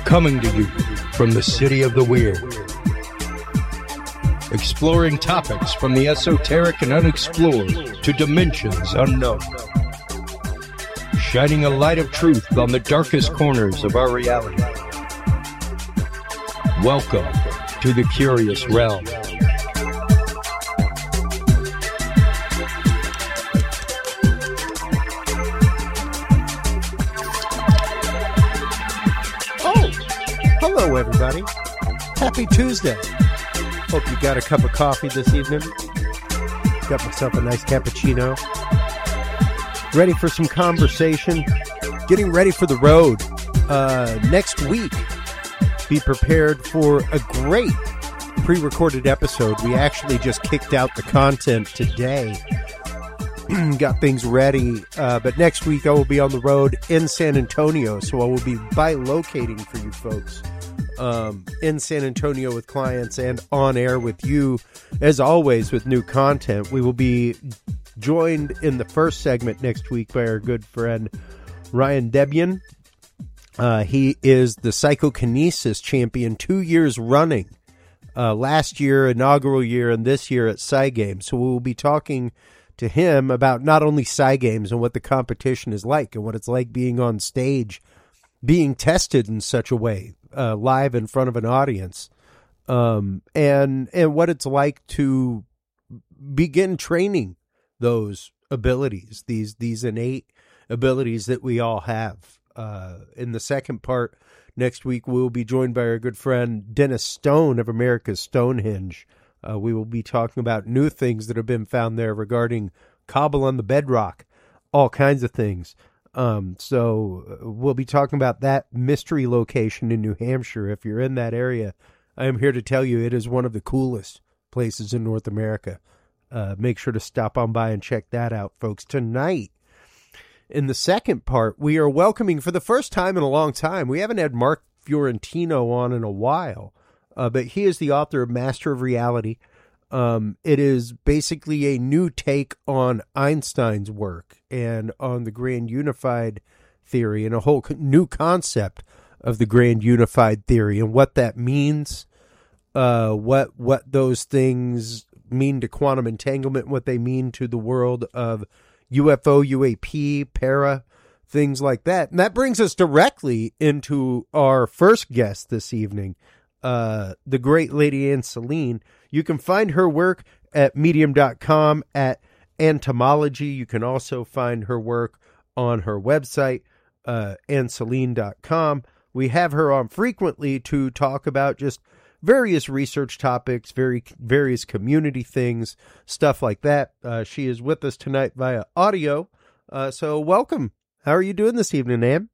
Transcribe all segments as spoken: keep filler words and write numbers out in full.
Coming to you from the city of the weird. Exploring topics from the esoteric and unexplored to dimensions unknown. Shining a light of truth on the darkest corners of our reality. Welcome to the Curious Realm. Hello, everybody. Happy Tuesday. Hope you got a cup of coffee this evening. Got myself a nice cappuccino. Ready for some conversation. Getting ready for the road. Uh, next week, be prepared for a great pre-recorded episode. We actually just kicked out the content today. Got things ready. Uh, but next week, I will be on the road in San Antonio. So I will be bilocating for you folks. Um, in San Antonio with clients and on air with you, as always, with new content. We will be joined in the first segment next week by our good friend Ryan Debian. Uh, he is the psychokinesis champion two years running. Uh, last year, inaugural year, and this year at Cygames. So we will be talking to him about not only Cygames and what the competition is like and what it's like being on stage, being tested in such a way. Uh, live in front of an audience, um, and and what it's like to begin training those abilities, these these innate abilities that we all have. Uh, in the second part, next week, we will be joined by our good friend Dennis Stone of America's Stonehenge. Uh, we will be talking about new things that have been found there regarding cobble on the bedrock, all kinds of things. Um, so we'll be talking about that mystery location in New Hampshire. If you're in that area, I am here to tell you it is one of the coolest places in North America. Uh, make sure to stop on by and check that out, folks. Tonight, in the second part, we are welcoming for the first time in a long time. We haven't had Mark Fiorentino on in a while, uh, but he is the author of Master of Reality. Um, it is basically a new take on Einstein's work and on the grand unified theory and a whole new concept of the grand unified theory and what that means, uh, what, what those things mean to quantum entanglement, what they mean to the world of U F O, U A P, para, things like that. And that brings us directly into our first guest this evening, uh, the great Lady Anne Celine. You can find her work at medium dot com, at Entomology. You can also find her work on her website, uh, anne celine dot com. We have her on frequently to talk about just various research topics, very various community things, stuff like that. Uh, she is with us tonight via audio. Uh, so welcome. How are you doing this evening, Anne?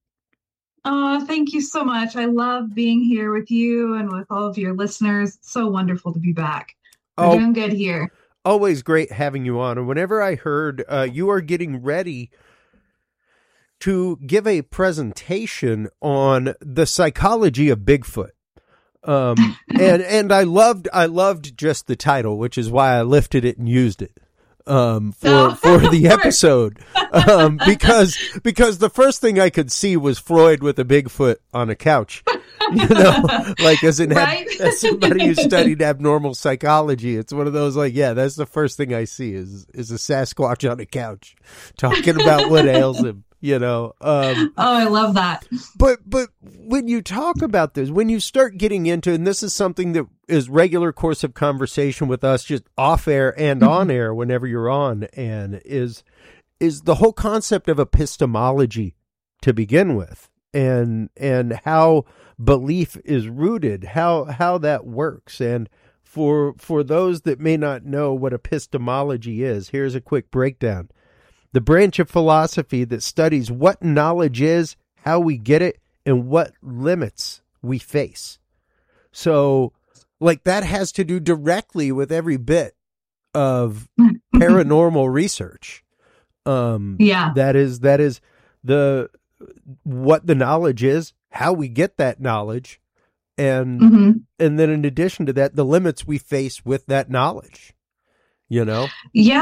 Oh, thank you so much. I love being here with you and with all of your listeners. It's so wonderful to be back. We're oh, doing good here. Always great having you on. And whenever I heard uh, you are getting ready to give a presentation on the psychology of Bigfoot. Um, and, and I loved, I loved just the title, which is why I lifted it and used it. Um, for, oh, for the episode, um, because, because the first thing I could see was Freud with a Bigfoot on a couch, you know, like as in, right? ab- as somebody who studied abnormal psychology, it's one of those like, yeah, that's the first thing I see is, is a Sasquatch on a couch talking about what ails him. You know, um, oh, I love that. But, but when you talk about this, when you start getting into, and this is something that is regular course of conversation with us, just off air and on air, whenever you're on, and is, is the whole concept of epistemology to begin with, and, and how belief is rooted, how, how that works. And for, for those that may not know what epistemology is, here's a quick breakdown. The branch of philosophy that studies what knowledge is, how we get it, and what limits we face. So, like, that has to do directly with every bit of paranormal research. Um, yeah. That is, that is the, what the knowledge is, how we get that knowledge, and, mm-hmm. and then in addition to that, the limits we face with that knowledge, you know? Yeah.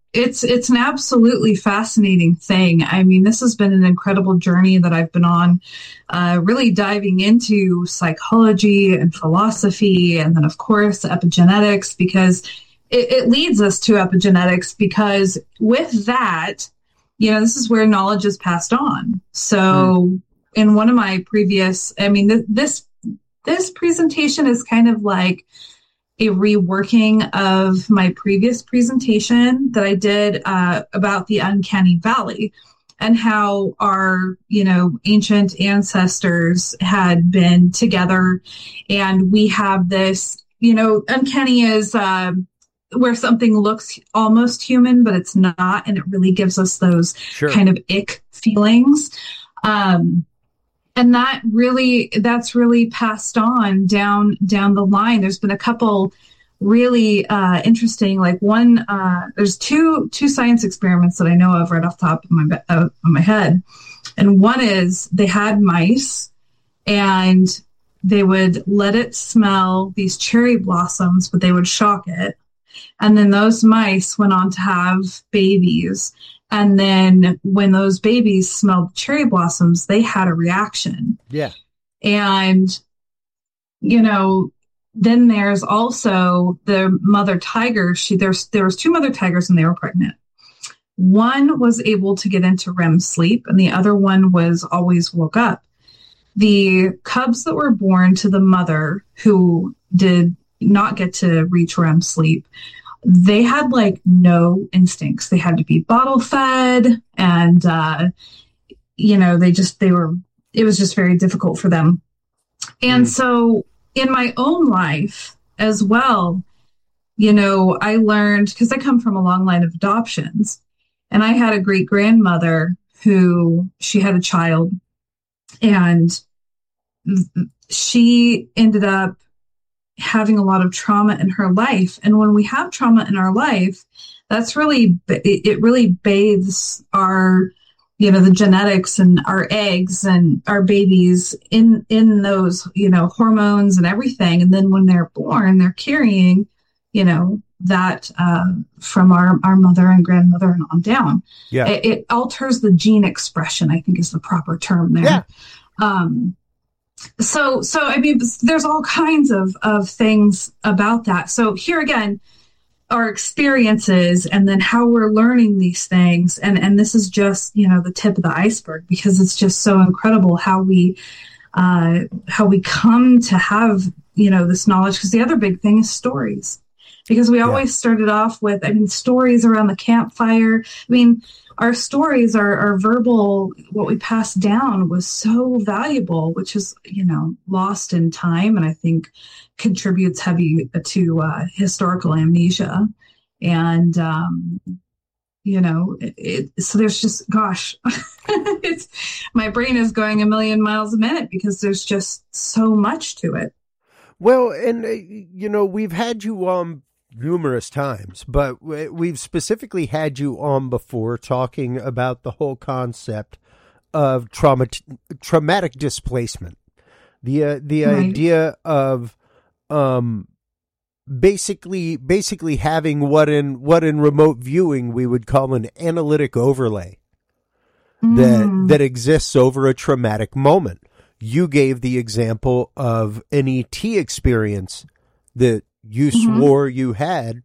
it's it's an absolutely fascinating thing. I mean, this has been an incredible journey that I've been on, uh, really diving into psychology and philosophy, and then of course epigenetics, because it, it leads us to epigenetics. Because with that, you know, this is where knowledge is passed on. So mm. in one of my previous, I mean, th- this this presentation is kind of like a reworking of my previous presentation that I did uh, about the uncanny valley and how our, you know, ancient ancestors had been together. And we have this, you know, uncanny is uh, where something looks almost human, but it's not. And it really gives us those sure. kind of ick feelings. Um, And that really, that's really passed on down, down the line. There's been a couple really uh, interesting, like one, uh, there's two, two science experiments that I know of right off the top of my, uh, of my head. And one is they had mice and they would let it smell these cherry blossoms, but they would shock it. And then those mice went on to have babies. And then when those babies smelled cherry blossoms, they had a reaction. Yeah. And, you know, then there's also the mother tiger. She, there's, there was two mother tigers and they were pregnant. One was able to get into R E M sleep and the other one was always woke up. The cubs that were born to the mother who did not get to reach R E M sleep, they had like no instincts. They had to be bottle fed and, uh, you know, they just, they were, it was just very difficult for them. And mm. so in my own life as well, you know, I learned, because I come from a long line of adoptions, and I had a great grandmother who, she had a child and she ended up having a lot of trauma in her life. And when we have trauma in our life, that's really, it really bathes our, you know, the genetics and our eggs and our babies in, in those, you know, hormones and everything. And then when they're born, they're carrying, you know, that, uh, from our, our mother and grandmother and on down. Yeah. It, it alters the gene expression, I think is the proper term there. Yeah. Um, So, so, I mean, there's all kinds of, of things about that. So here again, our experiences and then how we're learning these things. And, and this is just, you know, the tip of the iceberg, because it's just so incredible how we, uh, how we come to have, you know, this knowledge. Because the other big thing is stories, because we always yeah. started off with, I mean, stories around the campfire. I mean, our stories, our, our verbal, what we passed down was so valuable, which is, you know, lost in time. And I think contributes heavy to uh, historical amnesia. And, um, you know, it, it, so there's just, gosh, it's, my brain is going a million miles a minute because there's just so much to it. Well, and, uh, you know, we've had you on numerous times, but we've specifically had you on before talking about the whole concept of trauma, traumatic displacement, the uh, the right. idea of um basically basically having what in what in remote viewing we would call an analytic overlay mm. that that exists over a traumatic moment. You gave the example of an E T experience that you mm-hmm. swore you had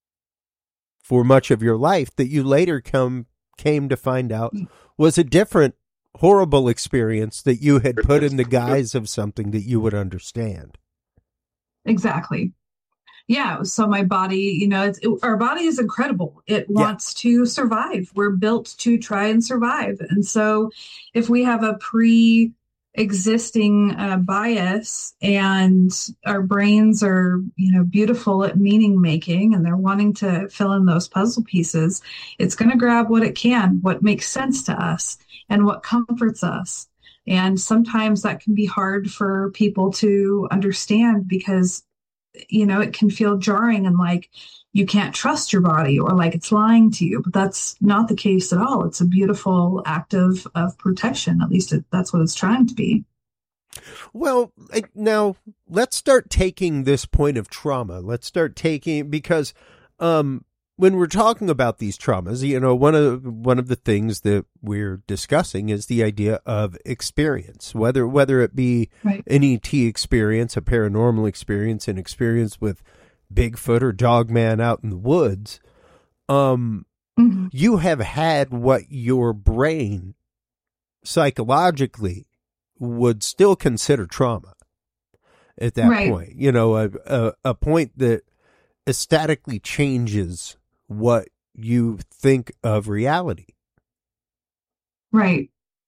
for much of your life that you later come came to find out was a different horrible experience that you had put in the guise of something that you would understand. Exactly. Yeah. So my body, you know, it's, it, our body is incredible. It yeah. wants to survive. We're built to try and survive. And so if we have a pre existing uh, bias and our brains are, you know, beautiful at meaning making and they're wanting to fill in those puzzle pieces, it's going to grab what it can, what makes sense to us and what comforts us. And sometimes that can be hard for people to understand because, you know, it can feel jarring and like you can't trust your body or like it's lying to you, but that's not the case at all. It's a beautiful act of, of protection. At least it, that's what it's trying to be. Well, now let's start taking this point of trauma. Let's start taking, because um, when we're talking about these traumas, you know, one of one of the things that we're discussing is the idea of experience, whether whether it be right. an E T experience, a paranormal experience, an experience with Bigfoot or Dogman out in the woods. Um, mm-hmm. You have had what your brain psychologically would still consider trauma at that right. point. You know, a, a a point that aesthetically changes what you think of reality. Right.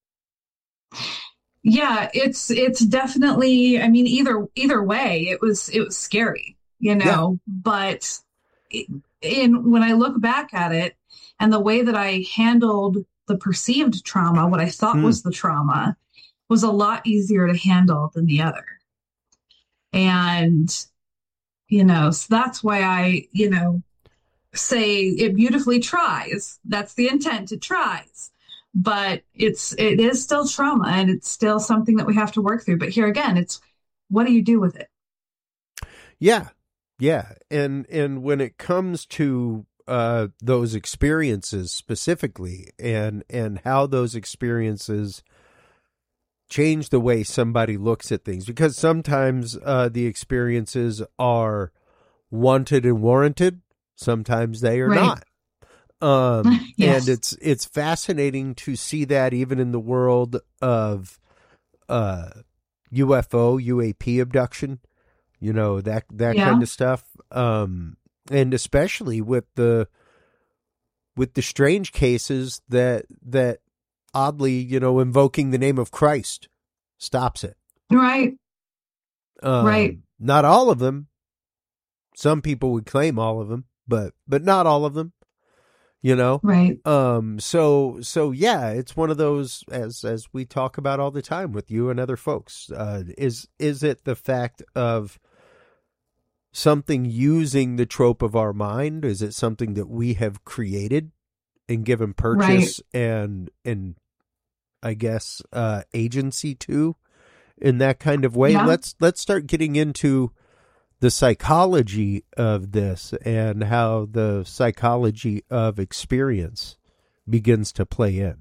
Yeah, it's it's definitely, I mean, either either way, it was it was scary, you know, yeah. but in when I look back at it and the way that I handled the perceived trauma, what I thought mm. was the trauma, was a lot easier to handle than the other. And, you know, so that's why I, you know, say it beautifully tries. That's the intent. It tries. But it's it is still trauma, and it's still something that we have to work through. But here again, it's what do you do with it? Yeah. Yeah. And and when it comes to uh, those experiences specifically, and and how those experiences change the way somebody looks at things, because sometimes uh, the experiences are wanted and warranted. Sometimes they are right. not. Um, yes. And it's it's fascinating to see that even in the world of uh, U F O, U A P abduction, you know, that, that yeah. kind of stuff. Um, and especially with the with the strange cases that that oddly, you know, invoking the name of Christ stops it. Right. Um, right. Not all of them. Some people would claim all of them. But but not all of them, you know? Right. Um. So, so yeah, it's one of those, as as we talk about all the time with you and other folks, uh, is, is it the fact of something using the trope of our mind? Is it something that we have created and given purchase right. and, and I guess, uh, agency to in that kind of way? Yeah. Let's, let's start getting into the psychology of this and how the psychology of experience begins to play in.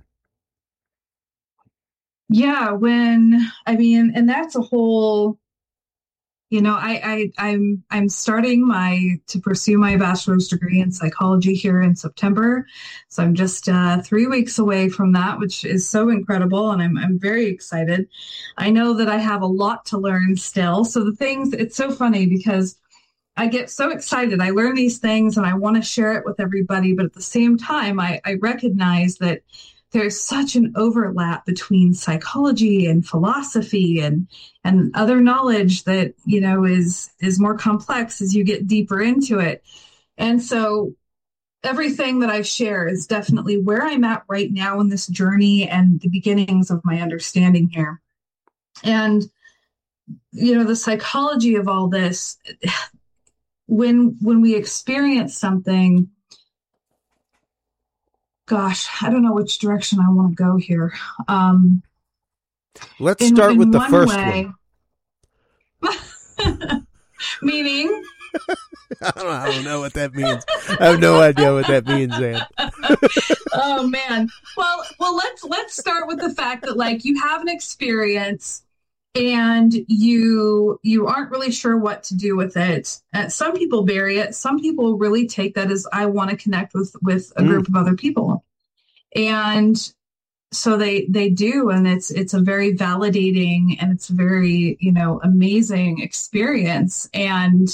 Yeah, when I mean, and that's a whole, you know, I, I I'm I'm starting my to pursue my bachelor's degree in psychology here in September. So I'm just uh, three weeks away from that, which is so incredible, and I'm I'm very excited. I know that I have a lot to learn still. So the things, it's so funny because I get so excited. I learn these things and I want to share it with everybody, but at the same time, I, I recognize that there's such an overlap between psychology and philosophy and and other knowledge that, you know, is is more complex as you get deeper into it. And so everything that I share is definitely where I'm at right now in this journey and the beginnings of my understanding here. And, you know, the psychology of all this, when when we experience something, gosh, I don't know which direction I want to go here. Um, Let's in, start in with the one first way, one. Meaning? I don't, I don't know what that means. I have no idea what that means, Ann. Oh man. Well, well, let's let's start with the fact that, like, you have an experience and you you aren't really sure what to do with it. Uh, some people bury it. Some people really take that as, I want to connect with with a group mm. of other people, and so they they do, and it's it's a very validating and it's a very, you know, amazing experience, and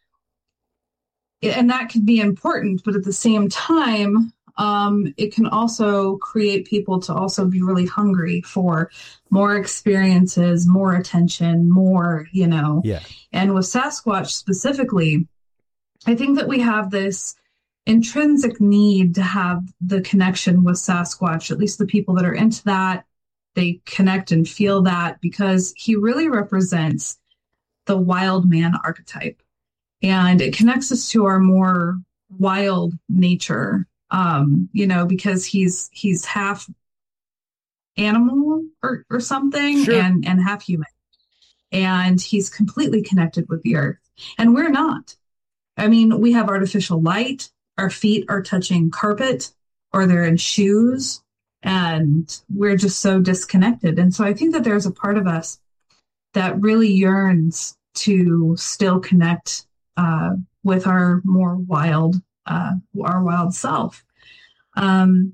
and that can be important. But at the same time, Um, it can also create people to also be really hungry for more experiences, more attention, more, you know. Yeah. And with Sasquatch specifically, I think that we have this intrinsic need to have the connection with Sasquatch, at least the people that are into that, they connect and feel that because he really represents the wild man archetype. And it connects us to our more wild nature. Um, you know, because he's he's half animal or, or something, sure. and, and half human. And he's completely connected with the earth. And we're not. I mean, we have artificial light. our feet are touching carpet or they're in shoes, and we're just so disconnected. And so I think that there's a part of us that really yearns to still connect uh, with our more wild, uh, our wild self. Um,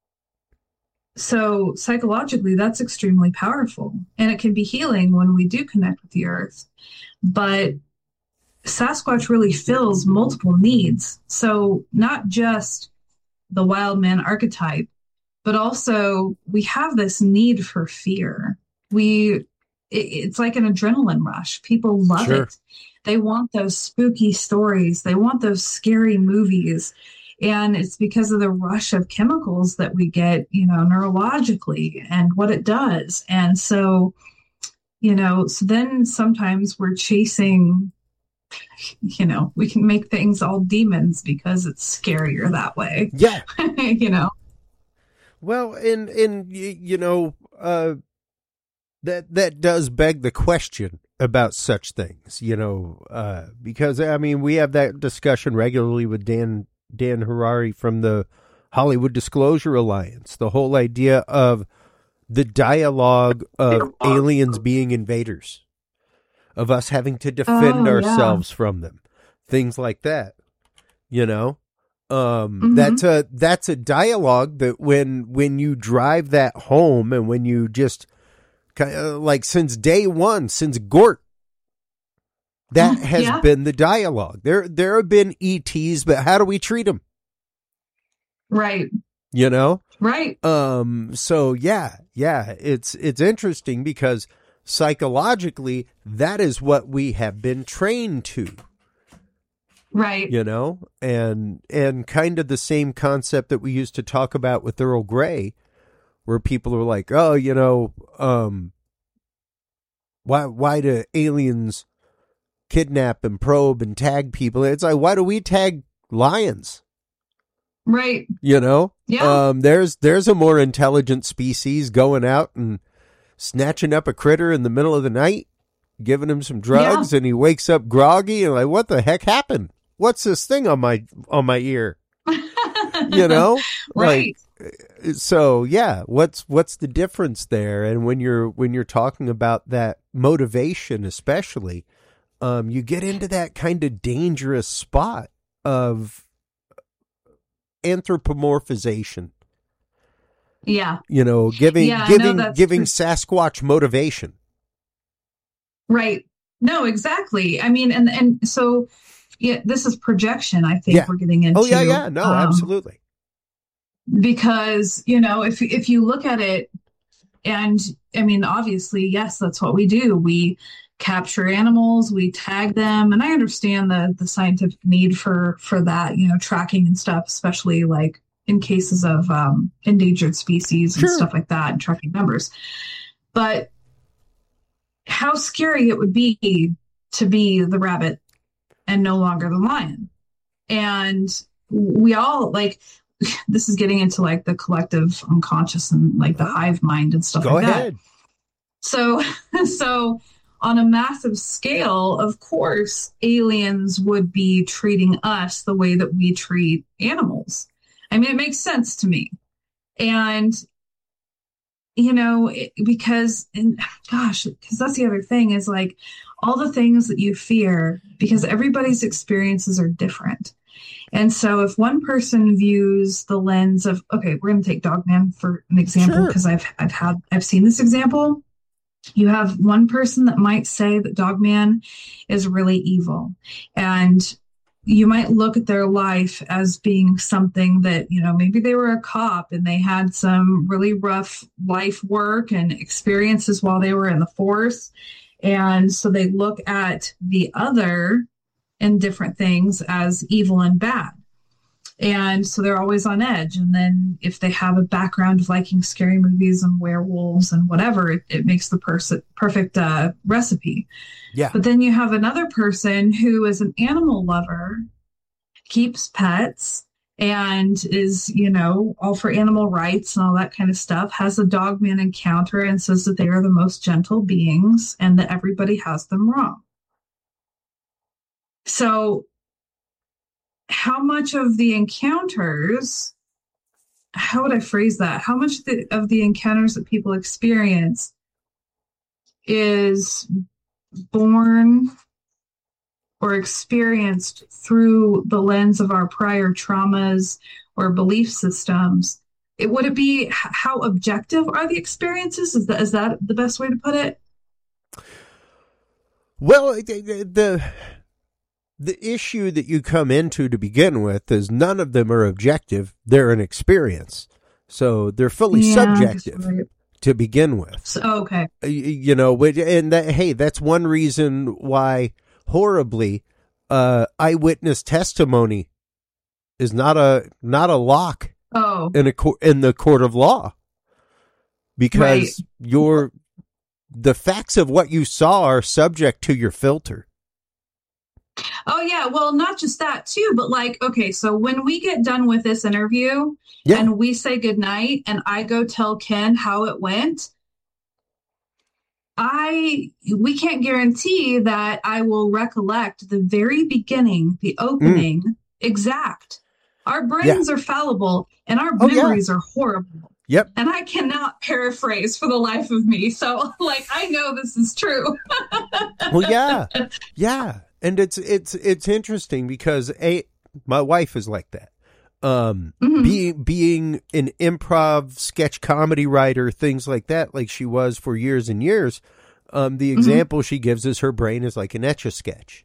so psychologically, that's extremely powerful, and it can be healing when we do connect with the earth. But Sasquatch really fills multiple needs. So not just the wild man archetype, but also we have this need for fear. We, it, it's like an adrenaline rush. People love Sure. it. They want those spooky stories. They want those scary movies. And it's because of the rush of chemicals that we get, you know, neurologically and what it does. And so, you know, so then sometimes we're chasing, you know, we can make things all demons because it's scarier that way. Yeah. You know? Well, and, and, you know, uh, that, that does beg the question about such things, you know, uh, because, I mean, we have that discussion regularly with Dan, Dan Harari from the Hollywood Disclosure Alliance, the whole idea of the dialogue of aliens being invaders, of us having to defend Oh, ourselves from them, things like that, you know? Um, Mhm. that's a, that's a dialogue that when, when you drive that home and when you just kind of like since day one, since Gort, that Mm, has yeah. been the dialogue. There, there have been E Ts, but how do we treat them? Right. You know? Right. Um, so yeah, yeah, it's, it's interesting because psychologically that is what we have been trained to. Right. You know, and and kind of the same concept that we used to talk about with Earl Grey, where people are like, oh, you know, um, why why do aliens kidnap and probe and tag people? It's like, why do we tag lions? Right. You know, Yeah. um, there's there's a more intelligent species going out and snatching up a critter in the middle of the night, giving him some drugs, and he wakes up groggy and like, what the heck happened? What's this thing on my on my ear? You know, Right. Like, so yeah, what's what's the difference there? And when you're when you're talking about that motivation, especially, um, you get into that kind of dangerous spot of anthropomorphization. Yeah. You know, giving Yeah, no, giving that's giving true. Sasquatch motivation. Right. No, exactly. I mean, and, and so, yeah, this is projection, I think Yeah. we're getting into. Oh yeah, yeah, no, um, absolutely. Because, you know, if, if you look at it, and I mean, obviously, yes, that's what we do. We capture animals, we tag them. And I understand the, the scientific need for, for that, you know, tracking and stuff, especially like in cases of um, endangered species and Sure. stuff like that, and tracking numbers. But how scary it would be to be the rabbit and no longer the lion. And we all like, this is getting into like the collective unconscious and like the hive mind and stuff Go like ahead. that. So, so on a massive scale, of course, aliens would be treating us the way that we treat animals. I mean, it makes sense to me. And, you know, it, because, and gosh, because that's the other thing is like all the things that you fear, because everybody's experiences are different. And so if one person views the lens of, okay, we're going to take Dogman for an example, Sure. because I've, I've had, I've seen this example. You have one person that might say that Dogman is really evil, and you might look at their life as being something that, you know, maybe they were a cop and they had some really rough life work and experiences while they were in the force. And so they look at the other and different things as evil and bad. And so they're always on edge. And then if they have a background of liking scary movies and werewolves and whatever, it, it makes the pers- perfect uh, recipe. Yeah. But then you have another person who is an animal lover, keeps pets, and is, you know, all for animal rights and all that kind of stuff, has a Dogman encounter and says that they are the most gentle beings and that everybody has them wrong. So how much of the encounters, how would I phrase that? How much the, of the encounters that people experience is born or experienced through the lens of our prior traumas or belief systems? It, would it be how objective are the experiences? Is that, is that the best way to put it? Well, the, the the issue that you come into to begin with is none of them are objective. They're an experience. So they're fully Yeah, subjective right. to begin with. So, okay. You know, and that, hey, that's one reason why horribly uh, eyewitness testimony is not a not a lock Oh, in a co- in the court of law, because Right. your the facts of what you saw are subject to your filter. oh yeah. Well, not just that too, but like, okay, so when we get done with this interview Yeah. and we say goodnight and I go tell Ken how it went, I we can't guarantee that I will recollect the very beginning, the opening, exact. Our brains are fallible and our Oh, yeah. memories are horrible. Yep. And I cannot paraphrase for the life of me. So like I know this is true. Well, yeah, yeah, and it's it's it's interesting because a my wife is like that. Um, Mhm. being being an improv sketch comedy writer, things like that, like she was for years and years. Um, the example she gives is her brain is like an Etch-a-Sketch.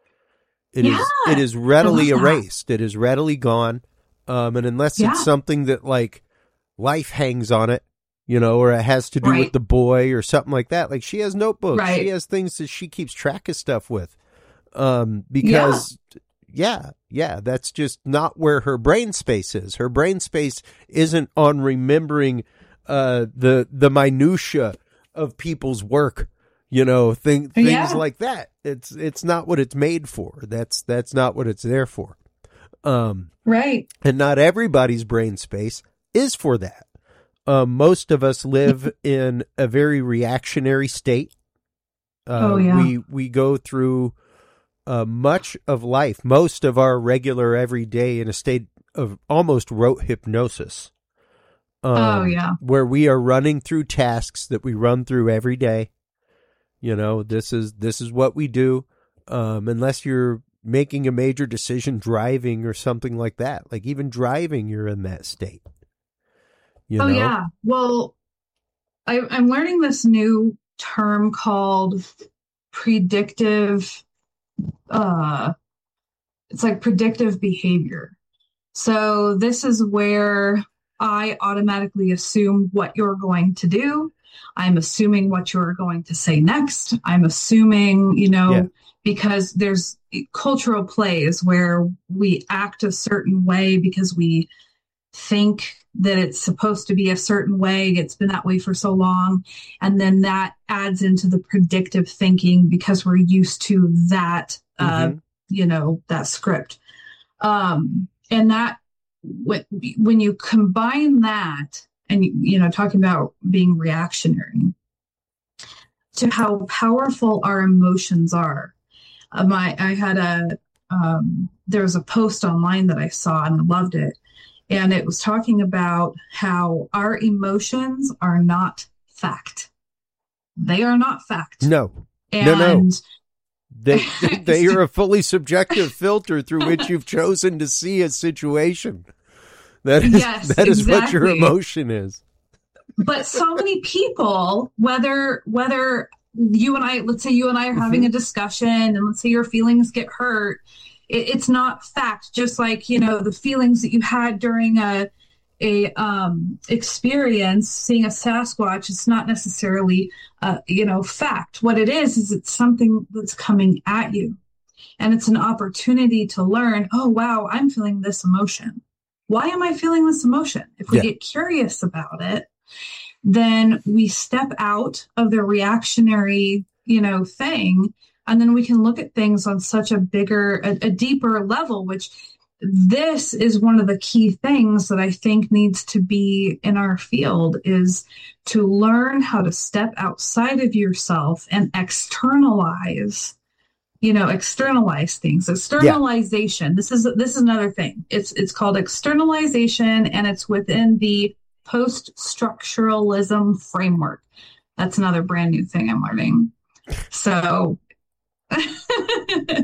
It is Yeah, it is readily I love that. erased. It is readily gone. Um, and unless Yeah. it's something that like life hangs on it, you know, or it has to do with Right. the boy or something like that. Like she has notebooks. Right. She has things that she keeps track of stuff with. Um, because yeah, yeah, that's just not where her brain space is. Her brain space isn't on remembering uh the the minutia of people's work, you know, thing, things Yeah. like that. It's it's not what it's made for. That's that's not what it's there for. Um, Right. and not everybody's brain space is for that. Um, most of us live in a very reactionary state. Uh, Oh, yeah. We we go through uh, much of life, most of our regular everyday in a state of almost rote hypnosis. Um, Oh, yeah. Where we are running through tasks that we run through every day. You know, this is this is what we do. Um, unless you're making a major decision, driving or something like that. Like even driving, you're in that state. You Oh, know? yeah. Well, I, I'm learning this new term called predictive, uh, it's like predictive behavior. So this is where I automatically assume what you're going to do. I'm assuming what you're going to say next. I'm assuming, you know, Yeah. because there's cultural plays where we act a certain way because we think that it's supposed to be a certain way. It's been that way for so long. And then that adds into the predictive thinking because we're used to that, uh, Mhm. you know, that script. Um, and that, when, when you combine that and, you know, talking about being reactionary to how powerful our emotions are. Uh, my, I had a, um, there was a post online that I saw and I loved it. And it was talking about how our emotions are not fact. They are not fact. No, And no, no. They they are a fully subjective filter through which you've chosen to see a situation. That is Yes, that is what your exactly. emotion is. but so many people, whether whether you and I, let's say you and I are having a discussion, and let's say your feelings get hurt, it, it's not fact. Just like, you know, the feelings that you had during a a um, experience seeing a Sasquatch, it's not necessarily uh, you know, fact. What it is is it's something that's coming at you, and it's an opportunity to learn. Oh wow, I'm feeling this emotion. Why am I feeling this emotion? If we Yeah. get curious about it, then we step out of the reactionary, you know, thing, and then we can look at things on such a bigger, a, a deeper level, which this is one of the key things that I think needs to be in our field, is to learn how to step outside of yourself and externalize you know, externalize things. Externalization. Yeah. This is this is another thing. It's it's called externalization, and it's within the post-structuralism framework. That's another brand new thing I'm learning. So it's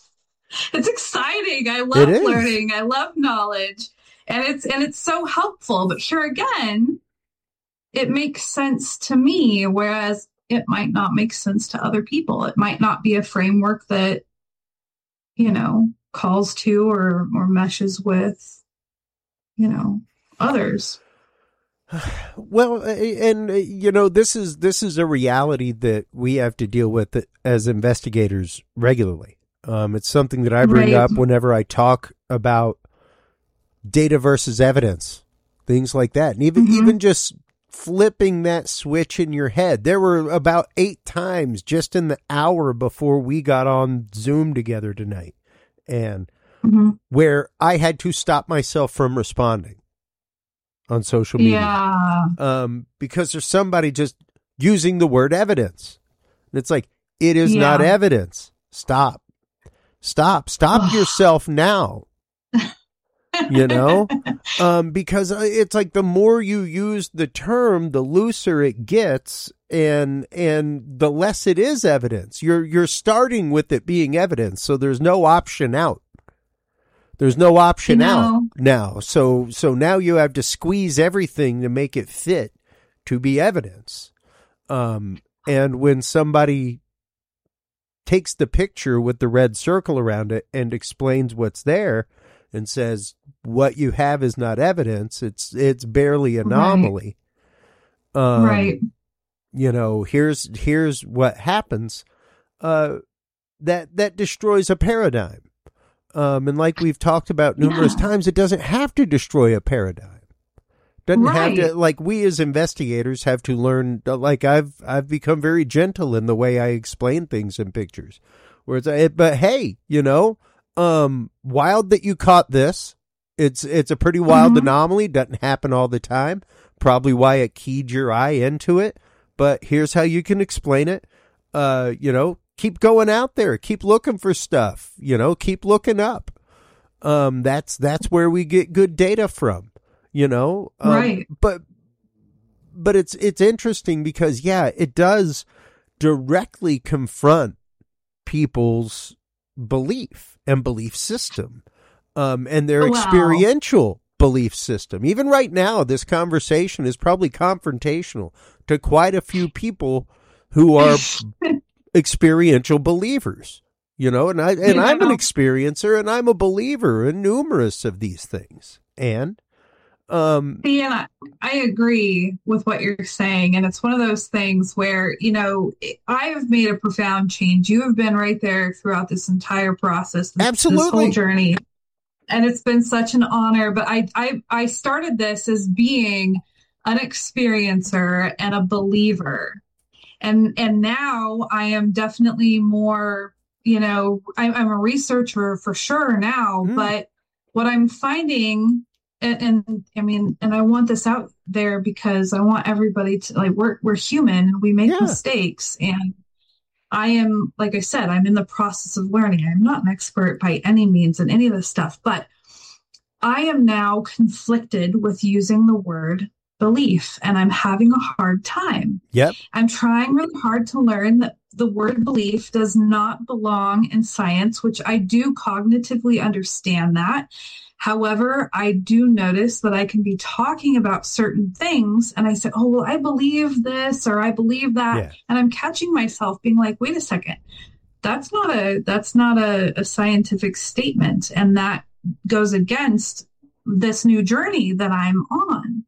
exciting. I love learning. I love knowledge, and it's and it's so helpful. But here again, it makes sense to me, whereas it might not make sense to other people. It might not be a framework that, you know, calls to or, or meshes with, you know, others. Well, and, you know, this is this is a reality that we have to deal with as investigators regularly. Um, it's something that I bring right. up whenever I talk about data versus evidence, things like that. And even, mm-hmm. even just flipping that switch in your head. There were about eight times just in the hour before we got on Zoom together tonight, and mm-hmm. where I had to stop myself from responding on social media. Yeah. Um, because there's somebody just using the word evidence. And it's like, it is yeah. not evidence. Stop. Stop. Stop yourself now. You know, um, because it's like the more you use the term, the looser it gets, and and the less it is evidence. You're you're starting with it being evidence, so there's no option out. There's no option no. out now. So so now you have to squeeze everything to make it fit to be evidence. Um, and when somebody takes the picture with the red circle around it and explains what's there, and says what you have is not evidence, it's it's barely anomaly. Right. Um, right. You know, here's here's what happens. Uh, that that destroys a paradigm. Um, and like we've talked about numerous yeah. times, it doesn't have to destroy a paradigm. Doesn't right. have to, like, we as investigators have to learn, like I've I've become very gentle in the way I explain things in pictures. Where it's, but hey, you know, Um, wild that you caught this. It's it's a pretty wild mm-hmm. anomaly. Doesn't happen all the time. Probably why it keyed your eye into it. But here's how you can explain it. Uh, you know, keep going out there. Keep looking for stuff. You know, keep looking up. Um, that's that's where we get good data from. You know, um, right? But but it's it's interesting because yeah, it does directly confront people's belief and belief system, um, and their wow. experiential belief system. Even right now, this conversation is probably confrontational to quite a few people who are experiential believers, you know, and I, and yeah. I'm an experiencer and I'm a believer in numerous of these things. And, um, yeah, I agree with what you're saying. And it's one of those things where, you know, I have made a profound change. You have been right there throughout this entire process, this, absolutely. this whole journey. And it's been such an honor. But I, I, I started this as being an experiencer and a believer. And, and now I am definitely more, you know, I, I'm a researcher for sure now, mm. but what I'm finding, and, and I mean, and I want this out there because I want everybody to, like, we're, we're human, we make yeah. mistakes. And I am, like I said, I'm in the process of learning. I'm not an expert by any means in any of this stuff, but I am now conflicted with using the word belief, and I'm having a hard time. Yep. I'm trying really hard to learn that the word belief does not belong in science, which I do cognitively understand that. However, I do notice that I can be talking about certain things and I say, oh, well, I believe this or I believe that. Yeah. And I'm catching myself being like, wait a second, that's not a, that's not a, a scientific statement. And that goes against this new journey that I'm on.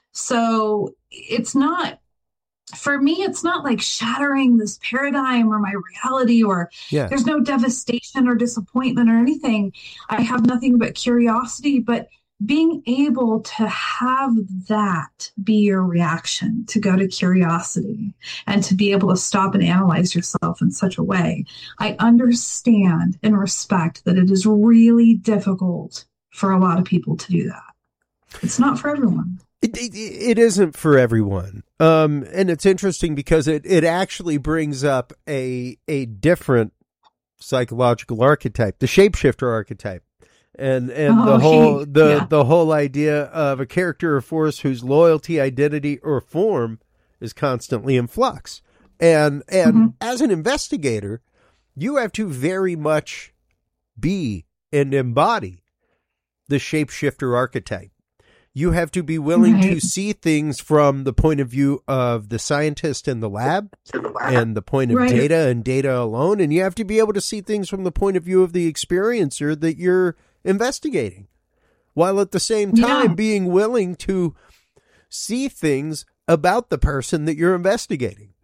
So it's not, for me, it's not like shattering this paradigm or my reality, or yeah. there's no devastation or disappointment or anything. I have nothing but curiosity, but being able to have that be your reaction, to go to curiosity and to be able to stop and analyze yourself in such a way. I understand and respect that it is really difficult for a lot of people to do that. It's not for everyone. It, it, it isn't for everyone. Um, and it's interesting because it, it actually brings up a a different psychological archetype, the shapeshifter archetype. And and oh, the whole he, the yeah. the whole idea of a character or force whose loyalty, identity, or form is constantly in flux. And and mm-hmm. as an investigator, you have to very much be and embody the shapeshifter archetype. You have to be willing right. to see things from the point of view of the scientist in the lab and the point of right. data and data alone. And you have to be able to see things from the point of view of the experiencer that you're investigating, while at the same time yeah. being willing to see things about the person that you're investigating,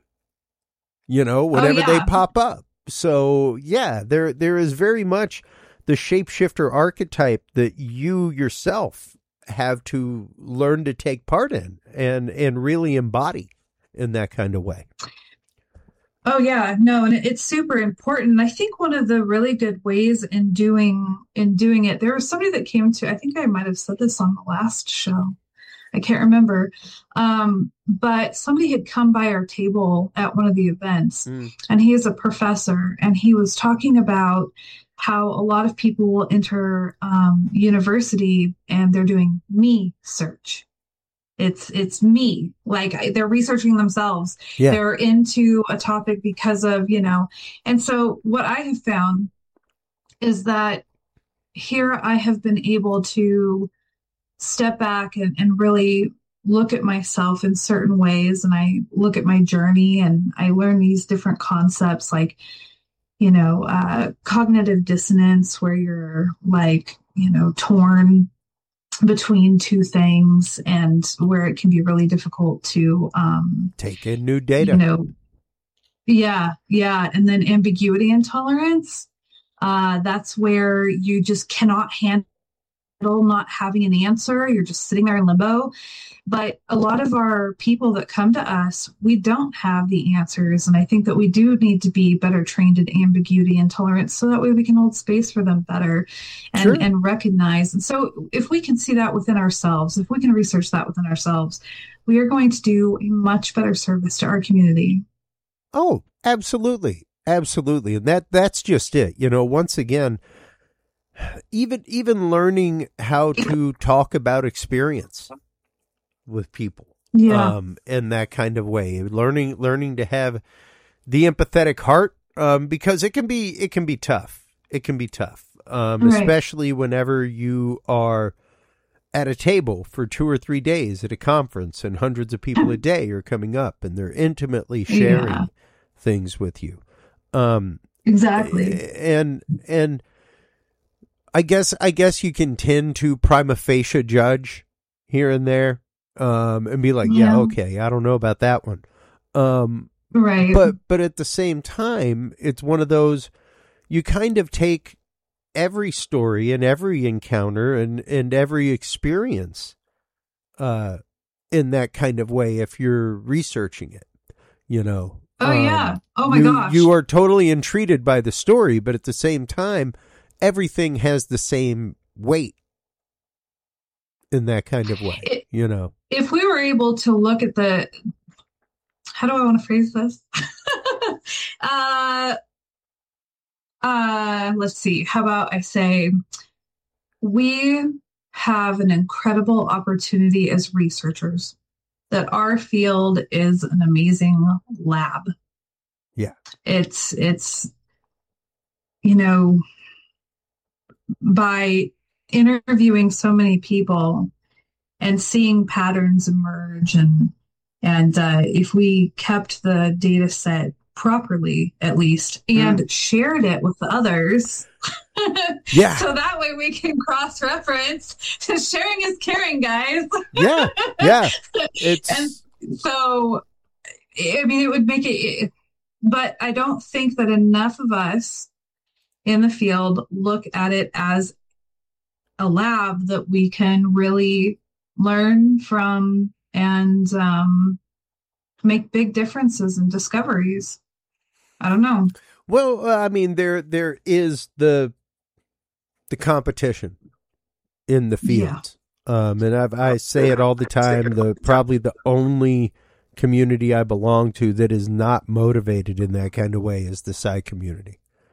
you know, whenever oh, yeah. they pop up. So yeah, there, there is very much the shapeshifter archetype that you yourself have to learn to take part in and, and really embody in that kind of way. Oh yeah, no, and it's super important. I think one of the really good ways in doing in doing it, there was somebody that came to, I think I might have said this on the last show. I can't remember. Um, but somebody had come by our table at one of the events, mm. and he is a professor, and he was talking about how a lot of people will enter um, university and they're doing me search. It's it's me, like they're researching themselves. Yeah. They're into a topic because of, you know, and so what I have found is that here I have been able to step back and, and really look at myself in certain ways. And I look at my journey and I learn these different concepts like, you know, uh, cognitive dissonance, where you're like, you know, torn between two things, and where it can be really difficult to um, take in new data. You know, yeah, yeah. And then ambiguity intolerance. Uh, that's where you just cannot handle not having an answer. You're just sitting there in limbo. But a lot of our people that come to us, we don't have the answers. And I think that we do need to be better trained in ambiguity intolerance, so that way we can hold space for them better and, sure. and recognize. And so if we can see that within ourselves, if we can research that within ourselves, we are going to do a much better service to our community. Oh, absolutely. Absolutely. And that that's just it. You know, once again, even even learning how to talk about experience with people, yeah, um, in that kind of way, learning learning to have the empathetic heart, um, because it can be it can be tough. It can be tough, um, right. especially whenever you are at a table for two or three days at a conference, and hundreds of people a day are coming up, and they're intimately sharing yeah. things with you. Um, exactly, and and. I guess I guess you can tend to prima facie judge here and there, um, and be like, yeah. yeah, okay, I don't know about that one. Um, right. But but at the same time, it's one of those, you kind of take every story and every encounter and, and every experience uh, in that kind of way if you're researching it, you know. Oh, um, yeah. Oh, my you, gosh. You are totally intrigued by the story, but at the same time, everything has the same weight in that kind of way, it, you know. If we were able to look at the, how do I want to phrase this? uh, uh, let's see. How about I say, we have an incredible opportunity as researchers, that our field is an amazing lab. Yeah. It's, it's, you know, by interviewing so many people and seeing patterns emerge, and and uh, if we kept the data set properly, at least, and mm. shared it with the others, yeah, so that way we can cross-reference. Sharing is caring, guys. yeah, yeah. It's and so, I mean, it would make it, but I don't think that enough of us in the field look at it as a lab that we can really learn from and um, make big differences and discoveries. I don't know. Well, uh, I mean, there there is the the competition in the field, yeah. um, and I've, I say it all the time. The probably the only community I belong to that is not motivated in that kind of way is the Psi community.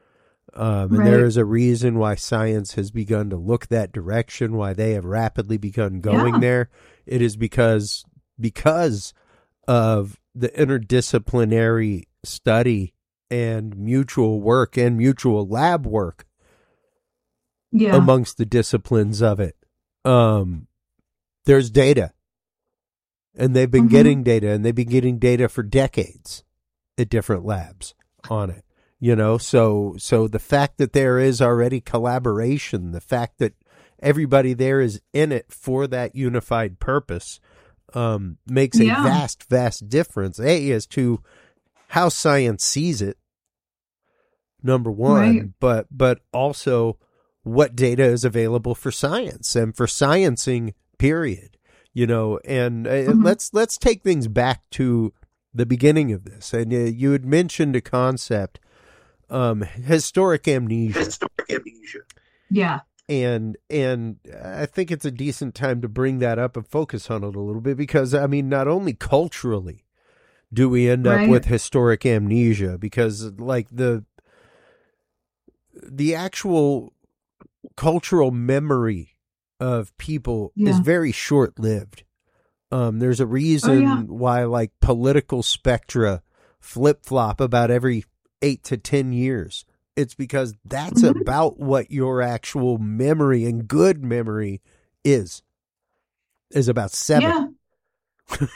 Um, and Right. there is a reason why science has begun to look that direction, why they have rapidly begun going Yeah. there. It is because because of the interdisciplinary study and mutual work and mutual lab work Yeah. amongst the disciplines of it. Um, there's data, and they've been Mhm. getting data, and they've been getting data for decades at different labs on it. You know, so so the fact that there is already collaboration, the fact that everybody there is in it for that unified purpose, um, makes a Yeah. vast, vast difference. A, as to how science sees it, number one, Right. but but also what data is available for science and for sciencing, period. You know, and uh, Mhm. let's let's take things back to the beginning of this. And uh, you had mentioned a concept, um, historic amnesia. Historic amnesia. Yeah. And and I think it's a decent time to bring that up and focus on it a little bit, because, I mean, not only culturally do we end up Right. with historic amnesia, because, like, the the actual cultural memory of people is Yeah. very short-lived. Um, there's a reason Oh, yeah. why, like, political spectra flip-flop about every eight to ten years. It's because that's Mhm. about what your actual memory, and good memory, is. Is about seven. Yeah.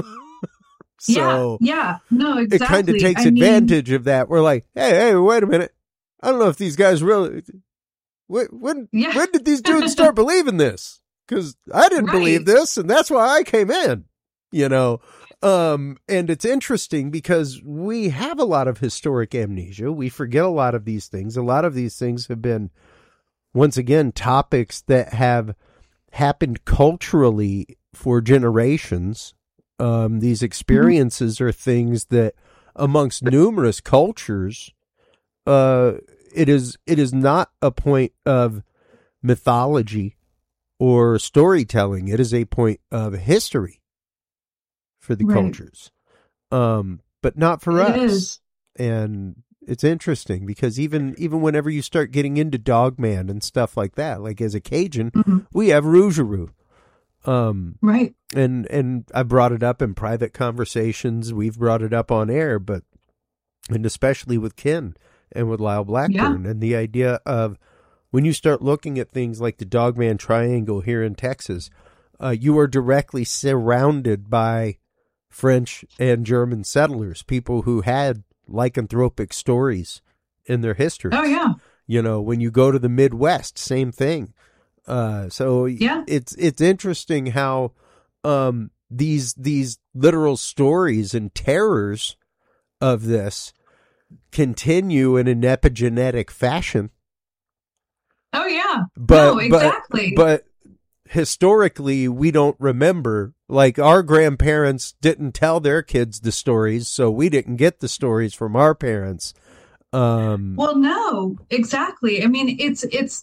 So yeah. Yeah. No, exactly. it kind of takes I mean, advantage of that. We're like, hey, hey, wait a minute. I don't know if these guys really. When when, Yeah. when did these dudes start believing this? Because I didn't Right. believe this, and that's why I came in. You know, um, and it's interesting because we have a lot of historic amnesia. We forget a lot of these things. A lot of these things have been, once again, topics that have happened culturally for generations. Um, these experiences are things that, amongst numerous cultures, uh, it is it is not a point of mythology or storytelling. It is a point of history for the Right. cultures, um, but not for It us. is. And it's interesting because even even whenever you start getting into Dogman and stuff like that, like as a Cajun, Mhm. we have Rougarou. Um, Right. and and I brought it up in private conversations. We've brought it up on air, but and especially with Ken and with Lyle Blackburn, and the idea of when you start looking at things like the Dogman Triangle here in Texas, uh, you are directly surrounded by French and German settlers, people who had lycanthropic stories in their history. Oh, yeah. You know, when you go to the Midwest, same thing. Uh, so Yeah. it's it's interesting how um, these these literal stories and terrors of this continue in an epigenetic fashion. Oh, yeah. But no, exactly. but, but historically, we don't remember. Like, our grandparents didn't tell their kids the stories, so we didn't get the stories from our parents. Um, Well, no, exactly. I mean, it's, it's,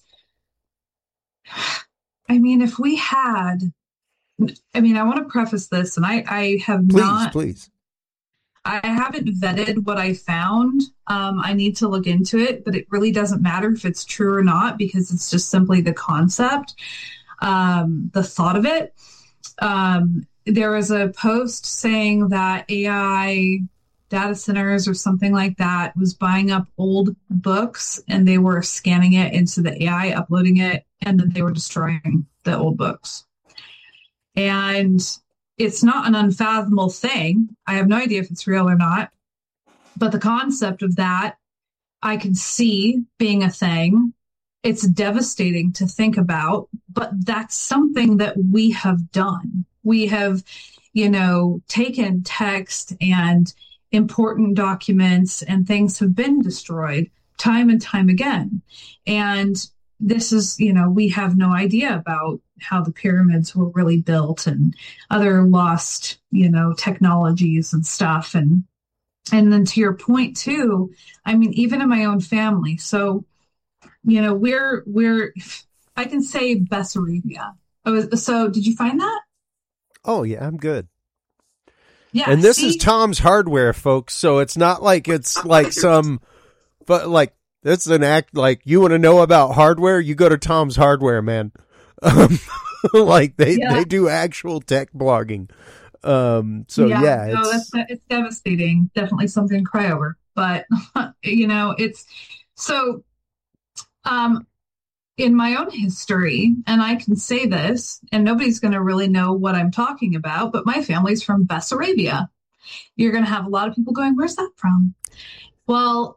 I mean, if we had, I mean, I want to preface this, and I, I have please, not, please. I haven't vetted what I found. Um, I need to look into it, but it really doesn't matter if it's true or not, because it's just simply the concept, um, the thought of it. Um, there was a post saying that A I data centers or something like that was buying up old books, and they were scanning it into the A I, uploading it, and then they were destroying the old books. And it's not an unfathomable thing. I have no idea if it's real or not, but the concept of that, I can see being a thing. It's devastating to think about, but that's something that we have done. We have, you know, taken text and important documents, and things have been destroyed time and time again. And this is, you know, we have no idea about how the pyramids were really built and other lost, you know, technologies and stuff. And, and then to your point too, I mean, even in my own family. So, you know, we're, we're, I can say Bessarabia. Oh, so did you find that? Oh, yeah, I'm good. Yeah. And this see? is Tom's Hardware, folks. So it's not like it's like some, but like That's an act like, you want to know about hardware? You go to Tom's Hardware, man. Um, like they, Yeah. they do actual tech blogging. Um, so yeah, yeah no, it's, that's it's devastating. Definitely something to cry over. But you know, it's so. Um, in my own history, and I can say this, and nobody's going to really know what I'm talking about, but my family's from Bessarabia. You're going to have a lot of people going, "Where's that from?" Well,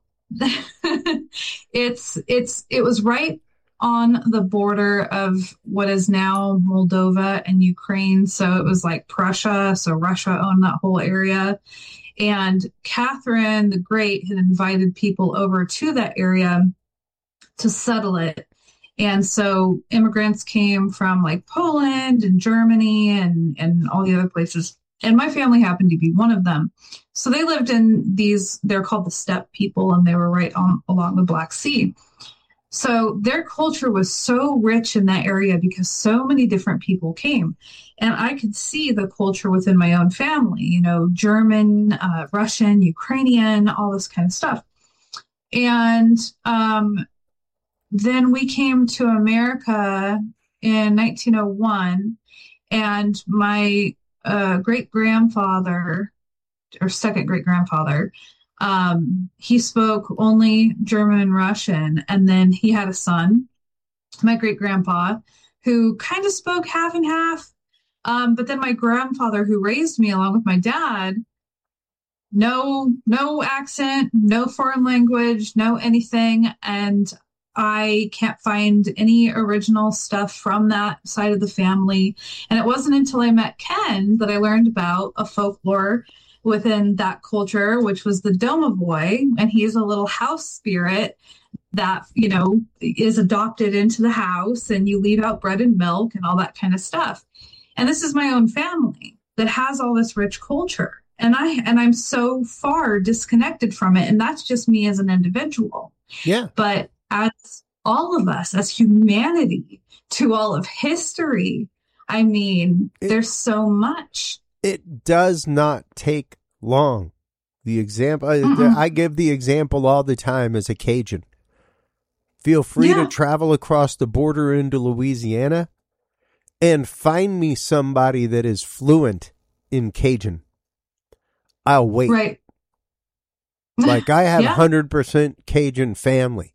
it's it's it was right on the border of what is now Moldova and Ukraine. So it was like Prussia. So Russia owned that whole area. And Catherine the Great had invited people over to that area to settle it. And so immigrants came from like Poland and Germany and, and all the other places. And my family happened to be one of them. So they lived in these, they're called the steppe people, and they were right on along the Black Sea. So their culture was so rich in that area because so many different people came. And I could see the culture within my own family, you know, German, uh, Russian, Ukrainian, all this kind of stuff. And um, then we came to America in nineteen oh one, and my uh, great-grandfather, or second great-grandfather, Um, he spoke only German and Russian, and then he had a son, my great grandpa, who kind of spoke half and half. Um, but then my grandfather, who raised me along with my dad, no, no accent, no foreign language, no anything. And I can't find any original stuff from that side of the family. And it wasn't until I met Ken that I learned about a folklore within that culture, which was the Domovoi, and he's a little house spirit that, you know, is adopted into the house, and you leave out bread and milk and all that kind of stuff. And this is my own family that has all this rich culture, and I and I'm so far disconnected from it, and that's just me as an individual. yeah. But as all of us, as humanity, to all of history, I mean, It- there's so much. It does not take long. The example, I, Mm-mm. I give the example all the time as a Cajun. Feel free Yeah. to travel across the border into Louisiana and find me somebody that is fluent in Cajun. I'll wait. Right. Like I have Yeah. one hundred percent Cajun family.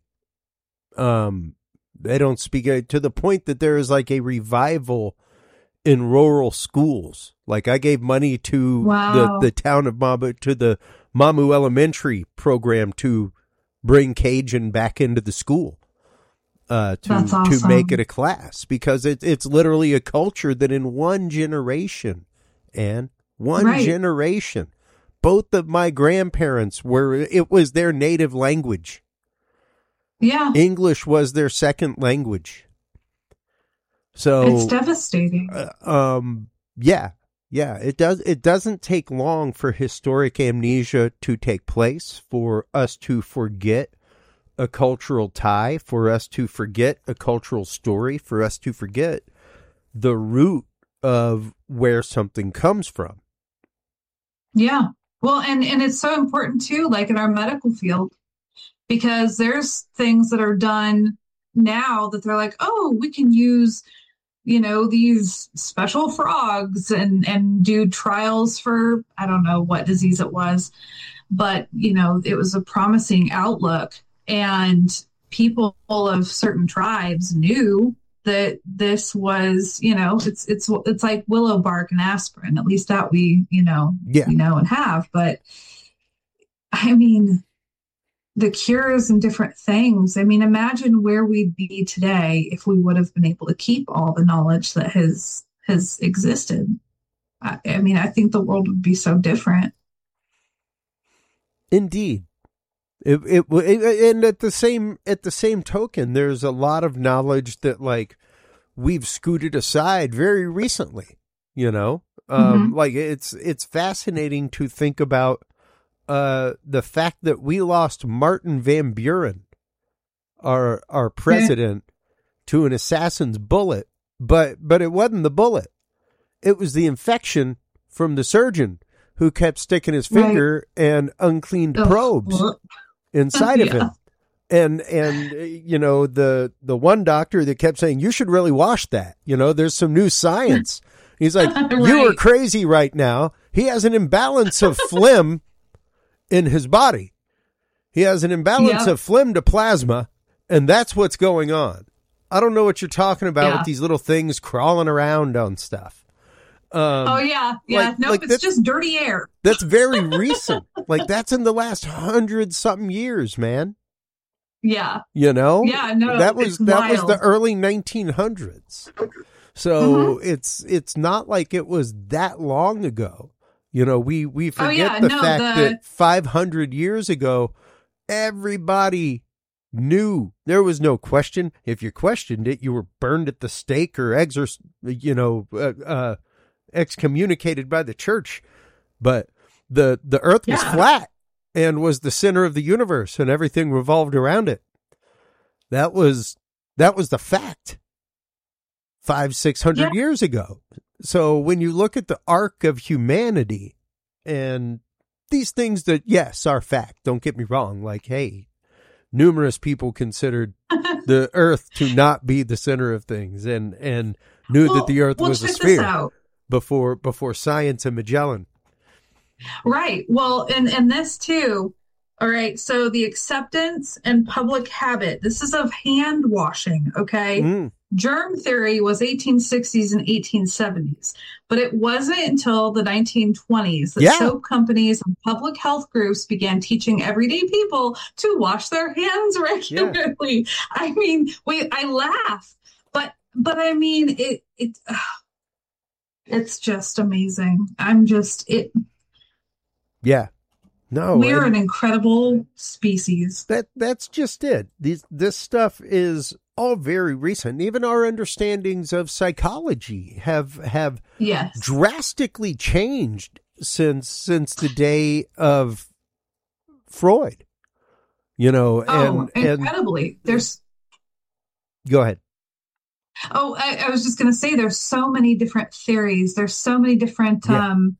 Um, they don't speak uh, to the point that there is like a revival in rural schools. Like I gave money to Wow. the, the town of Mamu, to the Mamu Elementary program to bring Cajun back into the school, uh, to, That's to awesome. make it a class, because it, it's literally a culture that in one generation and one Right. generation, both of my grandparents were, it was their native language. Yeah. English was their second language. So It's devastating. uh, um, yeah, yeah, it does. It doesn't take long for historic amnesia to take place, for us to forget a cultural tie, for us to forget a cultural story, for us to forget the root of where something comes from. Yeah. Well, and, and it's so important too, like in our medical field, because there's things that are done now that they're like, oh, we can use, you know, these special frogs and, and do trials for, I don't know what disease it was, but, you know, it was a promising outlook, and people of certain tribes knew that this was, you know, it's, it's, it's like willow bark and aspirin, at least that we, you know, Yeah. we know and have, but I mean, the cures and different things. I mean, imagine where we'd be today if we would have been able to keep all the knowledge that has has existed. I, I mean, I think the world would be so different. Indeed. It, it, it and at the same at the same token, there's a lot of knowledge that like we've scooted aside very recently. You know, um, Mhm. like it's it's fascinating to think about uh, the fact that we lost Martin Van Buren, our our president, to an assassin's bullet, but but it wasn't the bullet; it was the infection from the surgeon who kept sticking his Right. finger and uncleaned Ugh. probes inside of Yeah. him. And, and, you know, the, the one doctor that kept saying, you should really wash that. You know, there's some new science. He's like, Right. you are crazy right now. He has an imbalance of phlegm in his body. He has an imbalance Yep. of phlegm to plasma, and that's what's going on. I don't know what you're talking about Yeah. with these little things crawling around on stuff. Um, Oh yeah, yeah. like- nope, like it's that- just dirty air. That's very recent. Like that's in the last hundred something years, man. Yeah, You know? yeah. No, that was it's that was wild. the early nineteen hundreds. So it's it's not like it was that long ago. You know, we we forget Oh, yeah, the no, fact the- that five hundred years ago, everybody knew. There was no question. If you questioned it, you were burned at the stake or exor- you know, uh, uh, excommunicated by the church. But the the earth was Yeah. flat and was the center of the universe, and everything revolved around it. That was that was the fact five, six hundred Yeah. years ago. So when you look at the arc of humanity and these things that, yes, are fact, don't get me wrong. Like, hey, numerous people considered the earth to not be the center of things and, and knew Well, that the earth well, was a check this sphere out. before, before science and Magellan. Right. Well, and and this too. All right. So the acceptance and public habit. This is of hand washing. Okay. Mm. Germ theory was eighteen sixties and eighteen seventies, but it wasn't until the nineteen twenties that Yeah. soap companies and public health groups began teaching everyday people to wash their hands regularly. I mean, we I laugh, but but I mean it it uh, it's just amazing. I'm just it. Yeah. No, We're and an incredible species. that that's just it. These, this stuff is all very recent. Even our understandings of psychology have have Yes. drastically changed since since the day of Freud. You know, Oh, and and incredibly. There's go ahead. Oh, I, I was just going to say there's so many different theories. There's so many different, Yeah. um,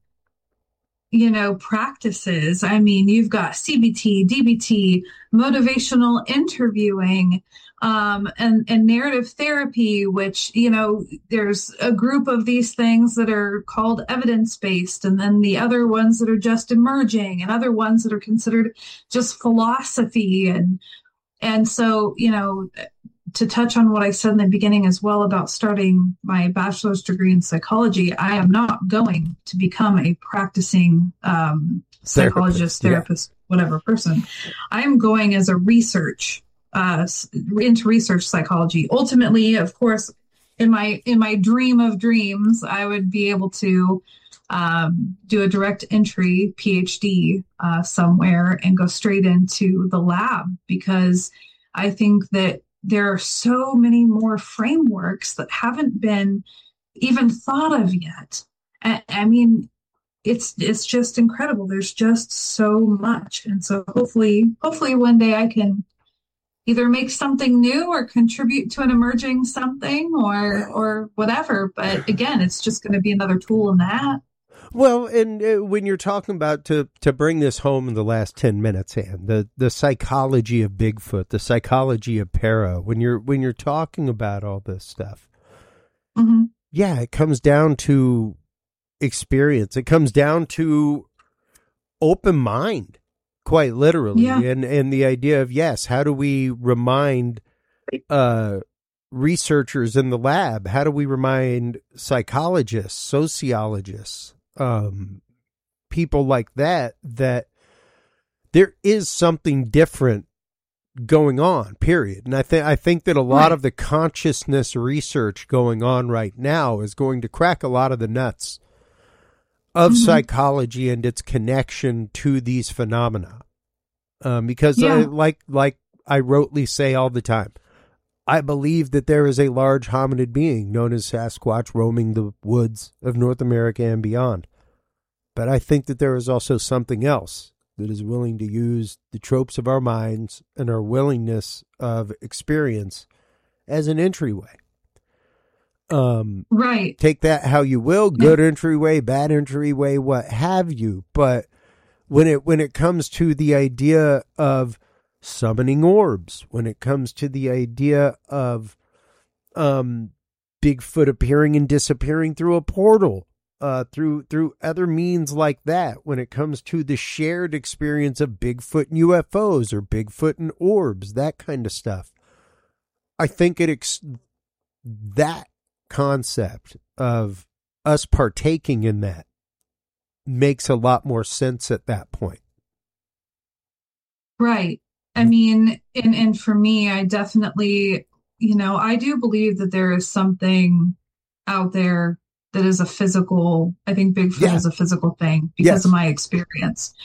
you know, practices. I mean, you've got C B T, D B T, motivational interviewing, um, and, and narrative therapy, which, you know, there's a group of these things that are called evidence-based, and then the other ones that are just emerging, and other ones that are considered just philosophy. And, and so, you know, to touch on what I said in the beginning as well about starting my bachelor's degree in psychology, I am not going to become a practicing um, psychologist, Therapist, yeah. therapist, whatever person. I am going as a research uh, into research psychology. Ultimately, of course, in my in my dream of dreams, I would be able to um, do a direct entry PhD uh, somewhere and go straight into the lab, because I think that there are so many more frameworks that haven't been even thought of yet. I, I mean, it's it's just incredible. There's just so much, and so hopefully, hopefully one day I can either make something new or contribute to an emerging something or or whatever. But again, it's just going to be another tool in that. Well, and uh, when you're talking about to to bring this home in the last ten minutes, Ann, the the psychology of Bigfoot, the psychology of para, when you're when you're talking about all this stuff, Mm-hmm. yeah, it comes down to experience. It comes down to open mind, quite literally, Yeah. and and the idea of, yes, how do we remind uh researchers in the lab? How do we remind psychologists, sociologists, um, people like that, that there is something different going on, period. And I think, I think that a lot Right. of the consciousness research going on right now is going to crack a lot of the nuts of Mhm. psychology and its connection to these phenomena. Um, because Yeah. I, like, like I rotely say all the time, I believe that there is a large hominid being known as Sasquatch roaming the woods of North America and beyond. But I think that there is also something else that is willing to use the tropes of our minds and our willingness of experience as an entryway. Um, Right. take that how you will, good entryway, bad entryway, what have you. But when it when it comes to the idea of summoning orbs, when it comes to the idea of um, Bigfoot appearing and disappearing through a portal, uh, through through other means like that, when it comes to the shared experience of Bigfoot and U F Os or Bigfoot and orbs, that kind of stuff. I think it ex- that concept of us partaking in that makes a lot more sense at that point. Right. I mean, and, and for me, I definitely, you know, I do believe that there is something out there that is a physical, I think Bigfoot yeah. is a physical thing because yes. of my experience.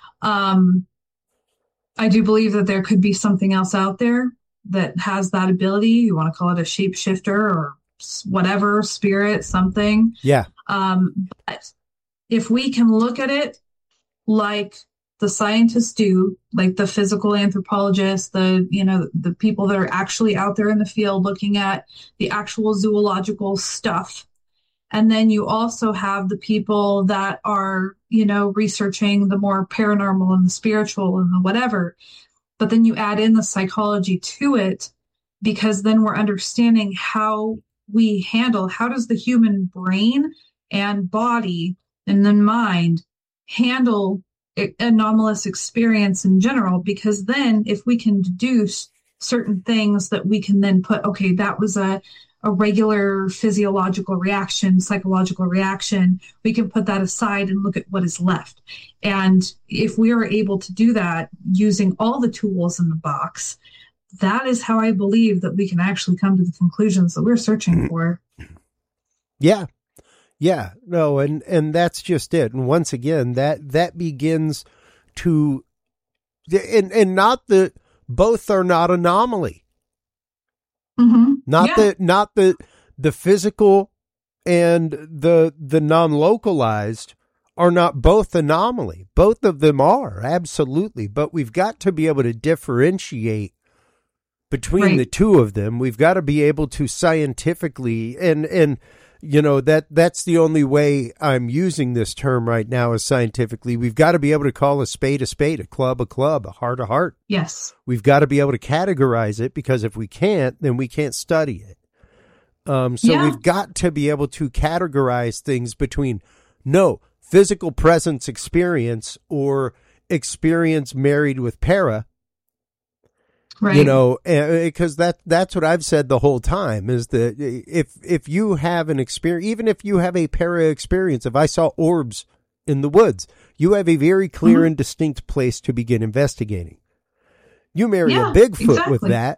Um, I do believe that there could be something else out there that has that ability. You want to call it a shapeshifter or whatever, spirit, something. Yeah. Um, but if we can look at it like the scientists do, like the physical anthropologists, the, you know, the people that are actually out there in the field looking at the actual zoological stuff. And then you also have the people that are, you know, researching the more paranormal and the spiritual and the whatever. But then you add in the psychology to it, because then we're understanding how we handle, how does the human brain and body and then mind handle anomalous experience in general, because then if we can deduce certain things that we can then put, okay, that was a, a regular physiological reaction, psychological reaction, we can put that aside and look at what is left. And if we are able to do that using all the tools in the box, that is how I believe that we can actually come to the conclusions that we're searching for. Yeah. Yeah, no, and, and that's just it. And once again, that, that begins to, and, and not the, both are not anomaly. Mm-hmm. Not yeah. the, not the, the physical and the, the non-localized are not both anomaly. Both of them are, absolutely. But we've got to be able to differentiate between right. the two of them. We've got to be able to scientifically, and, and, you know, that that's the only way I'm using this term right now is scientifically. We've got to be able to call a spade a spade, a club a club, a heart a heart. Yes. We've got to be able to categorize it, because if we can't, then we can't study it. Um, so yeah. we've got to be able to categorize things between, no, physical presence experience or experience married with para. Right. You know, because that that's what I've said the whole time, is that if if you have an experience, even if you have a para experience, if I saw orbs in the woods, you have a very clear mm-hmm. and distinct place to begin investigating. You marry yeah, a Bigfoot exactly. with that.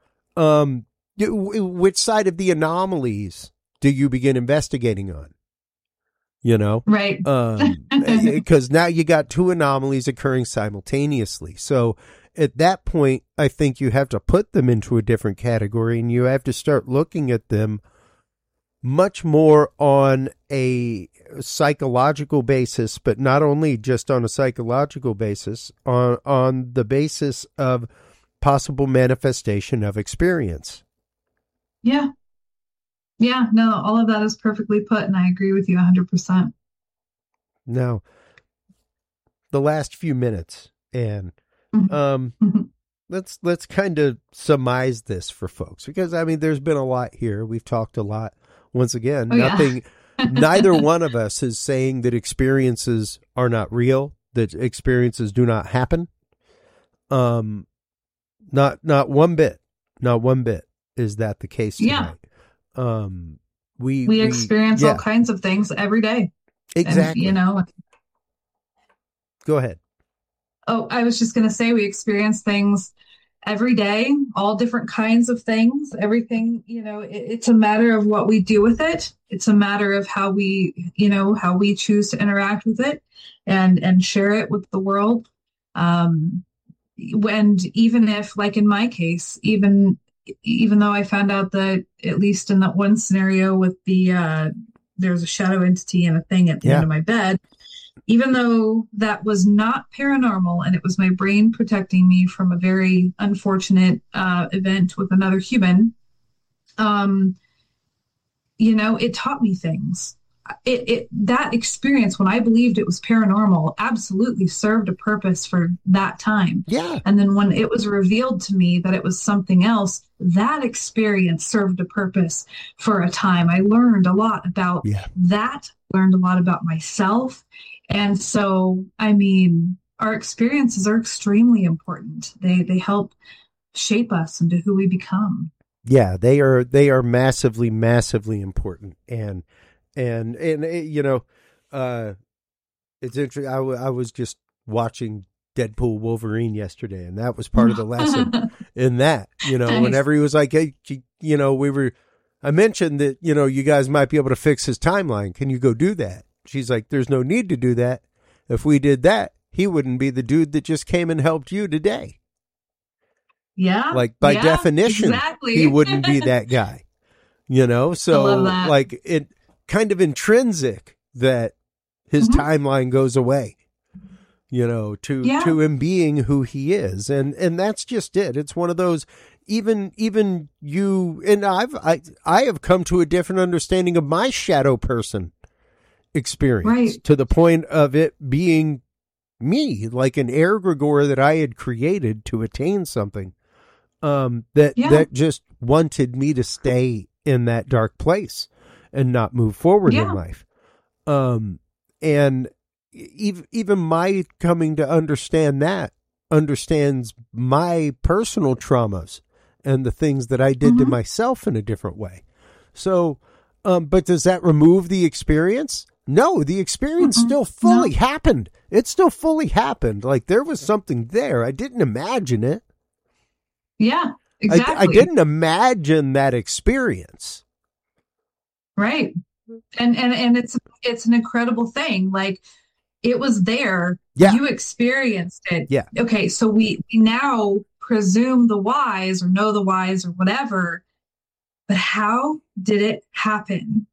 Um, which side of the anomalies do you begin investigating on? You know, right? Um, because now you got two anomalies occurring simultaneously. So at that point, I think you have to put them into a different category, and you have to start looking at them much more on a psychological basis, but not only just on a psychological basis, on, on the basis of possible manifestation of experience. Yeah. Yeah, no, all of that is perfectly put, and I agree with you one hundred percent. Now, the last few minutes, and mm-hmm. um, mm-hmm. let's let's kind of surmise this for folks, because I mean, there's been a lot here. We've talked a lot. Once again, oh, nothing. Yeah. Neither one of us is saying that experiences are not real, that experiences do not happen. Um, not not one bit, not one bit is that the case tonight. Yeah. Um, we we experience we, yeah. all kinds of things every day. Exactly. And, you know. Go ahead. Oh, I was just going to say we experience things every day, all different kinds of things. Everything, you know, it, it's a matter of what we do with it. It's a matter of how we, you know, how we choose to interact with it and and share it with the world. Um, and even if, like in my case, even even though I found out that at least in that one scenario with the uh, there's a shadow entity and a thing at the yeah. end of my bed. Even though that was not paranormal and it was my brain protecting me from a very unfortunate uh, event with another human, um, you know, it taught me things. it, it that experience, when I believed it was paranormal, absolutely served a purpose for that time. Yeah. And then when it was revealed to me that it was something else, that experience served a purpose for a time. I learned a lot about yeah. that, learned a lot about myself. And so, I mean, our experiences are extremely important. They they help shape us into who we become. Yeah, they are they are massively, massively important. And And, and you know, uh, it's interesting. I, w- I was just watching Deadpool Wolverine yesterday, and that was part of the lesson in that, you know, nice. Whenever he was like, hey, you know, we were, I mentioned that, you know, you guys might be able to fix his timeline. Can you go do that? She's like, there's no need to do that. If we did that, he wouldn't be the dude that just came and helped you today. Yeah. Like by yeah, definition, exactly. he wouldn't be that guy, you know? So like it, kind of intrinsic that his mm-hmm. timeline goes away, you know, to, yeah. to him being who he is. And, and that's just it. It's one of those, even, even you, and I've, I, I have come to a different understanding of my shadow person experience right. to the point of it being me, like an egregore that I had created to attain something, um, that, yeah. that just wanted me to stay in that dark place and not move forward yeah. in life. Um, and even, even my coming to understand that understands my personal traumas and the things that I did mm-hmm. to myself in a different way. So, um, but does that remove the experience? No, the experience mm-hmm. still fully no. happened. It still fully happened. Like there was something there. I didn't imagine it. Yeah, exactly. I, I didn't imagine that experience. Right. And, and, and it's, it's an incredible thing. Like it was there. Yeah. You experienced it. Yeah. Okay. So we, we now presume the whys or know the whys or whatever, but how did it happen?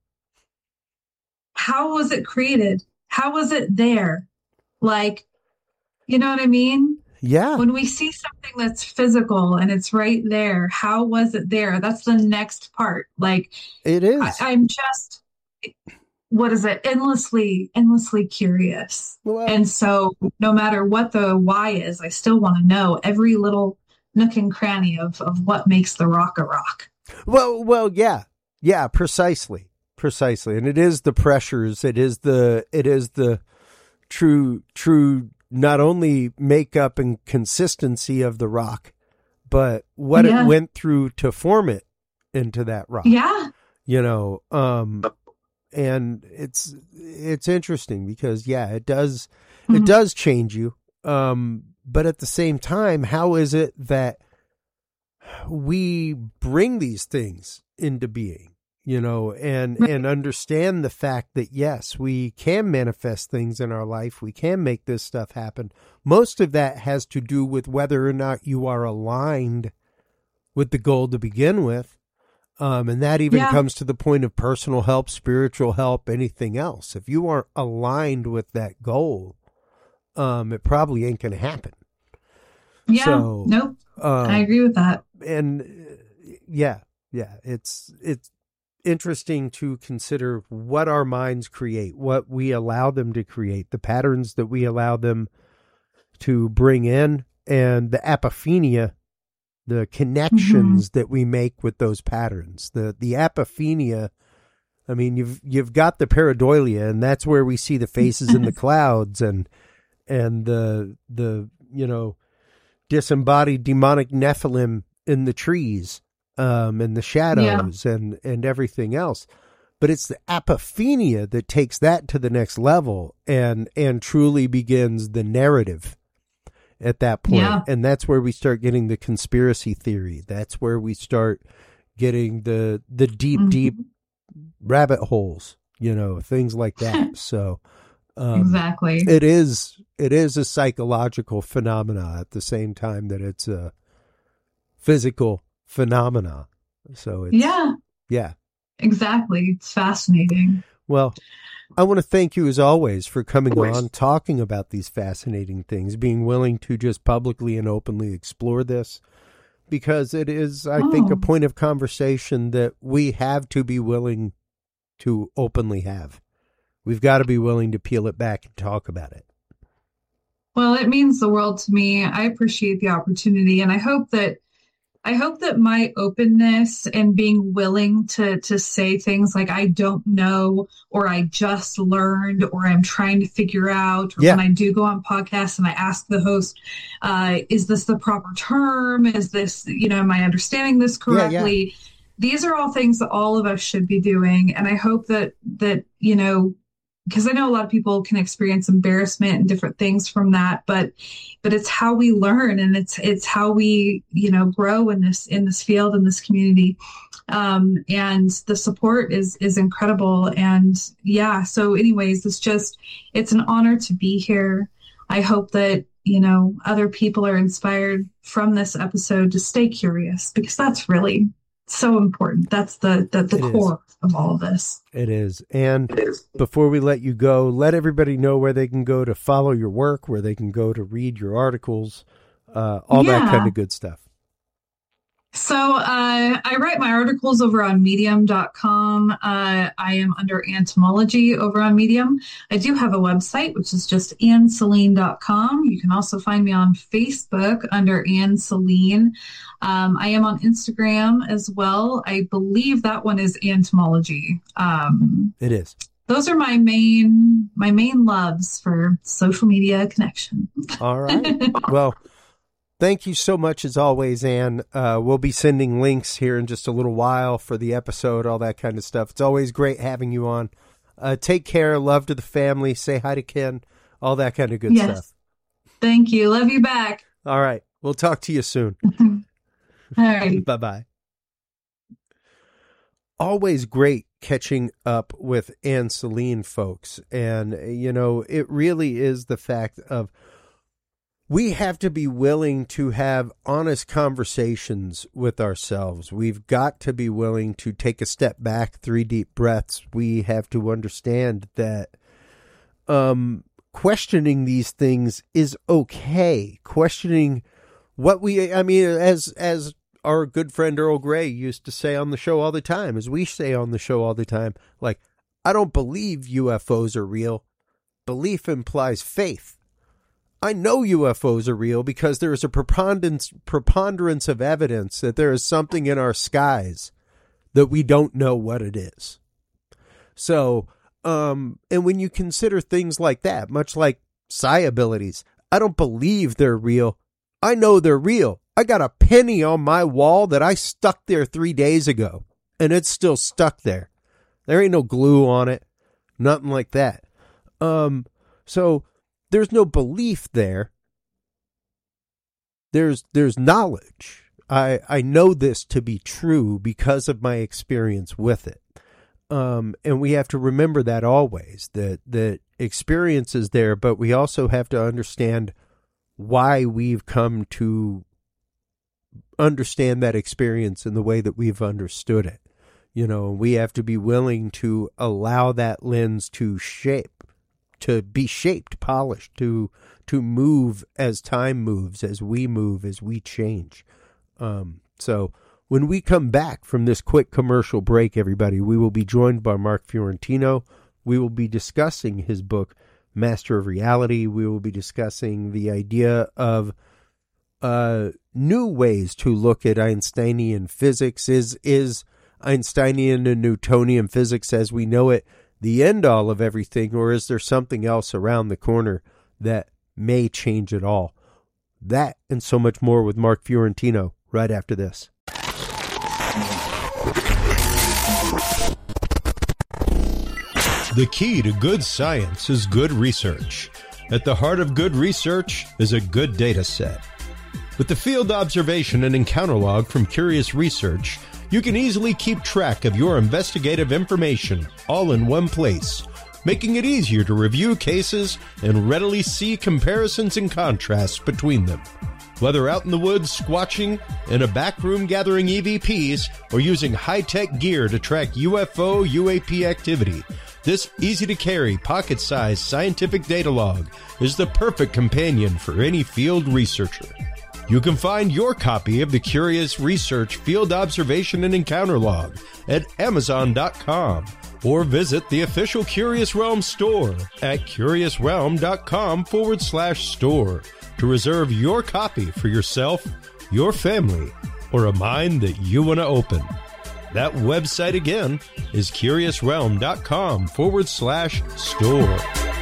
How was it created? How was it there? Like, you know what I mean? Yeah. When we see something that's physical and it's right there, how was it there? That's the next part. Like it is. I, I'm just, what is it? Endlessly, endlessly curious. Well, and so no matter what the why is, I still want to know every little nook and cranny of, of what makes the rock a rock. Well, well, yeah, yeah, precisely, precisely. And it is the pressures. It is the, it is the true, true, not only makeup and consistency of the rock, but what yeah. it went through to form it into that rock. Yeah. You know, um, and it's, it's interesting because yeah, it does, mm-hmm. it does change you. Um, but at the same time, how is it that we bring these things into being? You know, and, right. and understand the fact that, yes, we can manifest things in our life. We can make this stuff happen. Most of that has to do with whether or not you are aligned with the goal to begin with. Um, and that even yeah. comes to the point of personal help, spiritual help, anything else. If you aren't aligned with that goal, um, it probably ain't going to happen. Yeah. So, nope. Um, I agree with that. And uh, yeah, yeah, it's, it's, interesting to consider what our minds create, what we allow them to create, the patterns that we allow them to bring in, and the apophenia, the connections mm-hmm. that we make with those patterns. The the apophenia, I mean, you've you've got the pareidolia, and that's where we see the faces in the clouds and and the the you know disembodied demonic Nephilim in the trees. Um, and the shadows yeah. and, and everything else. But it's the apophenia that takes that to the next level and, and truly begins the narrative at that point. Yeah. And that's where we start getting the conspiracy theory. That's where we start getting the, the deep, mm-hmm. deep rabbit holes, you know, things like that. So, um, exactly. It is, it is a psychological phenomena at the same time that it's a physical phenomena. So it's, yeah, yeah, exactly. It's fascinating. Well, I want to thank you as always for coming on, talking about these fascinating things, being willing to just publicly and openly explore this, because it is, I oh. think, a point of conversation that we have to be willing to openly have. we've got to be willing to peel it back and talk about it. Well, it means the world to me. I appreciate the opportunity, and I hope that I hope that my openness and being willing to to say things like I don't know, or I just learned, or I'm trying to figure out, or yeah. when I do go on podcasts and I ask the host, uh, is this the proper term? Is this, you know, am I understanding this correctly? Yeah, yeah. These are all things that all of us should be doing. And I hope that, that, you know, because I know a lot of people can experience embarrassment and different things from that, but, but it's how we learn, and it's, it's how we, you know, grow in this, in this field, in this community. Um, and the support is, is incredible. And yeah, so anyways, it's just, it's an honor to be here. I hope that, you know, other people are inspired from this episode to stay curious, because that's really so important. That's the, the, the core is. of all of this. It is. And it is. Before we let you go, let everybody know where they can go to follow your work, where they can go to read your articles, uh, all yeah. that kind of good stuff. So uh, I write my articles over on medium dot com. Uh, I am under entomology over on Medium. I do have a website, which is just anne celine dot com. You can also find me on Facebook under Anne Celine. Um, I am on Instagram as well. I believe that one is entomology. Um, it is. Those are my main my main loves for social media connection. All right. Well, thank you so much, as always, Anne. Uh, we'll be sending links here in just a little while for the episode, all that kind of stuff. It's always great having you on. Uh, take care. Love to the family. Say hi to Ken. All that kind of good yes. stuff. Thank you. Love you back. All right. We'll talk to you soon. All right. Bye-bye. Always great catching up with Anne Celine, folks. And, you know, it really is the fact of we have to be willing to have honest conversations with ourselves. We've got to be willing to take a step back, three deep breaths. We have to understand that um, questioning these things is okay. Questioning what we, I mean, as as our good friend Earl Grey used to say on the show all the time, as we say on the show all the time, like, I don't believe U F Os are real. Belief implies faith. I know U F Os are real because there is a preponderance, preponderance of evidence that there is something in our skies that we don't know what it is. So, um, and when you consider things like that, much like psi abilities, I don't believe they're real. I know they're real. I got a penny on my wall that I stuck there three days ago, and it's still stuck there. There ain't no glue on it, nothing like that. Um, so there's no belief there. There's there's knowledge. I I know this to be true because of my experience with it. Um, and we have to remember that always, that that experience is there, but we also have to understand why we've come to understand that experience in the way that we've understood it. You know, we have to be willing to allow that lens to shape, to be shaped, polished, to to move as time moves, as we move, as we change. Um, so when we come back from this quick commercial break, everybody, we will be joined by Mark Fiorentino. We will be discussing his book, Master of Reality. We will be discussing the idea of uh, new ways to look at Einsteinian physics. Is is Einsteinian and Newtonian physics as we know it the end all of everything, or is there something else around the corner that may change it all? That and so much more with Mark Fiorentino right after this. The key to good science is good research. At the heart of good research is a good data set. With the field observation and encounter log from Curious Research, you can easily keep track of your investigative information all in one place, making it easier to review cases and readily see comparisons and contrasts between them. Whether out in the woods squatching, in a back room gathering E V Ps, or using high-tech gear to track U F O, U A P activity, this easy-to-carry, pocket-sized scientific data log is the perfect companion for any field researcher. You can find your copy of the Curious Research Field Observation and Encounter Log at amazon dot com or visit the official Curious Realm store at curious realm dot com forward slash store to reserve your copy for yourself, your family, or a mind that you want to open. That website again is curious realm dot com forward slash store.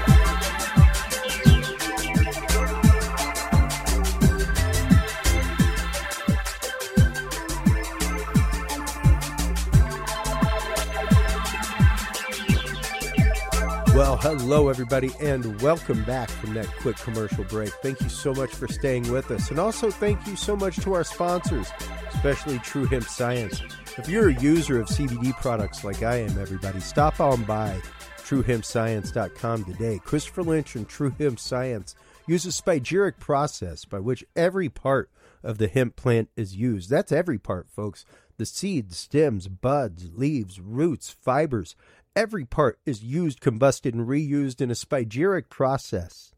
Well, hello, everybody, and welcome back from that quick commercial break. Thank you so much for staying with us. And also thank you so much to our sponsors, especially True Hemp Science. If you're a user of C B D products like I am, everybody, stop on by true hemp science dot com today. Christopher Lynch and True Hemp Science use a spagyric process by which every part of the hemp plant is used. That's every part, folks. The seeds, stems, buds, leaves, roots, fibers. Every part is used, combusted, and reused in a spagyric process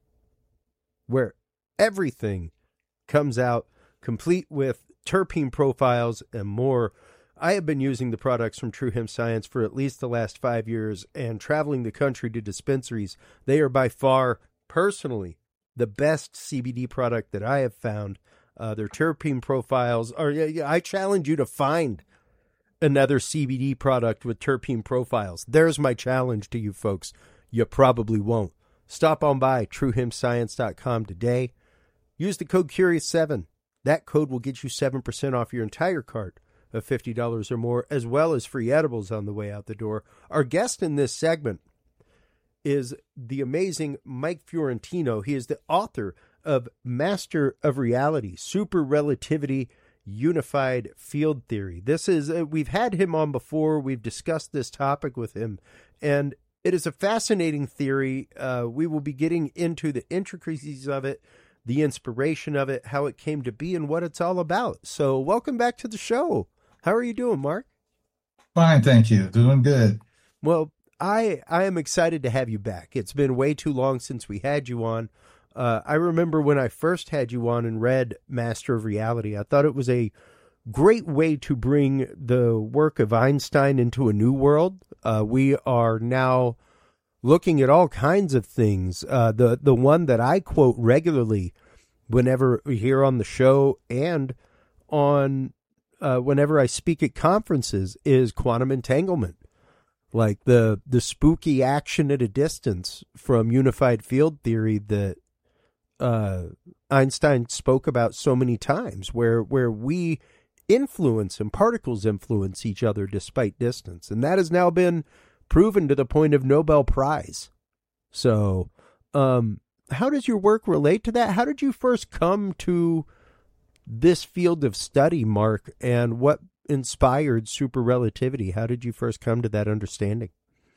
where everything comes out complete with terpene profiles and more. I have been using the products from True Hemp Science for at least the last five years and traveling the country to dispensaries. They are by far, personally, the best C B D product that I have found. Uh, their terpene profiles are, I challenge you to find another C B D product with terpene profiles. There's my challenge to you folks. You probably won't. Stop on by true hemp science dot com today. Use the code Curious seven. That code will get you seven percent off your entire cart of fifty dollars or more, as well as free edibles on the way out the door. Our guest in this segment is the amazing Mike Fiorentino. He is the author of Master of Reality, Super Relativity, Unified Field Theory. This is, uh, we've had him on before. We've discussed this topic with him, and it is a fascinating theory. Uh, we will be getting into the intricacies of it, the inspiration of it, how it came to be, and what it's all about. So welcome back to the show. How are you doing, Mark? Fine, thank you. Doing good. Well, I I am excited to have you back. It's been way too long since we had you on. Uh, I remember when I first had you on and read Master of Reality, I thought it was a great way to bring the work of Einstein into a new world. Uh, we are now looking at all kinds of things. Uh, the, the one that I quote regularly whenever here on the show and on uh, whenever I speak at conferences is quantum entanglement. Like the, the spooky action at a distance from unified field theory that Uh, Einstein spoke about so many times, where where we influence and particles influence each other despite distance. And that has now been proven to the point of Nobel Prize. So um, how does your work relate to that? How did you first come to this field of study, Mark, and what inspired super relativity? How did you first come to that understanding?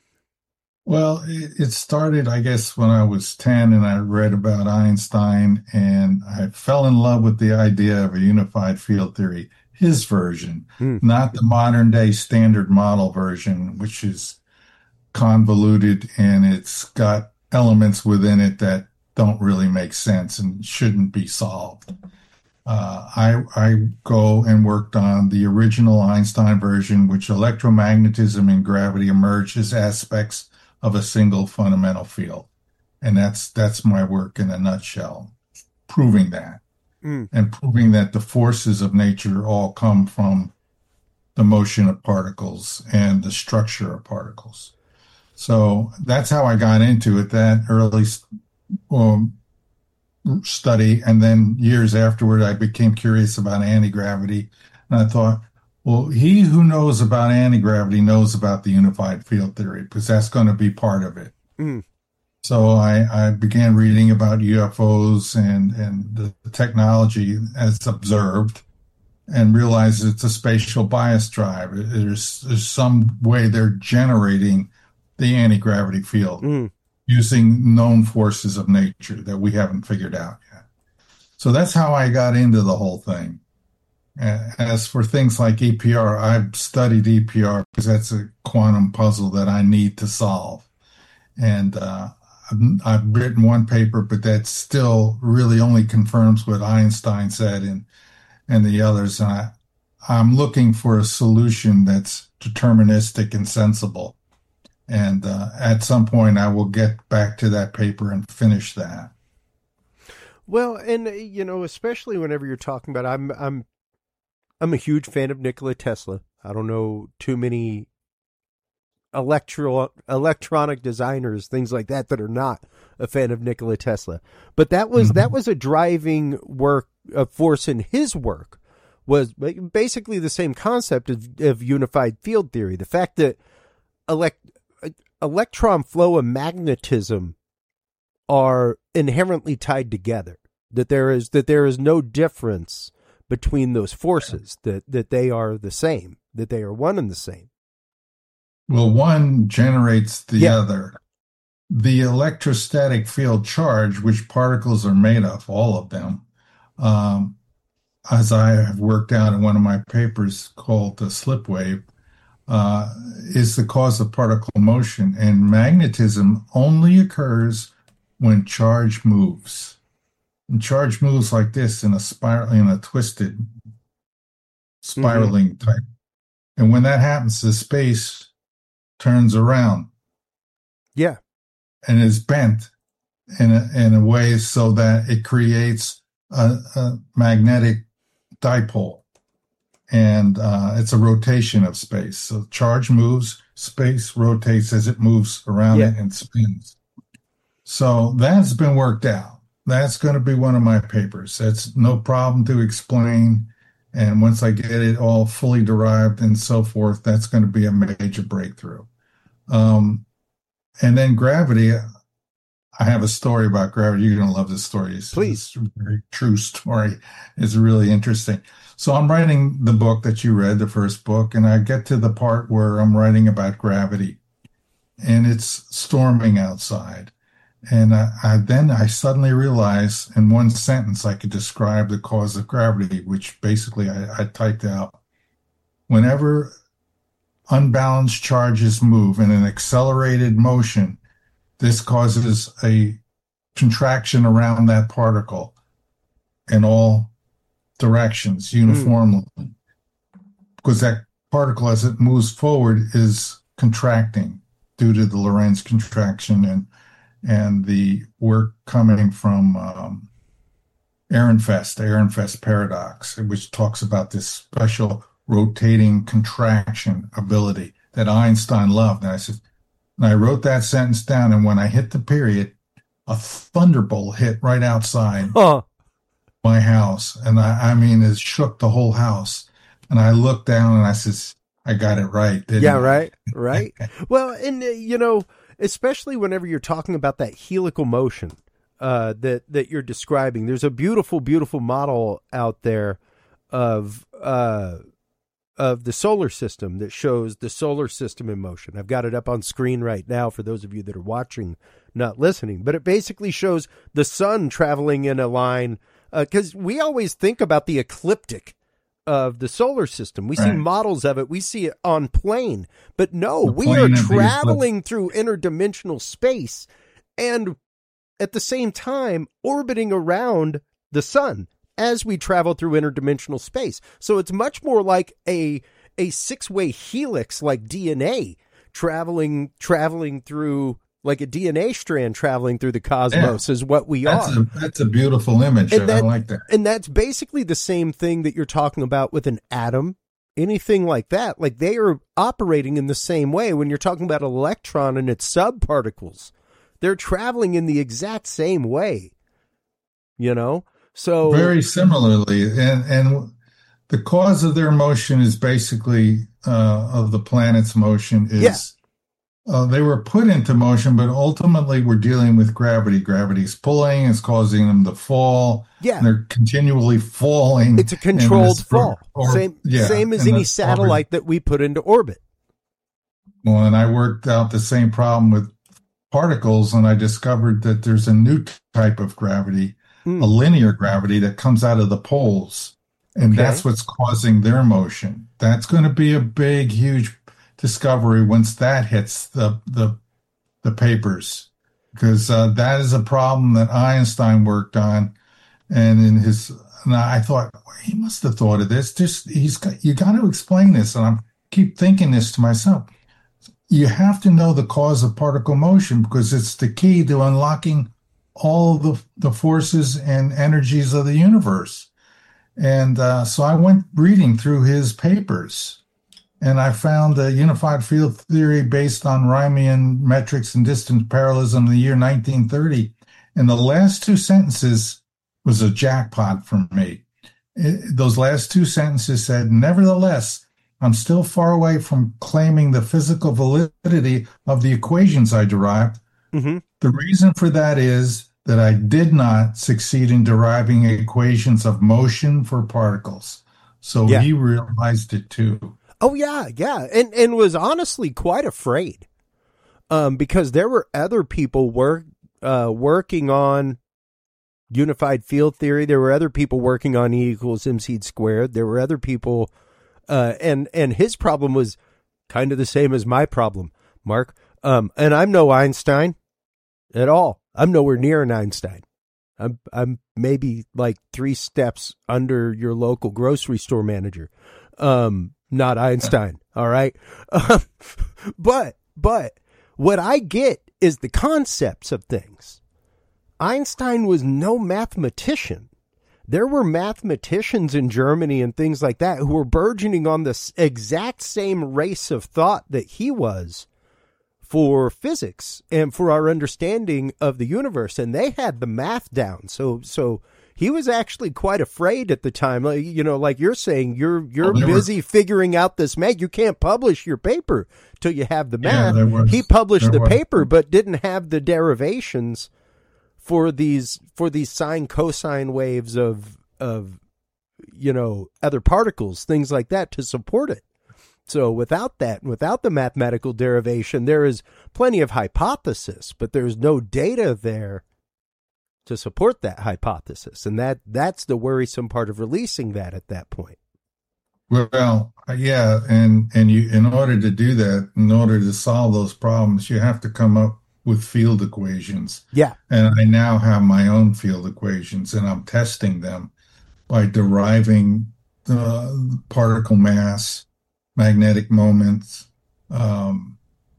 Well, it, it started, I guess, when I was ten and I read about Einstein, and I fell in love with the idea of a unified field theory, his version, mm. not the modern day standard model version, which is convoluted and it's got elements within it that don't really make sense and shouldn't be solved. Uh, I, I go and worked on the original Einstein version, which electromagnetism and gravity emerge as aspects of a single fundamental field. And that's that's my work in a nutshell, proving that. Mm. And proving that the forces of nature all come from the motion of particles and the structure of particles. So that's how I got into it, that early um, study. And then years afterward, I became curious about anti-gravity. And I thought, well, he who knows about anti-gravity knows about the unified field theory, because that's going to be part of it. Mm. So I, I began reading about U F Os and, and the technology as observed, and realized it's a spatial bias drive. There's, there's some way they're generating the anti-gravity field mm. using known forces of nature that we haven't figured out yet. So that's how I got into the whole thing. As for things like E P R, I've studied E P R because that's a quantum puzzle that I need to solve. And uh, I've written one paper, but that still really only confirms what Einstein said and and the others. And I, I'm looking for a solution that's deterministic and sensible. And uh, at some point, I will get back to that paper and finish that. Well, and you know, especially whenever you're talking about, I'm I'm I'm a huge fan of Nikola Tesla. I don't know too many electro electronic designers, things like that, that are not a fan of Nikola Tesla. But that was mm-hmm. that was a driving work a force in his work, was basically the same concept of, of unified field theory. The fact that elect, electron flow and magnetism are inherently tied together, that there is that there is no difference between those forces, that that they are the same, that they are one and the same. Well, one generates the yeah. other. The electrostatic field charge, which particles are made of, all of them, um, as I have worked out in one of my papers called the slip wave, uh, is the cause of particle motion. And magnetism only occurs when charge moves. And charge moves like this in a spiral, in a twisted, spiraling mm-hmm. type. And when that happens, the space turns around. Yeah. And is bent in a, in a way so that it creates a, a magnetic dipole. And uh, it's a rotation of space. So charge moves, space rotates as it moves around yeah. it and spins. So that's been worked out. That's going to be one of my papers. That's no problem to explain. And once I get it all fully derived and so forth, that's going to be a major breakthrough. Um, and then gravity, I have a story about gravity. You're going to love this story. It's, Please. It's a very true story. It's really interesting. So I'm writing the book that you read, the first book, and I get to the part where I'm writing about gravity. And it's storming outside. And I, I then I suddenly realize in one sentence I could describe the cause of gravity, which basically I, I typed out. Whenever unbalanced charges move in an accelerated motion, this causes a contraction around that particle in all directions uniformly, mm. because that particle, as it moves forward, is contracting due to the Lorentz contraction and and the work coming from um, Ehrenfest, the Ehrenfest paradox, which talks about this special rotating contraction ability that Einstein loved. And I said, and I wrote that sentence down, and when I hit the period, a thunderbolt hit right outside huh. my house. And I, I mean, it shook the whole house. And I looked down and I said, I got it right. Didn't yeah, I? right, right. Well, and, uh, you know, especially whenever you're talking about that helical motion uh, that, that you're describing, there's a beautiful, beautiful model out there of uh, of the solar system that shows the solar system in motion. I've got it up on screen right now for those of you that are watching, not listening. But it basically shows the sun traveling in a line, because uh, we always think about the ecliptic of the solar system. We right. see models of it. We see it on plane. But no, we are traveling through interdimensional space and at the same time orbiting around the sun as we travel through interdimensional space. So it's much more like a a six-way helix, like D N A traveling traveling through, like a D N A strand traveling through the cosmos yeah. is what we that's are. A, that's a beautiful image. And that, I like that. And that's basically the same thing that you're talking about with an atom, anything like that. Like, they are operating in the same way. When you're talking about an electron and its subparticles, they're traveling in the exact same way, you know? So very similarly, and and the cause of their motion is basically uh, of the planet's motion is yeah. uh, they were put into motion, but ultimately we're dealing with gravity. Gravity's pulling, it's causing them to fall. Yeah, and they're continually falling. It's a controlled fall, or, same yeah, same as any satellite orbit that we put into orbit. Well, and I worked out the same problem with particles, and I discovered that there's a new type of gravity. Mm. A linear gravity that comes out of the poles, and okay. that's what's causing their motion. That's going to be a big, huge discovery once that hits the the the papers. because uh, that is a problem that Einstein worked on. And in his, and I thought, well, he must have thought of this. Just he's got, you got to explain this. And I keep thinking this to myself. You have to know the cause of particle motion because it's the key to unlocking all the the forces and energies of the universe. And uh, so I went reading through his papers, and I found a unified field theory based on Riemann metrics and distance parallelism in the year nineteen thirty. And the last two sentences was a jackpot for me. It, those last two sentences said, nevertheless, I'm still far away from claiming the physical validity of the equations I derived. Mm-hmm. The reason for that is that I did not succeed in deriving equations of motion for particles. So Yeah. he realized it too. Oh, yeah, yeah. And and was honestly quite afraid um, because there were other people work, uh, working on unified field theory. There were other people working on E equals mc squared. There were other people, uh, and, and his problem was kind of the same as my problem, Mark. Um, and I'm no Einstein at all. I'm nowhere near an Einstein. I'm I'm maybe like three steps under your local grocery store manager. Um, not Einstein. All right. Um, but but what I get is the concepts of things. Einstein was no mathematician. There were mathematicians in Germany and things like that who were burgeoning on the exact same race of thought that he was for physics and for our understanding of the universe, and they had the math down. So, so he was actually quite afraid at the time. Like, you know, like you're saying, you're you're Well, busy were, figuring out this math. You can't publish your paper till you have the Yeah, math. there was- he published the there was- paper, but didn't have the derivations for these for these sine cosine waves of of you know other particles, things like that, to support it. So without that, without the mathematical derivation, there is plenty of hypothesis, but there's no data there to support that hypothesis. And that that's the worrisome part of releasing that at that point. Well, yeah, and and you, in order to do that, in order to solve those problems, you have to come up with field equations. Yeah. And I now have my own field equations, and I'm testing them by deriving the particle mass, magnetic moments, um,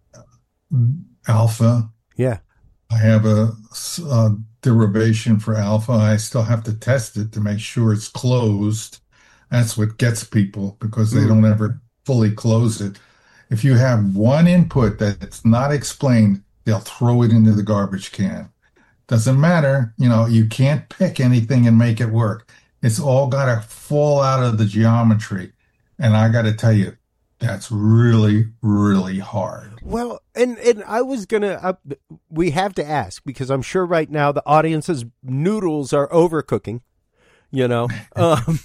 alpha. Yeah. I have a, a derivation for alpha. I still have to test it to make sure it's closed. That's what gets people, because they Mm. don't ever fully close it. If you have one input that's not explained, they'll throw it into the garbage can. Doesn't matter. You know, you can't pick anything and make it work. It's all got to fall out of the geometry. And I got to tell you, that's really, really hard. Well, and, and I was going to, uh, we have to ask, because I'm sure right now the audience's noodles are overcooking, you know, um,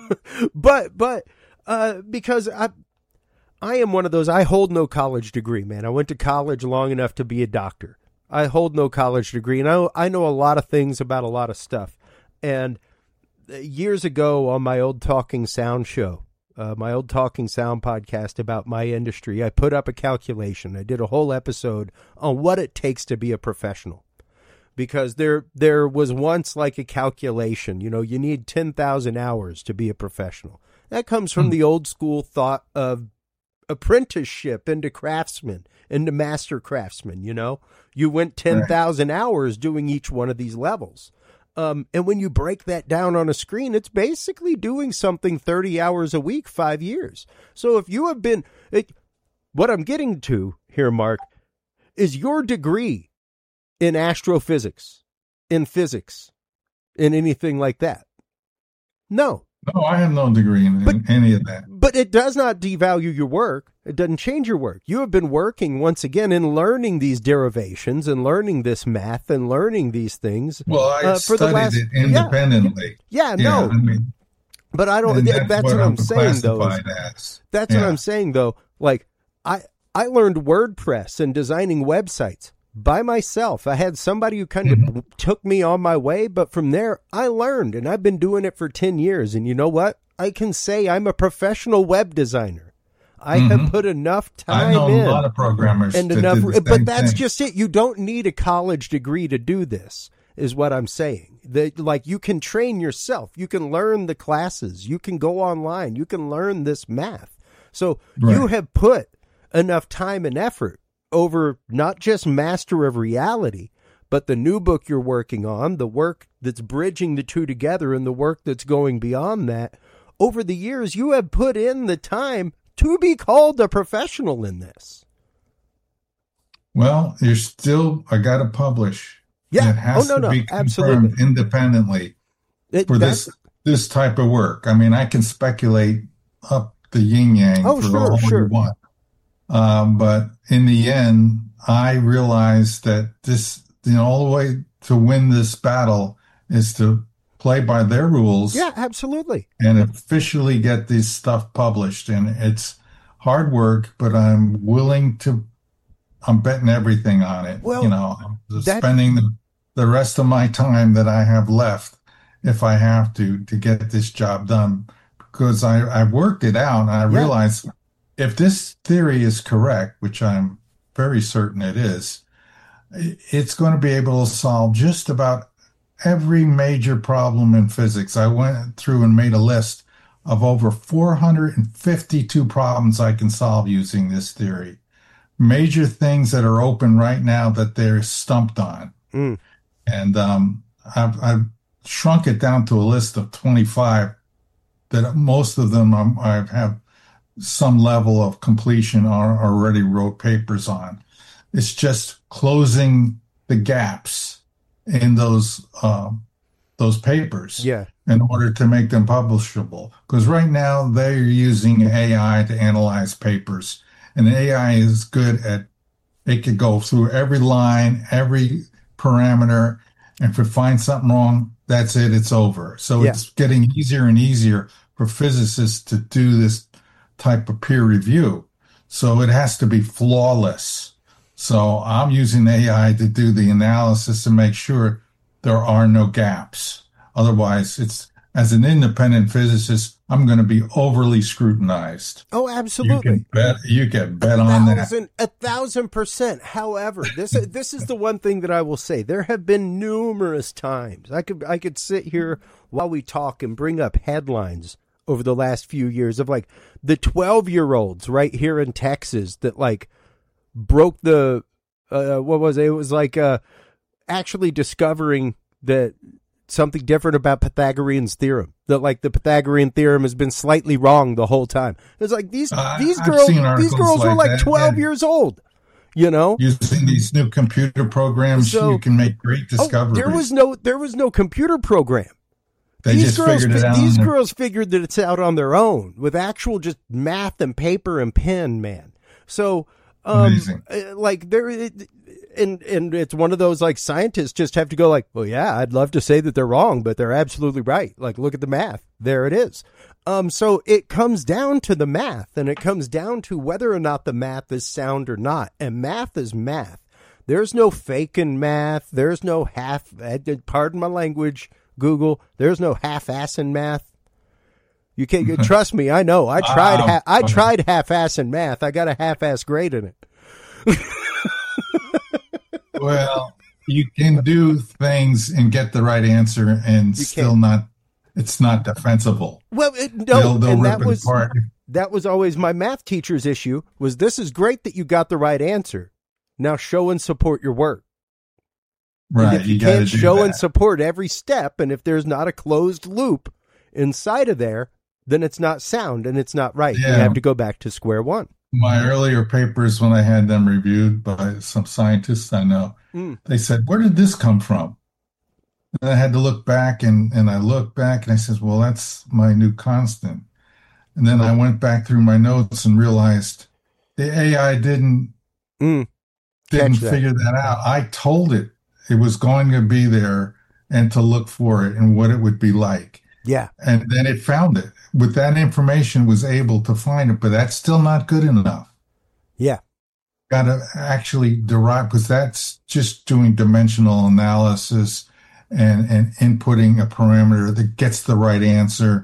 but, but, uh, because I, I am one of those, I hold no college degree, man. I went to college long enough to be a doctor. I hold no college degree, and I, I know a lot of things about a lot of stuff. And years ago on my old Talking Sound show, uh, my old Talking Sound podcast about my industry, I put up a calculation. I did a whole episode on what it takes to be a professional. Because there there was once like a calculation, you know, you need ten thousand hours to be a professional. That comes from hmm. the old school thought of apprenticeship into craftsman, into master craftsman, you know. You went ten thousand right. hours doing each one of these levels. Um, and when you break that down on a screen, it's basically doing something thirty hours a week, five years. So if you have been, it, what I'm getting to here, Mark, is your degree in astrophysics, in physics, in anything like that? No. No, I have no degree in, but, in any of that. But it does not devalue your work. It doesn't change your work. You have been working, once again, in learning these derivations and learning this math and learning these things. Well, I uh, for studied the last, it independently. Yeah, yeah, yeah no. I mean, but I don't, that's, that's what, what I'm, I'm saying, though. As. That's yeah. what I'm saying, though. Like, I, I learned WordPress and designing websites by myself. I had somebody who kind of mm-hmm. took me on my way, but from there I learned, and I've been doing it for ten years. And you know what? I can say I'm a professional web designer. I Mhm. have put enough time I know in. a lot of programmers and that enough, did the but same that's thing. just it. You don't need a college degree to do this, is what I'm saying. That, like, you can train yourself. You can learn the classes. You can go online. You can learn this math. So you Right. have put enough time and effort over not just Master of Reality, but the new book you're working on, the work that's bridging the two together, and the work that's going beyond that. Over the years, you have put in the time to be called a professional in this. Well, you're still, I got to publish. Yeah. It has Oh, no, to no. be Absolutely. confirmed independently It- for that's- this this type of work. I mean, I can speculate up the yin yang Oh, for sure, all sure. you want. Um, but in the end, I realized that this, you know, all the way to win this battle is to play by their rules. Yeah, absolutely. And officially get this stuff published. And it's hard work, but I'm willing to, I'm betting everything on it. Well, you know, I'm that- spending the, the rest of my time that I have left, if I have to, to get this job done, because I, I worked it out and I Yeah. realized if this theory is correct, which I'm very certain it is, it's going to be able to solve just about every major problem in physics. I went through and made a list of over four hundred fifty-two problems I can solve using this theory. Major things that are open right now that they're stumped on. Mm. And um, I've, I've shrunk it down to a list of twenty-five that most of them I'm, I have some level of completion or already wrote papers on. It's just closing the gaps in those um, those papers Yeah. in order to make them publishable. Because right now they're using A I to analyze papers, and A I is good at, it could go through every line, every parameter, and if it finds something wrong, that's it, it's over. So Yeah. it's getting easier and easier for physicists to do this type of peer review. So it has to be flawless. So I'm using A I to do the analysis to make sure there are no gaps. Otherwise, it's, as an independent physicist, I'm going to be overly scrutinized. Oh, You absolutely. can bet, you can bet a on that. thousand, a thousand percent. However, this this is the one thing that I will say. There have been numerous times I could I could sit here while we talk and bring up headlines over the last few years of like the twelve year olds right here in Texas that like broke the uh, what was it? It was like uh, actually discovering that something different about Pythagorean's theorem. That like the Pythagorean theorem has been slightly wrong the whole time. It's like these Uh, these I've girls seen these articles girls were like like that, twelve and- years old. You know, Using these new computer programs, So- you can make great oh, discoveries. there was no there was no computer program. they these just girls figured it fi- out. these on their- girls figured that it's out on their own with actual just math and paper and pen, man. So um Amazing. uh, like there it, and and it's one of those like scientists just have to go like, well, yeah, I'd love to say that they're wrong, but they're absolutely right. Like, look at the math. There it is. Um, so it comes down to the math, and it comes down to whether or not the math is sound or not. And math is math. There's no faking math. There's no half, pardon my language, Google. There's no half-assing math. You can't you trust me. I know. I tried. Wow. Ha- I tried half-assing math. I got a half-ass grade in it. Well, you can do things and get the right answer and You still can. not, it's not defensible. Well, it, no, they'll they'll and rip that it was apart. that was always my math teacher's issue. Was this is great that you got the right answer. Now show and support your work. Right. And if you, you gotta can't do show that. and support every step, and if there's not a closed loop inside of there, then it's not sound and it's not right. You Yeah. have to go back to square one. My earlier papers, when I had them reviewed by some scientists I know, Mm. they said, where did this come from? And I had to look back, and, and I looked back and I said, well, that's my new constant. And then I went back through my notes and realized the A I didn't Mm. didn't Catch that. figure that out. I told it it was going to be there and to look for it and what it would be like. Yeah. And then it found it. With that information, was able to find it, but that's still not good enough. Yeah. Got to actually derive, because that's just doing dimensional analysis and, and inputting a parameter that gets the right answer.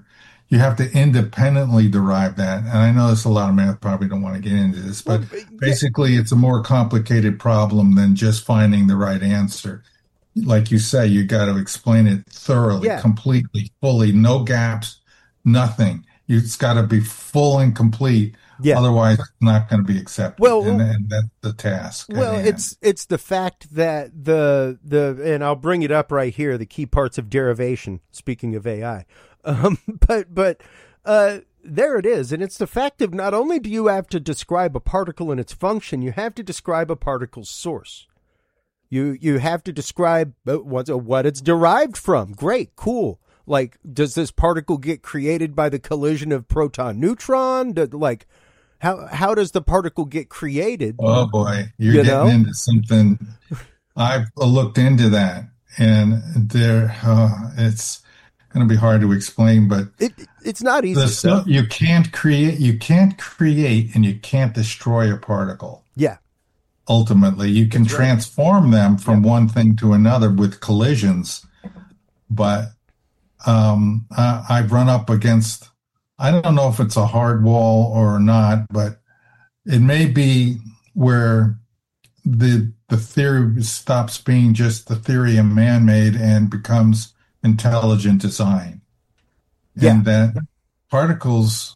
you have to independently derive that. And I know there's a lot of math, probably don't want to get into this, but well, basically it's a more complicated problem than just finding the right answer. Like you say, you got to explain it thoroughly, yeah. completely, fully, no gaps, nothing. It's got to be full and complete. Yeah. Otherwise, it's not going to be accepted. Well, and, and that's the task. Well, it's it's the fact that the the and I'll bring it up right here. The key parts of derivation. Speaking of A I, um, but but uh, there it is, and it's the fact of not only do you have to describe a particle and its function, you have to describe a particle's source. You you have to describe what what it's derived from. Great, cool. Like, does this particle get created by the collision of proton-neutron? Like, how how does the particle get created? Oh, boy. You're you getting know? into something. I've looked into that, and there uh, it's going to be hard to explain, but it, it's not easy. The, you can't create, you can't create and you can't destroy a particle. Yeah. Ultimately, you can That's transform right. them from yeah. one thing to another with collisions, but um, I, I've run up against, I don't know if it's a hard wall or not, but it may be where the the theory stops being just the theory of man-made and becomes intelligent design. Yeah. And that particles,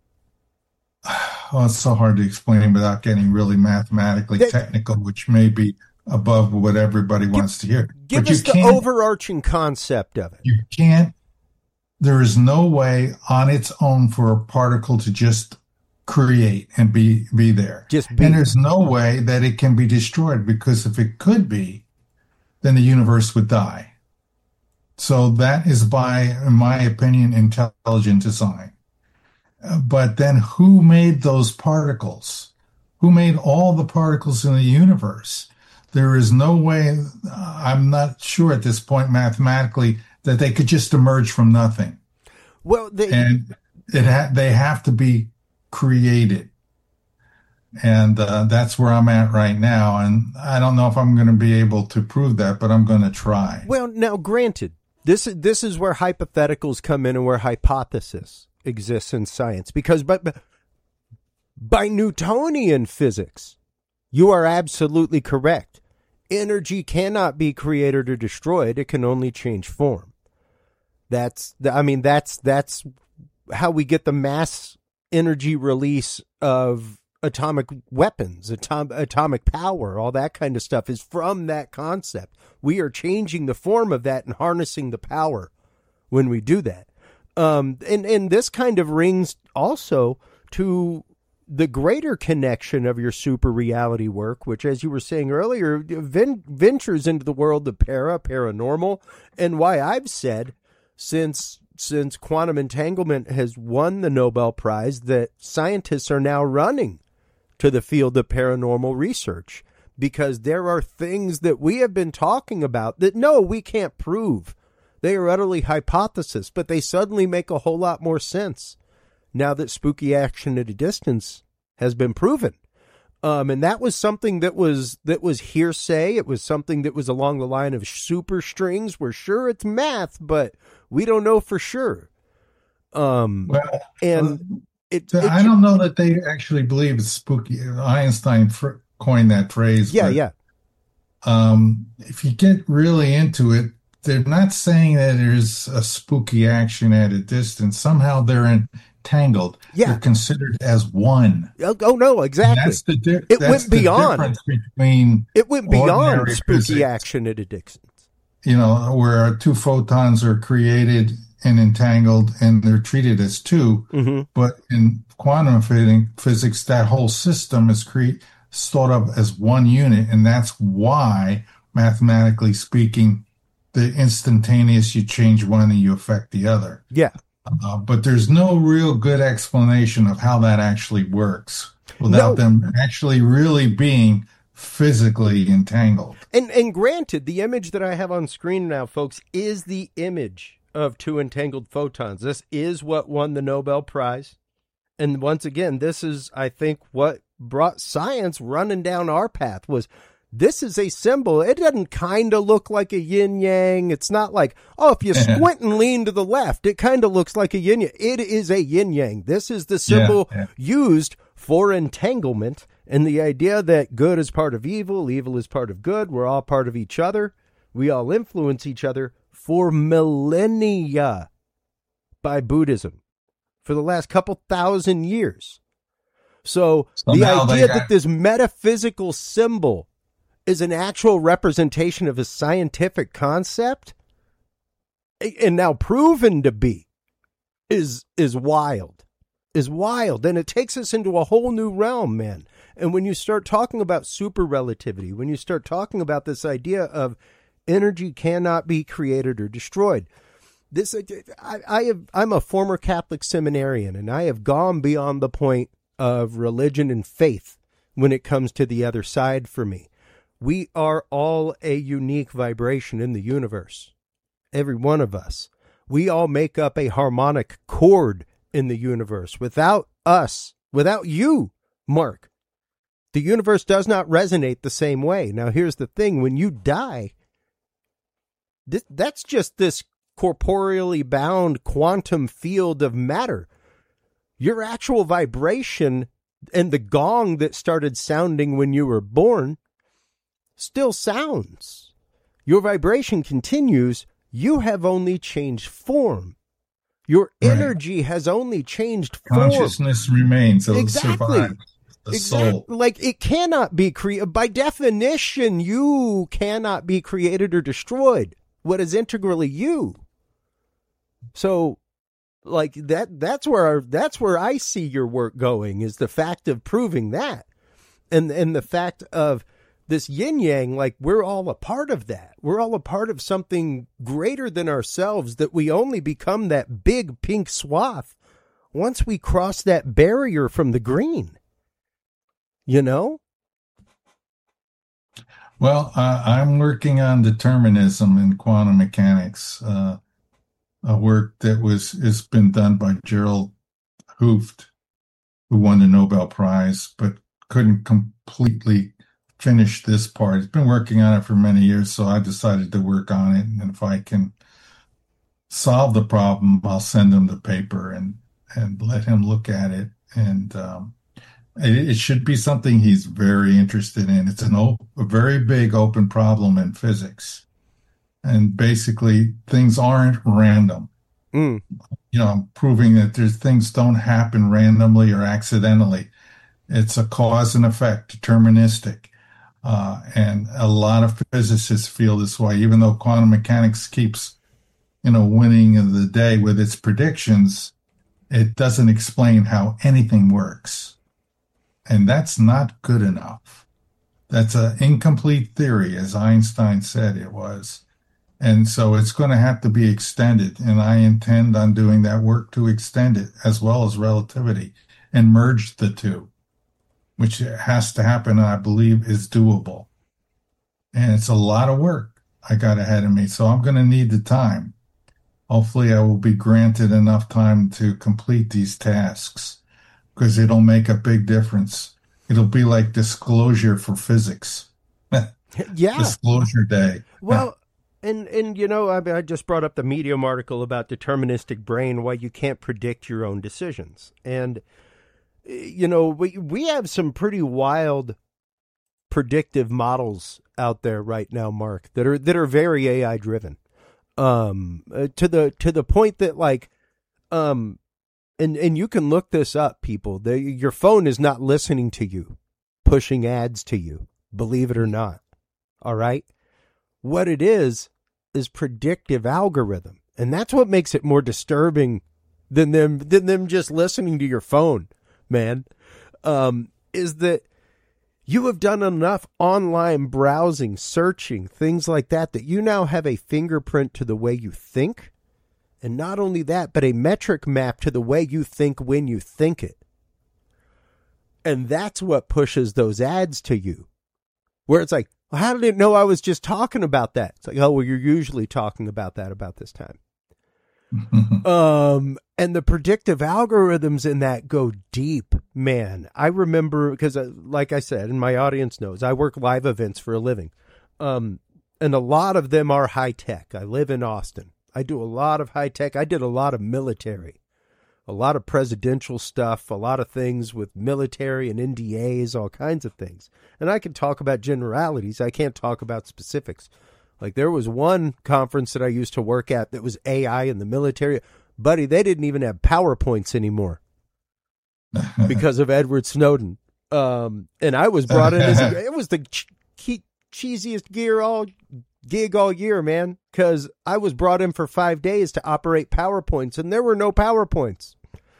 oh, it's so hard to explain without getting really mathematically that, technical, which may be above what everybody wants give, to hear. Give but us the overarching concept of it. You can't, there is no way on its own for a particle to just create and be, be there. Just be. And there's no way that it can be destroyed, because if it could be, then the universe would die. So that is, by, in my opinion, intelligent design. But then who made those particles? Who made all the particles in the universe? There is no way, I'm not sure at this point mathematically, that they could just emerge from nothing. Well, they, and it ha- they have to be created. And uh, that's where I'm at right now. And I don't know if I'm going to be able to prove that, but I'm going to try. Well, now, granted, this, this is where hypotheticals come in and where hypothesis exists in science, because but, but by Newtonian physics, you are absolutely correct. Energy cannot be created or destroyed. It can only change form. That's the, I mean, that's, that's how we get the mass energy release of atomic weapons, atom, atomic power, all that kind of stuff is from that concept. We are changing the form of that and harnessing the power when we do that. Um, and, and this kind of rings also to the greater connection of your super reality work, which, as you were saying earlier, ven- ventures into the world of para, paranormal, and why I've said since since quantum entanglement has won the Nobel Prize that scientists are now running to the field of paranormal research, because there are things that we have been talking about that, no, we can't prove. They are utterly hypothesis, but they suddenly make a whole lot more sense now that spooky action at a distance has been proven. Um, and that was something that was that was hearsay. It was something that was along the line of super strings. We're sure it's math, but we don't know for sure. Um, well, and uh, it, it, I don't know that they actually believe it's spooky. Einstein fr- coined that phrase. Yeah, but, yeah. Um, if you get really into it, they're not saying that there's a spooky action at a distance. Somehow they're entangled. Yeah. They're considered as one. Oh, oh no, exactly. And that's the di- it that's went the beyond. difference between it went beyond spooky physics, action at a distance. You know, where two photons are created and entangled, and they're treated as two. Mm-hmm. But in quantum physics, that whole system is cre- thought of as one unit, and that's why, mathematically speaking, the instantaneous, you change one and you affect the other. Yeah. Uh, but there's no real good explanation of how that actually works without no. them actually really being physically entangled. And and granted, the image that I have on screen now, folks, is the image of two entangled photons. This is what won the Nobel Prize. And once again, this is, I think, what brought science running down our path was This is a symbol. It doesn't kind of look like a yin yang. It's not like, oh, if you squint and lean to the left, it kind of looks like a yin yang. It is a yin yang. This is the symbol yeah, yeah. used for entanglement and the idea that good is part of evil, evil is part of good. We're all part of each other. We all influence each other for millennia by Buddhism for the last couple thousand years. So, so the idea that this metaphysical symbol is an actual representation of a scientific concept, and now proven to be, is is wild, is wild. And it takes us into a whole new realm, man. And when you start talking about super relativity, when you start talking about this idea of energy cannot be created or destroyed, this I, I have, I'm a former Catholic seminarian, and I have gone beyond the point of religion and faith when it comes to the other side for me. We are all a unique vibration in the universe. Every one of us. We all make up a harmonic chord in the universe. Without us, without you, Mark, the universe does not resonate the same way. Now, here's the thing. When you die, this, that's just this corporeally bound quantum field of matter. Your actual vibration and the gong that started sounding when you were born still sounds. Your vibration continues. You have only changed form. Your right. energy has only changed form. Consciousness remains. So exactly. It survives. The exactly. soul. Like it cannot be created. By definition, you cannot be created or destroyed. What is integrally you? So, like that. That's where that's where I see your work going. Is the fact of proving that, and and the fact of this yin yang, like we're all a part of that. We're all a part of something greater than ourselves, that we only become that big pink swath once we cross that barrier from the green. You know? Well, uh, I'm working on determinism in quantum mechanics, uh, a work that was has been done by Gerald Hooft, who won the Nobel Prize, but couldn't completely finish this part. He's been working on it for many years, so I decided to work on it. And if I can solve the problem, I'll send him the paper and, and let him look at it. And um, it, it should be something he's very interested in. It's an op- a very big open problem in physics. And basically, things aren't random. Mm. You know, I'm proving that there's things don't happen randomly or accidentally. It's a cause and effect, deterministic. Uh, and a lot of physicists feel this way, even though quantum mechanics keeps, you know, winning the day with its predictions, it doesn't explain how anything works. And that's not good enough. That's an incomplete theory, as Einstein said it was. And so it's going to have to be extended. And I intend on doing that work to extend it, as well as relativity, and merge the two, which has to happen, and I believe is doable. And it's a lot of work I got ahead of me, so I'm going to need the time. Hopefully I will be granted enough time to complete these tasks, because it'll make a big difference. It'll be like disclosure for physics. Yeah. Disclosure day. Well, and, and you know, I, I just brought up the Medium article about deterministic brain, why you can't predict your own decisions. And you know, we we have some pretty wild predictive models out there right now, Mark, that are that are very A I driven. Um, uh, to the to the point that like, um, and and you can look this up, people. The, your phone is not listening to you, pushing ads to you. Believe it or not. All right, what it is is predictive algorithm, and that's what makes it more disturbing than them than them just listening to your phone. Man, um, is that you have done enough online browsing, searching, things like that, that you now have a fingerprint to the way you think. And not only that, but a metric map to the way you think when you think it. And that's what pushes those ads to you. Where it's like, well, how did it know I was just talking about that? It's like, oh, well, you're usually talking about that about this time. um, and the predictive algorithms in that go deep, man. I remember, because uh, like I said, and my audience knows, I work live events for a living. Um, and a lot of them are high tech. I live in Austin. I do a lot of high tech. I did a lot of military, a lot of presidential stuff, a lot of things with military and N D As, all kinds of things. And I can talk about generalities. I can't talk about specifics. Like there was one conference that I used to work at that was A I in the military. Buddy, they didn't even have PowerPoints anymore because of Edward Snowden. Um, and I was brought in as a, it was the ch- ch- cheesiest gear all gig all year, man, because I was brought in for five days to operate PowerPoints, and there were no PowerPoints.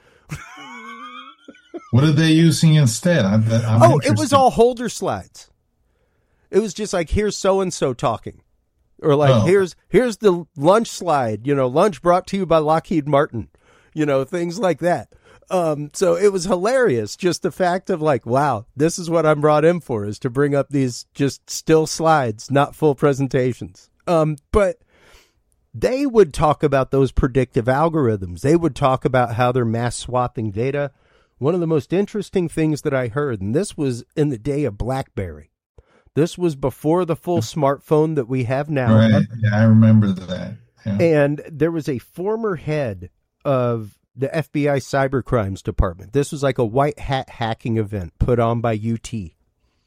What are they using instead? I'm, I'm oh, interested. It was all holder slides. It was just like, here's so-and-so talking. Or like, oh. here's here's the lunch slide, you know, lunch brought to you by Lockheed Martin, you know, things like that. Um, so it was hilarious, just the fact of like, wow, this is what I'm brought in for, is to bring up these just still slides, not full presentations. Um, but they would talk about those predictive algorithms. They would talk about how they're mass swathing data. One of the most interesting things that I heard, and this was in the day of BlackBerry. This was before the full smartphone that we have now. Right. Yeah, I remember that. Yeah. And there was a former head of the F B I Cybercrimes Department. This was like a white hat hacking event put on by U T.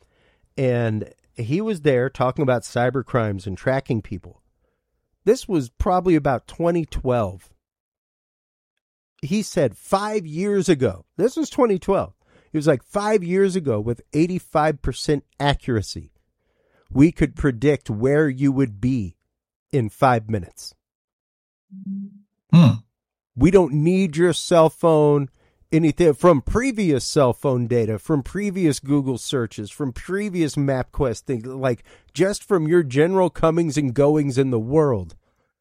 And he was there talking about cybercrimes and tracking people. This was probably about twenty twelve. He said five years ago, this was twenty twelve. He was like, five years ago, with eighty-five percent accuracy, we could predict where you would be in five minutes. Hmm. We don't need your cell phone, anything from previous cell phone data, from previous Google searches, from previous MapQuest things, like just from your general comings and goings in the world.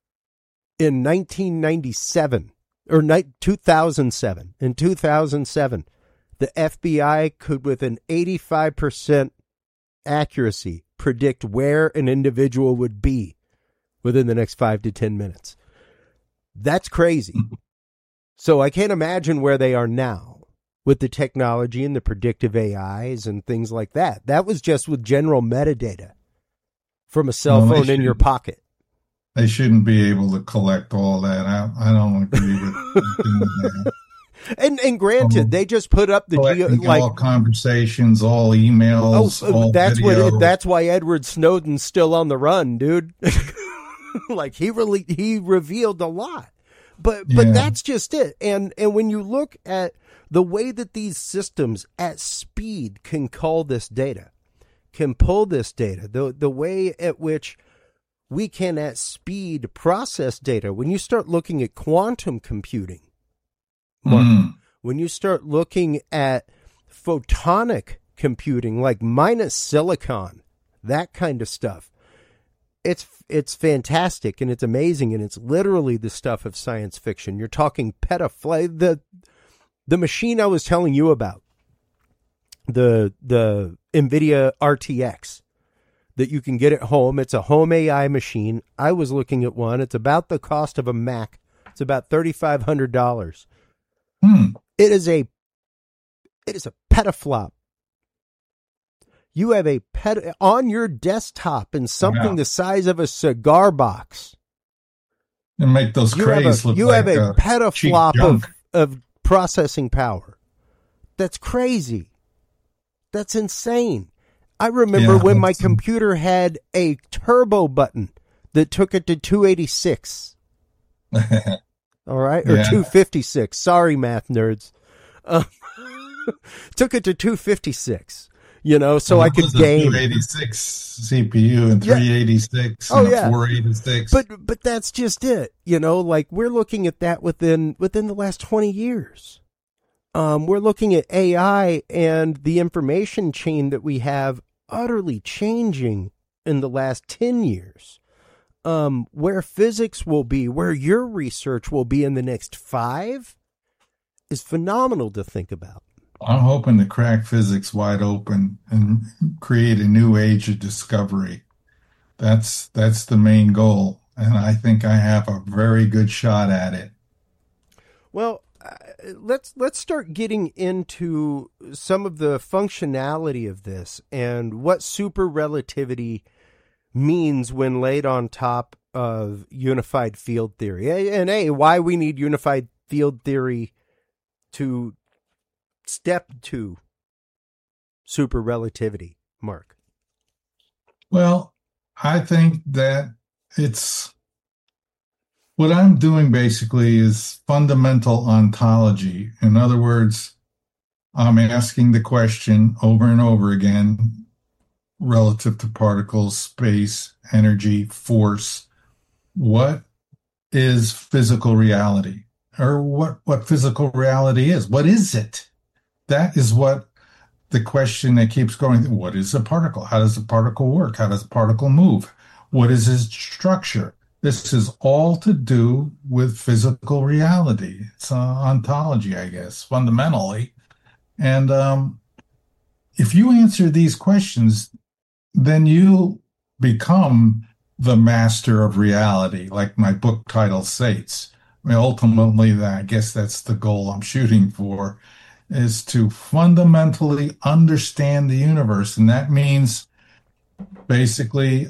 In nineteen ninety-seven, or two thousand seven, in two thousand seven, the F B I could, with an eighty-five percent accuracy, predict where an individual would be within the next five to ten minutes. That's crazy. So I can't imagine where they are now with the technology and the predictive A Is and things like that. That was just with general metadata from a cell well, phone in your pocket. They shouldn't be able to collect all that. I, I don't agree with that. And and granted, oh, they just put up the geo, like all conversations, all emails. Oh, all that's videos. what. That's why Edward Snowden's still on the run, dude. Like he really he revealed a lot, but yeah. but that's just it. And and when you look at the way that these systems at speed can call this data, can pull this data, the the way at which we can at speed process data. When you start looking at quantum computing. Mark, mm. when you start looking at photonic computing, like minus silicon, that kind of stuff, it's it's fantastic and it's amazing, and it's literally the stuff of science fiction. You're talking petaflop. The the machine I was telling you about, the the NVIDIA R T X that you can get at home. It's a home A I machine. I was looking at one. It's about the cost of a Mac. It's about thirty-five hundred dollars. Hmm. It is a, it is a petaflop. You have a pet on your desktop in something yeah. the size of a cigar box. And make those you crays have a, look you like have a, a petaflop of, of processing power. That's crazy. That's insane. I remember yeah, when my computer had a turbo button that took it to two eighty-six. All right, or yeah. two fifty-six. Sorry, math nerds. Uh, took it to two fifty-six. You know, so well, I could game. two eighty-six C P U and three eighty-six yeah. and oh, yeah. four eighty-six. But but that's just it. You know, like we're looking at that within within the last twenty years. Um, we're looking at A I and the information chain that we have utterly changing in the last ten years. Um, where physics will be, where your research will be in the next five, is phenomenal to think about. I'm hoping to crack physics wide open and create a new age of discovery. That's that's the main goal. and I think I have a very good shot at it. Well, uh, let's let's start getting into some of the functionality of this and what super relativity means when laid on top of unified field theory, and a why we need unified field theory to step to super relativity, Mark. Well, I think that it's what I'm doing basically is fundamental ontology. In other words, I'm asking the question over and over again relative to particles, space, energy, force. What is physical reality? Or what, what physical reality is? What is it? That is what the question that keeps going. What is a particle? How does a particle work? How does a particle move? What is its structure? This is all to do with physical reality. It's uh, ontology, I guess, fundamentally. And um, if you answer these questions, then you become the master of reality, like my book title states. I mean, ultimately, that, I guess that's the goal I'm shooting for, is to fundamentally understand the universe. And that means basically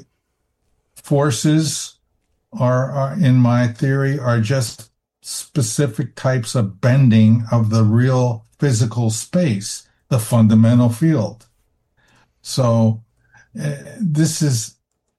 forces are, are, in my theory, are just specific types of bending of the real physical space, the fundamental field. So uh, this is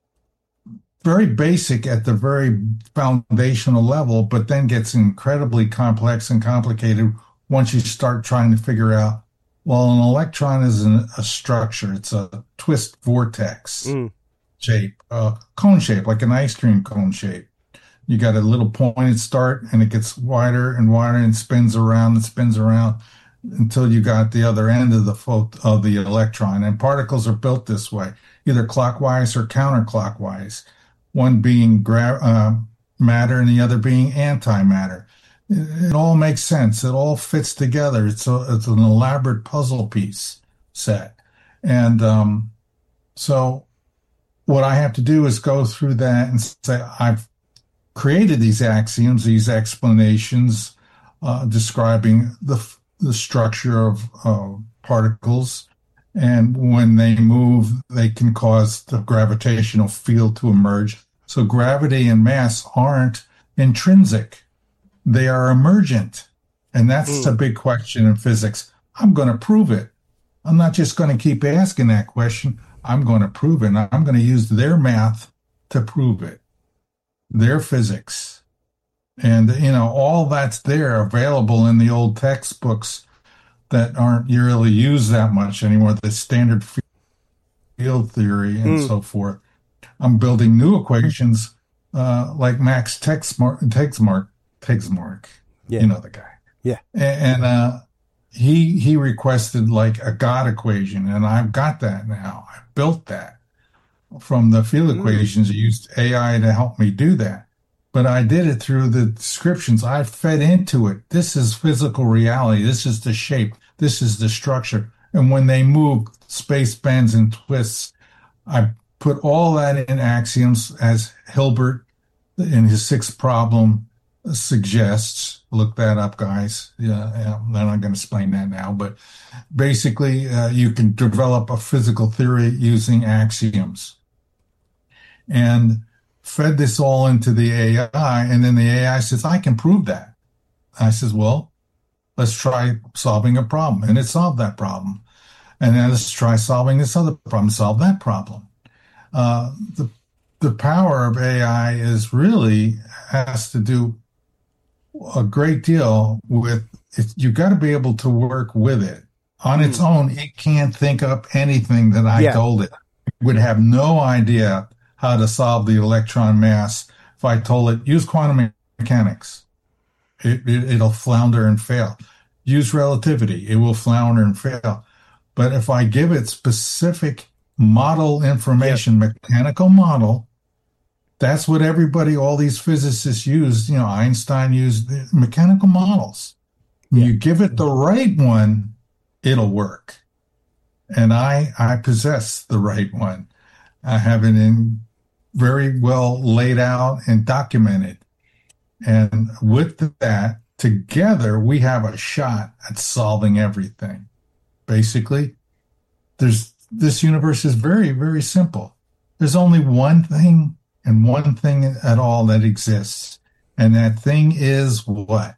very basic at the very foundational level, but then gets incredibly complex and complicated once you start trying to figure out, well, an electron is an, a structure. It's a twist vortex mm. shape, uh, cone shape, like an ice cream cone shape. You got a little pointed start, and it gets wider and wider and spins around and spins around until you got the other end of the pho- of the electron. And particles are built this way, either clockwise or counterclockwise, one being gra- uh, matter and the other being antimatter. It all makes sense. It all fits together. It's a, it's an elaborate puzzle piece set. And um, so what I have to do is go through that and say, I've created these axioms, these explanations uh, describing the, the structure of uh, particles. And when they move, they can cause the gravitational field to emerge. So gravity and mass aren't intrinsic. They are emergent. And that's mm. a big question in physics. I'm going to prove it. I'm not just going to keep asking that question. I'm going to prove it. And I'm going to use their math to prove it, their physics. And, you know, all that's there available in the old textbooks that aren't really used that much anymore, the standard field theory and mm. so forth. I'm building new equations uh, like Max Tegmark, Tegmark, Tegmark, yeah. You know the guy. Yeah. And, and uh, he he requested like a God equation, and I've got that now. I built that from the field mm. equations. I used A I to help me do that. But I did it through the descriptions. I fed into it. This is physical reality. This is the shape. This is the structure. And when they move, space bends and twists. I put all that in axioms, as Hilbert in his sixth problem suggests. Look that up, guys. Yeah, yeah, I'm not going to explain that now. But basically, uh, you can develop a physical theory using axioms. And fed this all into the A I, and then the A I says, I can prove that. I says, well, let's try solving a problem. And it solved that problem. And then let's try solving this other problem, solve that problem. Uh, the the power of A I is really has to do a great deal with, it, you've got to be able to work with it. On its own, it can't think up anything that I yeah. told it. It would have no idea how to solve the electron mass. If I told it, use quantum mechanics, it, it, it'll flounder and fail. Use relativity, it will flounder and fail. But if I give it specific model information, yep. mechanical model, that's what everybody, all these physicists used. You know, Einstein used mechanical models. When yep. you give it the right one, it'll work. And I, I possess the right one. I have it in very well laid out and documented. And with that, together, we have a shot at solving everything. Basically, there's this universe is very, very simple. There's only one thing and one thing at all that exists. And that thing is what?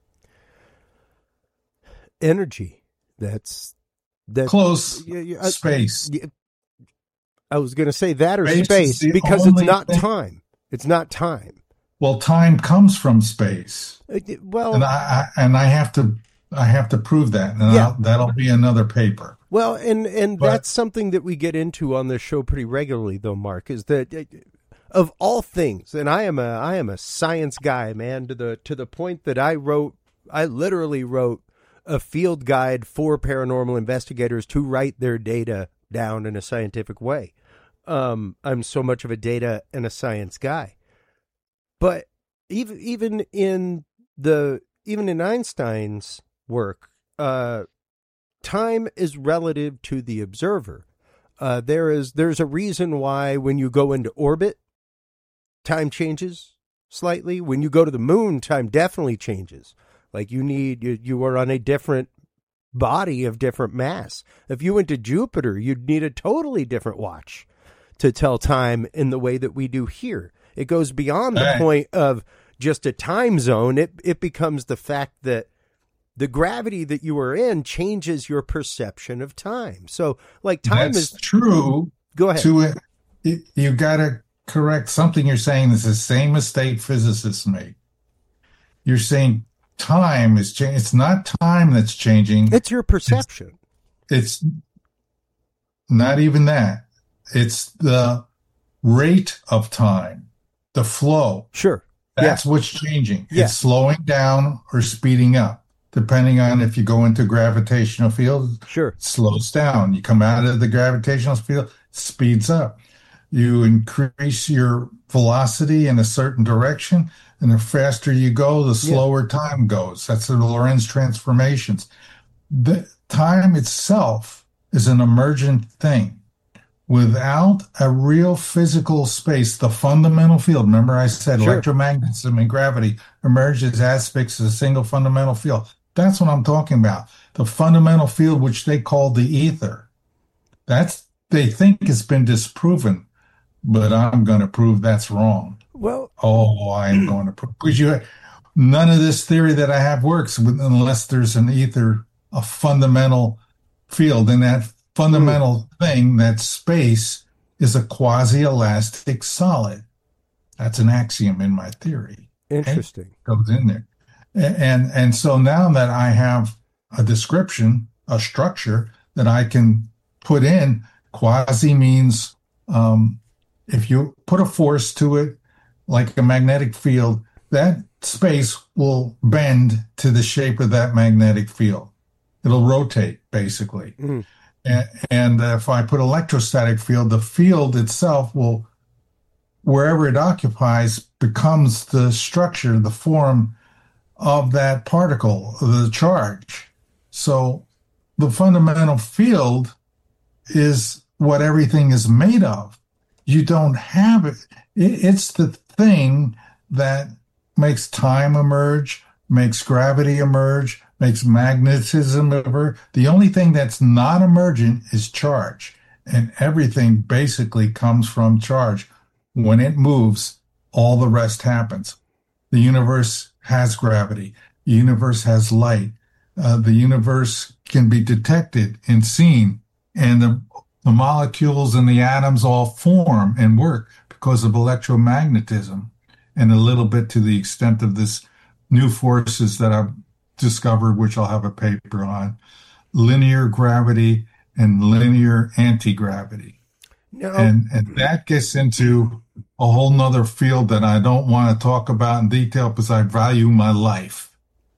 Energy. That's that's close. Yeah, yeah, I, space. Yeah, I was going to say that or space, space because it's not thing. time. It's not time. Well, time comes from space. Uh, well, and I, I and I have to I have to prove that, and yeah. I'll, that'll be another paper. Well, and and but, that's something that we get into on this show pretty regularly, though, Mark, is that uh, of all things, and I am a I am a science guy, man, to the to the point that I wrote I literally wrote a field guide for paranormal investigators to write their data down in a scientific way. Um, I'm so much of a data and a science guy. But even even in the even in Einstein's work, uh, time is relative to the observer. Uh, there is there's a reason why when you go into orbit, time changes slightly. When you go to the moon, time definitely changes. Like you need you, you are on a different body of different mass. If you went to Jupiter, you'd need a totally different watch to tell time in the way that we do here. It goes beyond the right. point of just a time zone. It it becomes the fact that the gravity that you are in changes your perception of time. So, like, time That's is true. Go ahead. To it, you got to correct something you're saying. Is the same mistake physicists make. You're saying time is changing. It's not time that's changing. It's your perception. It's, it's not even that. It's the rate of time. The flow. Sure. That's yeah. what's changing. Yeah. It's slowing down or speeding up, depending on if you go into gravitational field. Sure. It slows down. You come out of the gravitational field, it speeds up. You increase your velocity in a certain direction, and the faster you go, the slower yeah. time goes. That's the Lorentz transformations. The time itself is an emergent thing. Without a real physical space, the fundamental field, remember I said sure. electromagnetism and gravity emerge as aspects of a single fundamental field. That's what I'm talking about. The fundamental field, which they call the ether. That's, they think it's been disproven, but I'm going to prove that's wrong. Well, oh, I'm going to prove, because you, none of this theory that I have works unless there's an ether, a fundamental field, and that fundamental thing, that space, is a quasi-elastic solid. That's an axiom in my theory. Interesting. It goes in there. And, and so now that I have a description, a structure that I can put in, quasi means um, if you put a force to it, like a magnetic field, that space will bend to the shape of that magnetic field. It'll rotate, basically. Mm. And if I put electrostatic field, the field itself will, wherever it occupies, becomes the structure, the form of that particle, the charge. So the fundamental field is what everything is made of. You don't have it. It's the thing that makes time emerge, makes gravity emerge, makes magnetism emerge. The only thing that's not emergent is charge. And everything basically comes from charge. When it moves, all the rest happens. The universe has gravity. The universe has light. Uh, the universe can be detected and seen. And the, the molecules and the atoms all form and work because of electromagnetism. And a little bit to the extent of this new forces that I've discovered, which I'll have a paper on, linear gravity and linear anti-gravity. No. And, and that gets into a whole nother field that I don't want to talk about in detail because I value my life.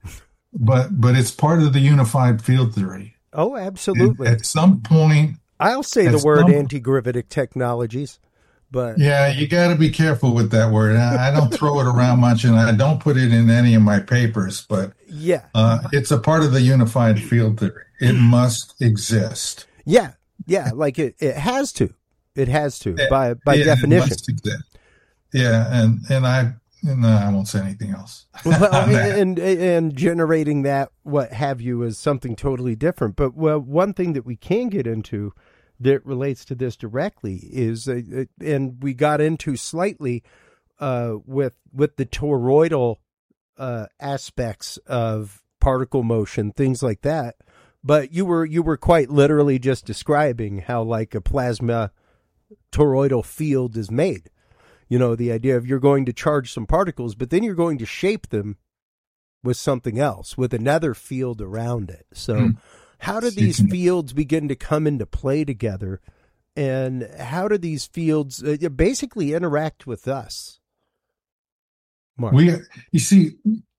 But but it's part of the unified field theory. Oh, absolutely. And at some point... I'll say the word some, anti-gravitic technologies. But yeah, you got to be careful with that word. I don't throw it around much, and I don't put it in any of my papers. But yeah, uh, it's a part of the unified field theory. It must exist. Yeah, yeah, like it, it has to. It has to, Yeah, by by yeah, definition. Yeah, and and I no, I won't say anything else. Well, and and generating that, what have you, is something totally different. But well, one thing that we can get into that relates to this directly is, uh, and we got into slightly uh, with with the toroidal uh, aspects of particle motion, things like that. But you were you were quite literally just describing how like a plasma toroidal field is made. You know, the idea of you're going to charge some particles, but then you're going to shape them with something else, with another field around it. So mm. how do these fields begin to come into play together? And how do these fields uh, basically interact with us? Mark. We, you see,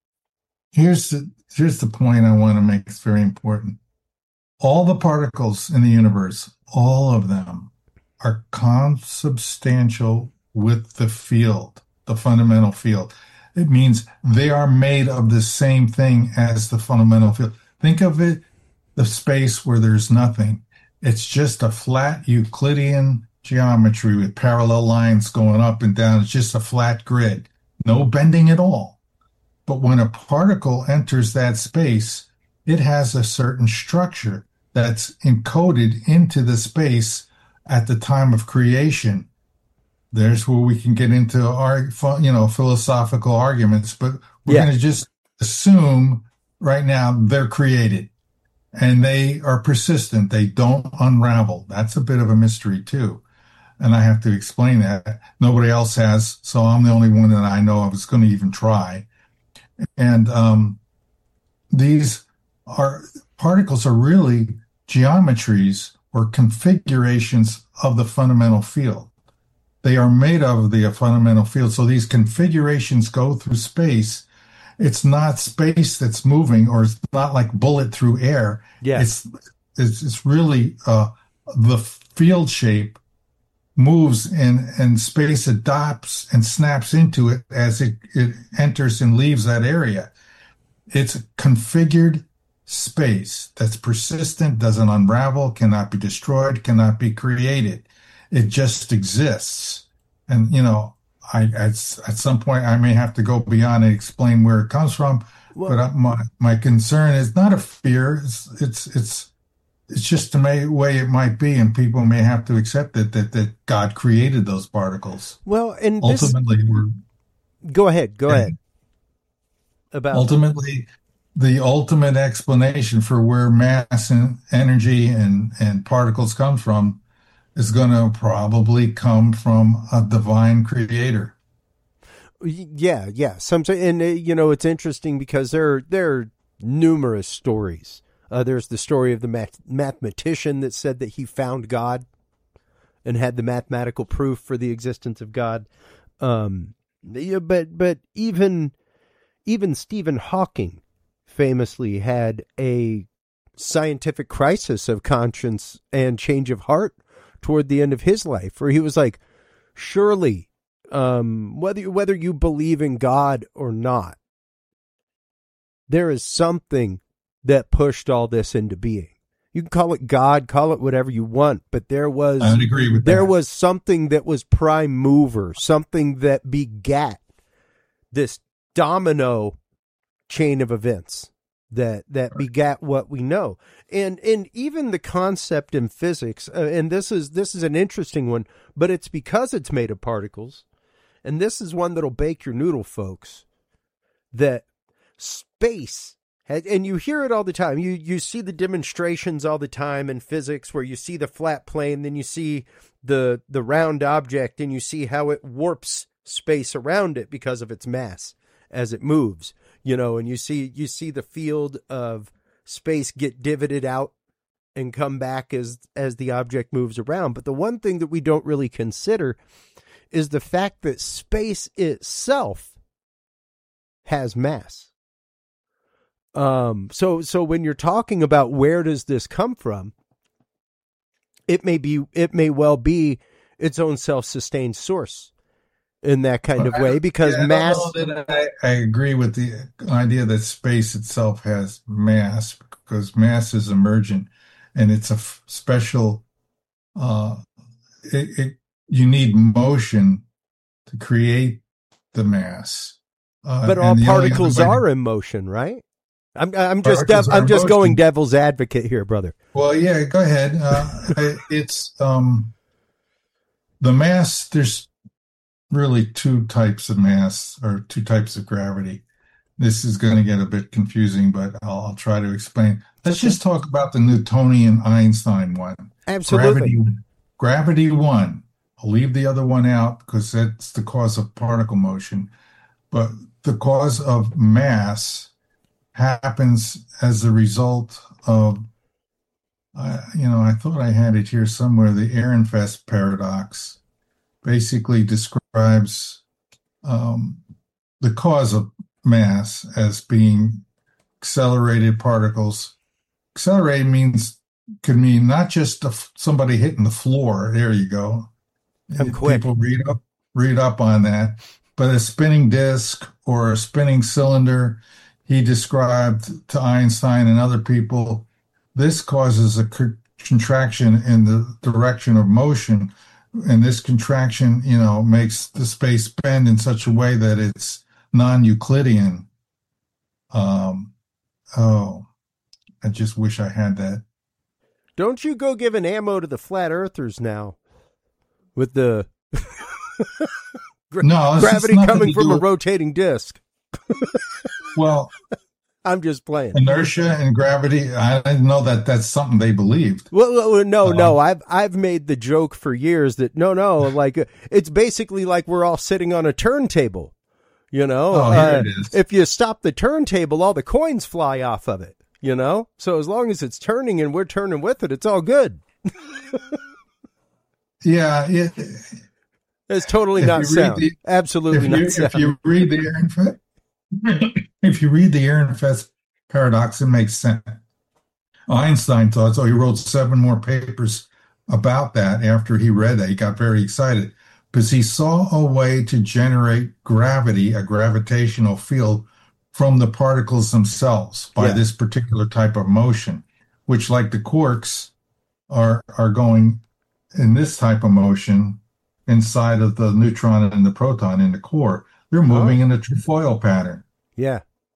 here's the, here's the point I want to make. It's very important. All the particles in the universe, all of them, are consubstantial with the field, the fundamental field. It means they are made of the same thing as the fundamental field. Think of it, the space where there's nothing. It's just a flat Euclidean geometry with parallel lines going up and down. It's just a flat grid, no bending at all. But when a particle enters that space, it has a certain structure that's encoded into the space at the time of creation. There's where we can get into our, you know, philosophical arguments, but we're yeah. going to just assume right now they're created and they are persistent. They don't unravel. That's a bit of a mystery too. And I have to explain that. Nobody else has, so I'm the only one that I know of is going to even try. And um, these are particles are really geometries or configurations of the fundamental field. They are made of the fundamental field. So these configurations go through space. It's not space that's moving, or it's not like bullet through air. Yeah. It's, it's, it's really uh, the field shape moves and, and space adopts and snaps into it as it, it enters and leaves that area. It's a configured space that's persistent, doesn't unravel, cannot be destroyed, cannot be created. It just exists. And, you know, I at, at some point I may have to go beyond and explain where it comes from. Well, but my, my concern is not a fear. It's, it's, it's, it's just the may, way it might be. And people may have to accept it, that, that God created those particles. Well, and ultimately this, we're. Go ahead. Go ahead. About ultimately, the ultimate explanation for where mass and energy and, and particles come from is going to probably come from a divine creator. Yeah, yeah. Some, and uh, you know, it's interesting because there, there are numerous stories. Uh, there's the story of the math- mathematician that said that he found God and had the mathematical proof for the existence of God. Um, yeah, but but even even Stephen Hawking famously had a scientific crisis of conscience and change of heart toward the end of his life, where he was like, surely, um, whether, whether you believe in God or not, there is something that pushed all this into being. You can call it God, call it whatever you want, but there was, I would agree with there that. was something that was prime mover, something that begat this domino chain of events that that begat what we know. And and even the concept in physics, uh, and this is this is an interesting one, but it's because it's made of particles, and this is one that'll bake your noodle, folks, that space has, and you hear it all the time. You you see the demonstrations all the time in physics where you see the flat plane, then you see the the round object, and you see how it warps space around it because of its mass as it moves. You know, and you see you see the field of space get divoted out and come back as as the object moves around. But the one thing that we don't really consider is the fact that space itself has mass. Um, so so when you're talking about where does this come from, it may be it may well be its own self-sustained source in that kind of way, because yeah, mass. I, don't know that I, I agree with the idea that space itself has mass, because mass is emergent, and it's a f- special. Uh, it, it, you need motion to create the mass. Uh, but all particles way, are in motion, right? I'm, I'm just, dev, I'm just going devil's advocate here, brother. Well, yeah, go ahead. Uh, it's um, the mass. There's really two types of mass or two types of gravity. This is going to get a bit confusing, but I'll, I'll try to explain. Let's just talk about the Newtonian Einstein one. Absolutely. Gravity, gravity one. I'll leave the other one out because that's the cause of particle motion. But the cause of mass happens as a result of, uh, you know, I thought I had it here somewhere. The Ehrenfest paradox basically describes um, the cause of mass as being accelerated particles. Accelerated means could mean not just a, somebody hitting the floor. There you go. I'm quick. People read up read up on that. But a spinning disk or a spinning cylinder, he described to Einstein and other people, this causes a co- contraction in the direction of motion. And this contraction, you know, makes the space bend in such a way that it's non-Euclidean. Um, oh, I just wish I had that. Don't you go giving ammo to the flat earthers now with the gra- no, gravity coming from a rotating disc. Well, I'm just playing. Inertia and gravity. I didn't know that that's something they believed. Well, well no, um, no. I've I've made the joke for years that no, no. Like it's basically like we're all sitting on a turntable. You know, oh, here uh, it is. If you stop the turntable, all the coins fly off of it. You know, so as long as it's turning and we're turning with it, it's all good. Yeah, it, it's totally not sound. The, Absolutely if not you, sound. If you read the Ehrenfest, if you read the Ehrenfest paradox, it makes sense. Einstein thought so. He wrote seven more papers about that after he read that. He got very excited because he saw a way to generate gravity, a gravitational field, from the particles themselves by yeah. this particular type of motion, which, like the quarks, are are going in this type of motion inside of the neutron and the proton in the core. They're moving oh. in a trefoil pattern. Yeah.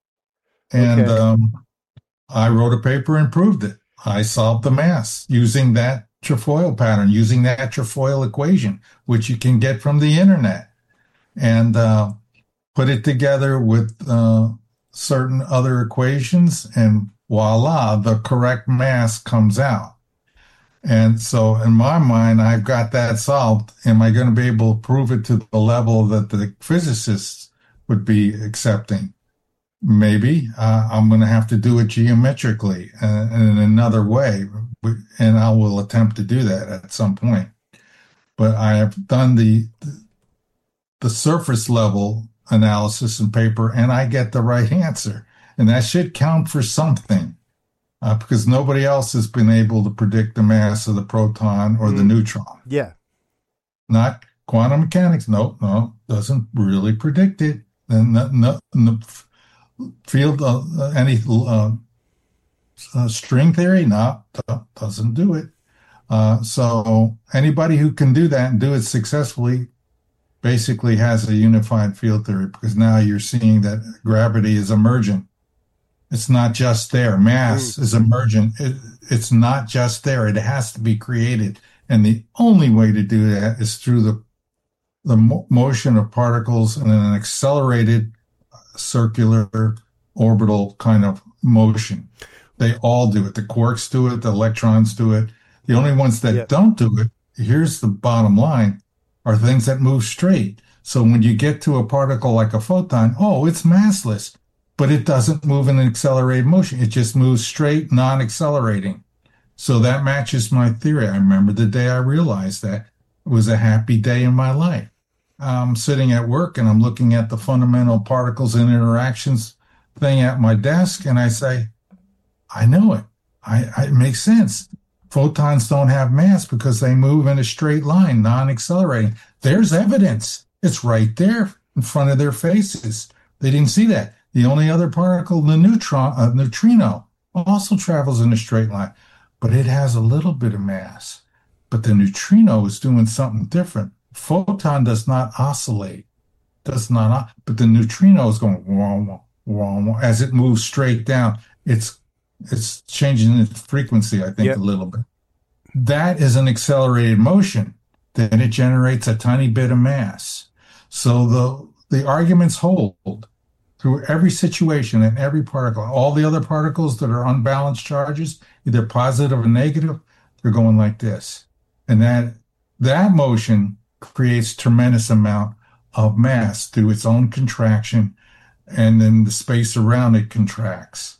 And okay. um, I wrote a paper and proved it. I solved the mass using that trefoil pattern, using that trefoil equation, which you can get from the internet, and uh, put it together with uh, certain other equations, and voila, the correct mass comes out. And so in my mind, I've got that solved. Am I going to be able to prove it to the level that the physicists would be accepting? Maybe. Uh, I'm going to have to do it geometrically uh, in another way, and I will attempt to do that at some point. But I have done the the surface level analysis and paper, and I get the right answer. And that should count for something. Uh, because nobody else has been able to predict the mass of the proton or mm. the neutron. Yeah. Not quantum mechanics. No, no, doesn't really predict it. And no, no, no field, uh, any uh, uh, string theory, no, doesn't do it. Uh, so anybody who can do that and do it successfully basically has a unified field theory, because now you're seeing that gravity is emergent. It's not just there. Mass mm. is emergent. It, it's not just there. It has to be created. And the only way to do that is through the the mo- motion of particles in an accelerated circular orbital kind of motion. They all do it. The quarks do it. The electrons do it. The only ones that yep. don't do it, here's the bottom line, are things that move straight. So when you get to a particle like a photon, oh, it's massless. But it doesn't move in an accelerated motion. It just moves straight, non-accelerating. So that matches my theory. I remember the day I realized that. It was a happy day in my life. I'm sitting at work and I'm looking at the fundamental particles and interactions thing at my desk, and I say, I know it. I, I it makes sense. Photons don't have mass because they move in a straight line, non-accelerating. There's evidence. It's right there in front of their faces. They didn't see that. The only other particle, the neutron, uh, neutrino, also travels in a straight line, but it has a little bit of mass. But the neutrino is doing something different. Photon does not oscillate, does not, but the neutrino is going wah, wah, wah, wah, as it moves straight down. It's it's changing its frequency, I think, yep. a little bit. That is an accelerated motion. Then it generates a tiny bit of mass. So the the arguments hold through every situation and every particle. All the other particles that are unbalanced charges, either positive or negative, they're going like this. And that that motion creates tremendous amount of mass through its own contraction, and then the space around it contracts.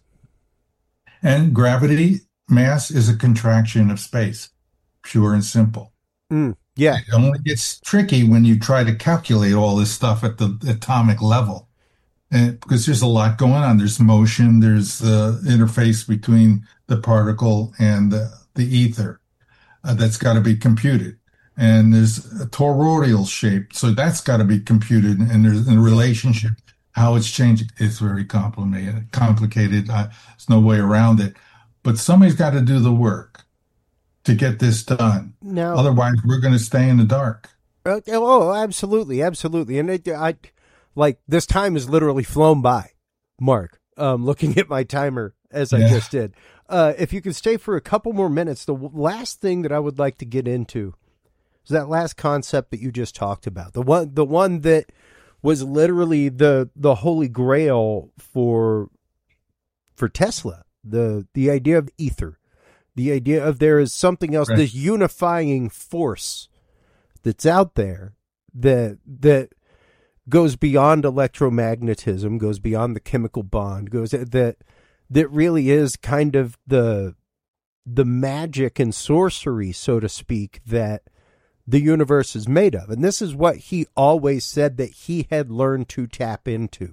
And gravity mass is a contraction of space, pure and simple. Mm, yeah. It only gets tricky when you try to calculate all this stuff at the atomic level. And because there's a lot going on. There's motion, there's the interface between the particle and the, the ether uh, that's got to be computed. And there's a toroidal shape, so that's got to be computed. And there's a relationship, how it's changing. It's very complicated. Complicated. Uh, there's no way around it. But somebody's got to do the work to get this done. Now, otherwise, we're going to stay in the dark. Uh, oh, absolutely, absolutely. And it, I, like this time has literally flown by, Mark. Um, looking at my timer as I yeah. just did. Uh, if you could stay for a couple more minutes, the last thing that I would like to get into is that last concept that you just talked about. The one, the one that was literally the the holy grail for for Tesla. The the idea of ether. The idea of there is something else, right. This unifying force that's out there that that goes beyond electromagnetism, goes beyond the chemical bond, goes that that really is kind of the the magic and sorcery, so to speak, that the universe is made of. And this is what he always said that he had learned to tap into.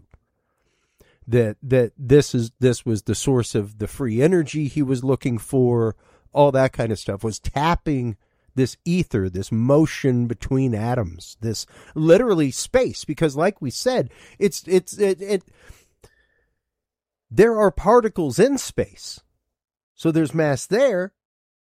That that this is this was the source of the free energy he was looking for, all that kind of stuff, was tapping this ether, this motion between atoms, this literally space, because like we said, it's it's it, it there are particles in space. So there's mass there.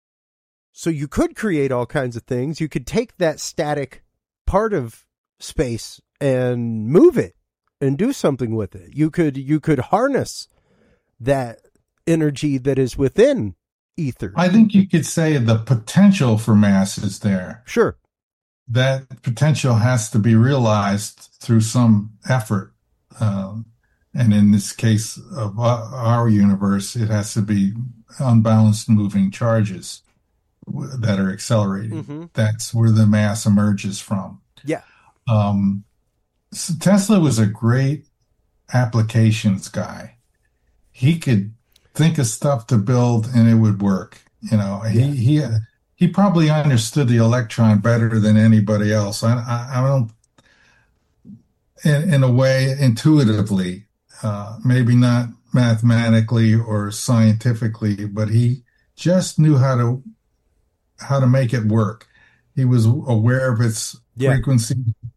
So you could create all kinds of things. You could take that static part of space and move it and do something with it. You could you could harness that energy that is within ether. I think you could say the potential for mass is there. Sure. That potential has to be realized through some effort. Um, and in this case of our universe, it has to be unbalanced moving charges that are accelerating. Mm-hmm. That's where the mass emerges from. Yeah. Um, so Tesla was a great applications guy. He could think of stuff to build and it would work. You know, he yeah. he he probably understood the electron better than anybody else. I I, I don't, in, in a way, intuitively, uh, maybe not mathematically or scientifically, but he just knew how to how to make it work. He was aware of its yeah. frequency,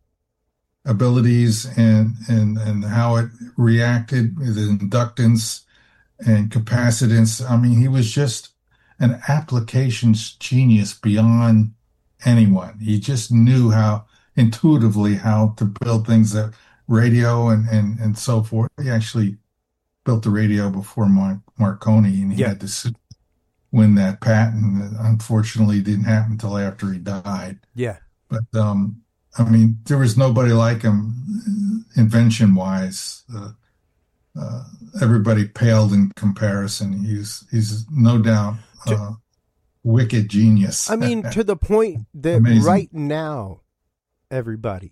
abilities, and and and how it reacted with inductance and capacitance. I mean, he was just an applications genius beyond anyone. He just knew how intuitively how to build things that radio and and and so forth. He actually built the radio before Mar- Marconi, and he yeah. had to win that patent. Unfortunately, it didn't happen until after he died. Yeah. But, um, I mean, there was nobody like him invention-wise. Uh, uh, everybody paled in comparison. He's, he's no doubt uh, wicked genius. I mean, to the point that Amazing. Right now, everybody,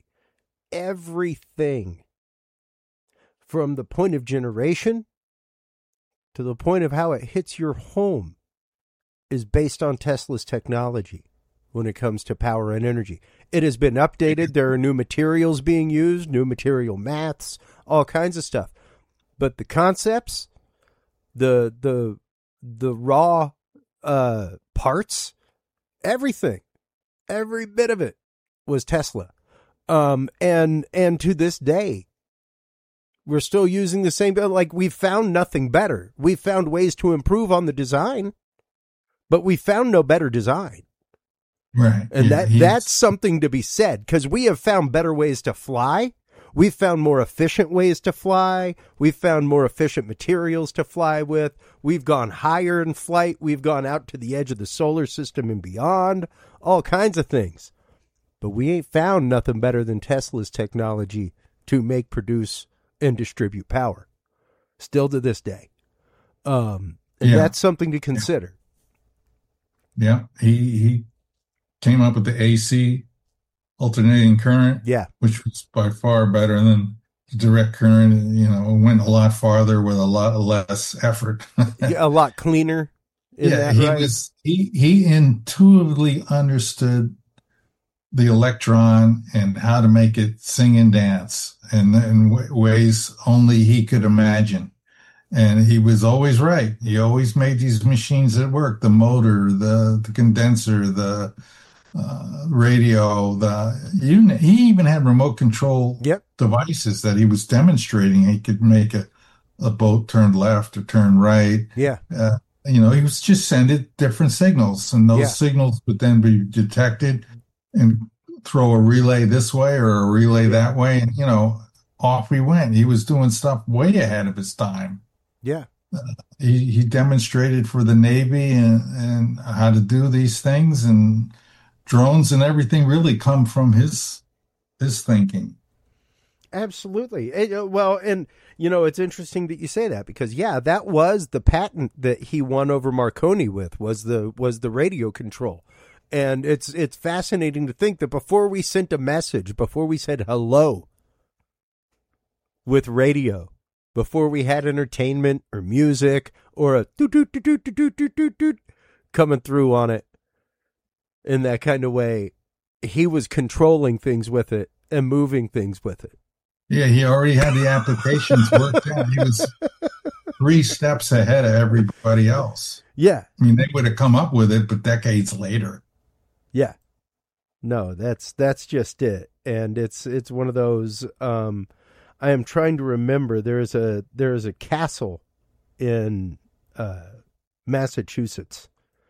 everything from the point of generation to the point of how it hits your home is based on Tesla's technology when it comes to power and energy. It has been updated. There are new materials being used, new material maths, all kinds of stuff. But the concepts, the the the raw uh, parts, everything, every bit of it was Tesla. Um, and and to this day, we're still using the same, like we've found nothing better. We've found ways to improve on the design, but we found no better design. Right. And yeah, that that's something to be said, because we have found better ways to fly. We've found more efficient ways to fly. We've found more efficient materials to fly with. We've gone higher in flight. We've gone out to the edge of the solar system and beyond, all kinds of things. But we ain't found nothing better than Tesla's technology to make, produce, and distribute power. Still to this day. Um, and yeah. that's something to consider. Yeah. He, he came up with the A C, alternating current, yeah, which was by far better than direct current. You know, went a lot farther with a lot less effort. yeah, a lot cleaner. Yeah, that, he right? was he he intuitively understood the electron and how to make it sing and dance in, in w- ways only he could imagine. And he was always right. He always made these machines that work: the motor, the the condenser, the Uh, radio, the you, he even had remote control yep. devices that he was demonstrating. He could make a, a boat turn left or turn right. Yeah. Uh, you know, he was just sending different signals, and those yeah. signals would then be detected and throw a relay this way or a relay yeah. that way. And, you know, off we went. He was doing stuff way ahead of his time. Yeah. Uh, he, he demonstrated for the Navy and, and how to do these things, and drones and everything really come from his his thinking. Absolutely. It, well, and you know, it's interesting that you say that, because yeah, that was the patent that he won over Marconi with, was the was the radio control. And it's it's fascinating to think that before we sent a message, before we said hello with radio, before we had entertainment or music or a doot doot doot doot doot doot doot doot coming through on it in that kind of way, he was controlling things with it and moving things with it. Yeah, he already had the applications worked out. He was three steps ahead of everybody else. Yeah. I mean, they would have come up with it, but decades later. Yeah. No, that's that's just it. And it's it's one of those, um, I am trying to remember, there is a there is a castle in uh, Massachusetts.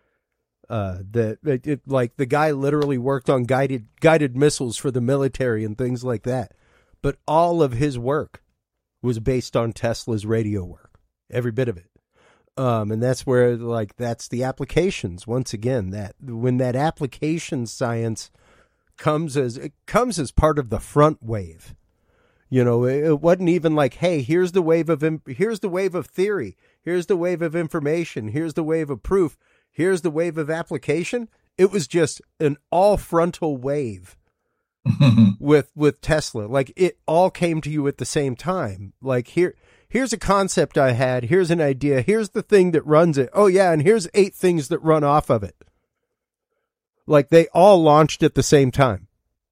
Uh, that it, it, like the guy literally worked on guided guided missiles for the military and things like that, but all of his work was based on Tesla's radio work, every bit of it. Um, and that's where, like, that's the applications. Once again, that when that application science comes as it comes as part of the front wave, you know, it, it wasn't even like, hey, here's the wave of here's the wave of theory, here's the wave of information, here's the wave of proof. Here's the wave of application. It was just an all frontal wave with with Tesla. Like, it all came to you at the same time. Like, here here's a concept I had. Here's an idea. Here's the thing that runs it. Oh yeah, and here's eight things that run off of it. Like, they all launched at the same time.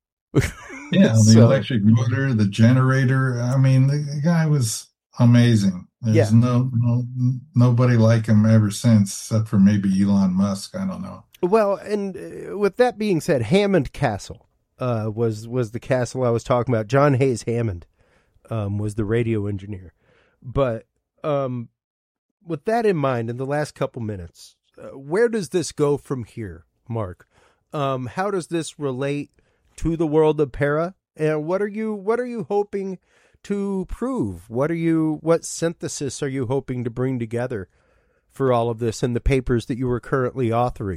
Yeah, the so, electric motor, the generator. I mean, the guy was amazing. There's yeah. no, no nobody like him ever since, except for maybe Elon Musk. I don't know. Well, and uh, with that being said, Hammond Castle uh, was was the castle I was talking about. John Hayes Hammond um, was the radio engineer. But um, with that in mind, in the last couple minutes, uh, where does this go from here, Mark? Um, how does this relate to the world of Para? And what are you what are you hoping to prove? What are you, what synthesis are you hoping to bring together for all of this in the papers that you are currently authoring?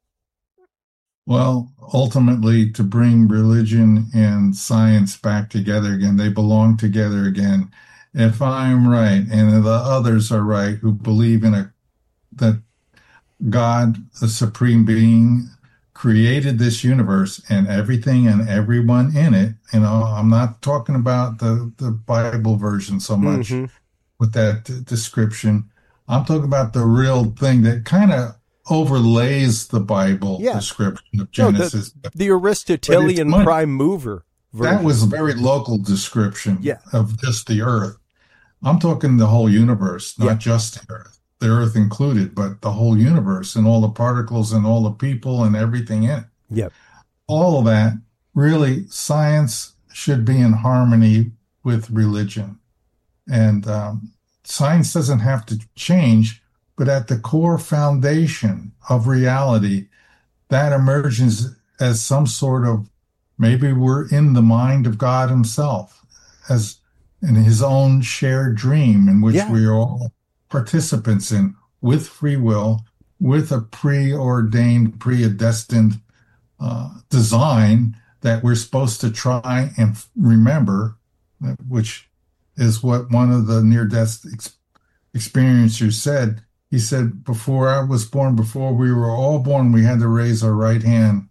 Well, ultimately, to bring religion and science back together again. They belong together again. If I'm right, and the others are right, who believe in a that God, the supreme being, created this universe and everything and everyone in it. You know, I'm not talking about the, the Bible version so much mm-hmm. with that d- description. I'm talking about the real thing that kind of overlays the Bible yeah. description of Genesis. No, the, the Aristotelian much, prime mover version. That was a very local description yeah. of just the earth. I'm talking the whole universe, not yeah. just the earth. The earth included, but the whole universe and all the particles and all the people and everything in it. Yep. All of that, really, science should be in harmony with religion. And um, science doesn't have to change, but at the core foundation of reality, that emerges as some sort of, maybe we're in the mind of God himself, as in his own shared dream in which Yeah. we are all participants in, with free will, with a preordained, predestined uh, design that we're supposed to try and f- remember, which is what one of the near-death ex- experiencers said. He said, before I was born, before we were all born, we had to raise our right hand.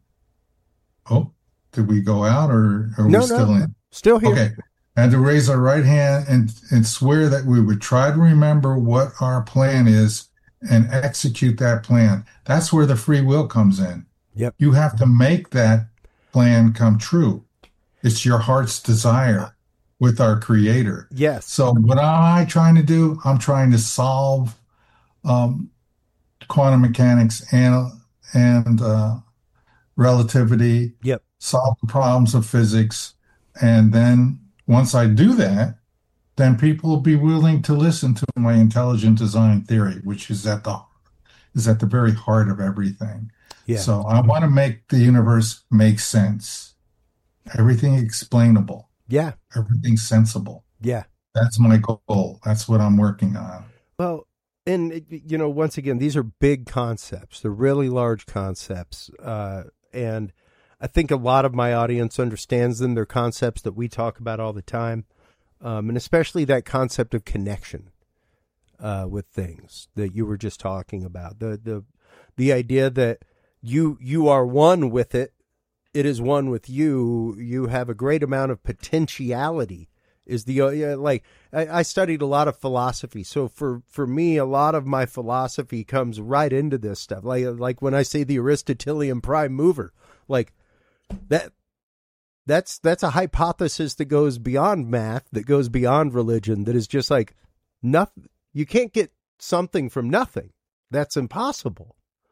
Oh, did we go out, or are No, we still no, in? still here. Okay. And to raise our right hand and, and swear that we would try to remember what our plan is and execute that plan. That's where the free will comes in. Yep. You have to make that plan come true. It's your heart's desire with our Creator. Yes. So what am I trying to do? I'm trying to solve um, quantum mechanics and and uh, relativity. Yep. Solve the problems of physics, and then once I do that, then people will be willing to listen to my intelligent design theory, which is at the is at the very heart of everything. Yeah. So I want to make the universe make sense. Everything explainable. Yeah. Everything sensible. Yeah. That's my goal. That's what I'm working on. Well, and, you know, once again, these are big concepts. They're really large concepts. Uh, and I think a lot of my audience understands them. They're concepts that we talk about all the time. Um, and especially that concept of connection uh, with things that you were just talking about. The the the idea that you you are one with it. It is one with you. You have a great amount of potentiality. Is the uh, like I, I studied a lot of philosophy, so for for me, a lot of my philosophy comes right into this stuff. Like like when I say the Aristotelian prime mover, like that. That's that's a hypothesis that goes beyond math, that goes beyond religion, that is just like nothing. You can't get something from nothing. That's impossible.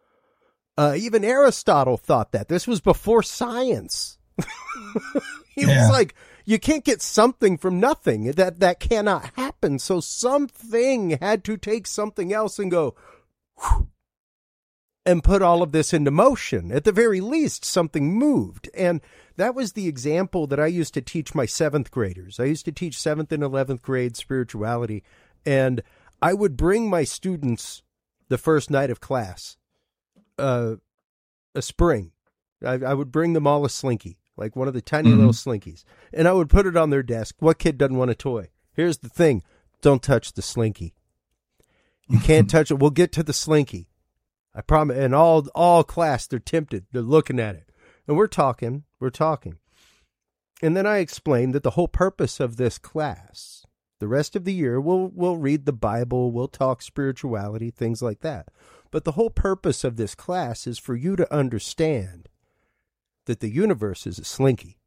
Uh, even Aristotle thought that. This was before science. He Yeah. was like, you can't get something from nothing. That that cannot happen. So something had to take something else and go, whew, and put all of this into motion. At the very least, something moved. And that was the example that I used to teach my seventh graders. I used to teach seventh and eleventh grade spirituality. And I would bring my students the first night of class, uh, a spring. I, I would bring them all a Slinky, like one of the tiny Mhm. little Slinkies. And I would put it on their desk. What kid doesn't want a toy? Here's the thing. Don't touch the Slinky. You can't touch it. We'll get to the Slinky. I promise. And all all class, they're tempted. They're looking at it. And we're talking. We're talking. And then I explained that the whole purpose of this class, the rest of the year, we'll, we'll read the Bible, we'll talk spirituality, things like that. But the whole purpose of this class is for you to understand that the universe is a Slinky.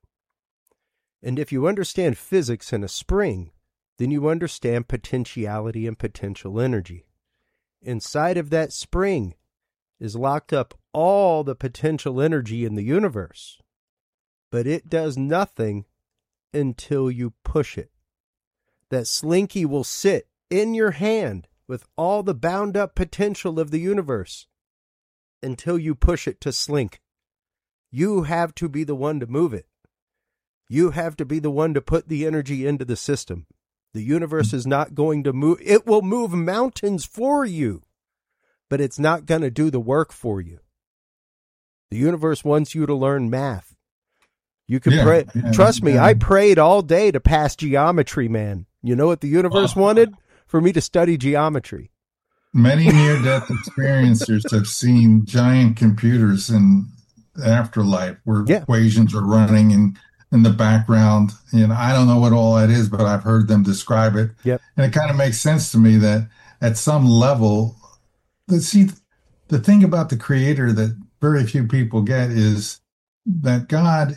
And if you understand physics and a spring, then you understand potentiality and potential energy. Inside of that spring is locked up all the potential energy in the universe, but it does nothing until you push it. That Slinky will sit in your hand with all the bound up potential of the universe until you push it to slink. You have to be the one to move it. You have to be the one to put the energy into the system. The universe is not going to move. It will move mountains for you, but it's not going to do the work for you. The universe wants you to learn math. You can Yeah, pray. yeah, Trust me, yeah. I prayed all day to pass geometry, man. You know what the universe Oh. wanted? For me to study geometry. Many near-death experiencers have seen giant computers in the afterlife where Yeah. equations are running in, in the background. And I don't know what all that is, but I've heard them describe it. Yep. And it kind of makes sense to me that at some level, let's see, the thing about the Creator that very few people get is that God,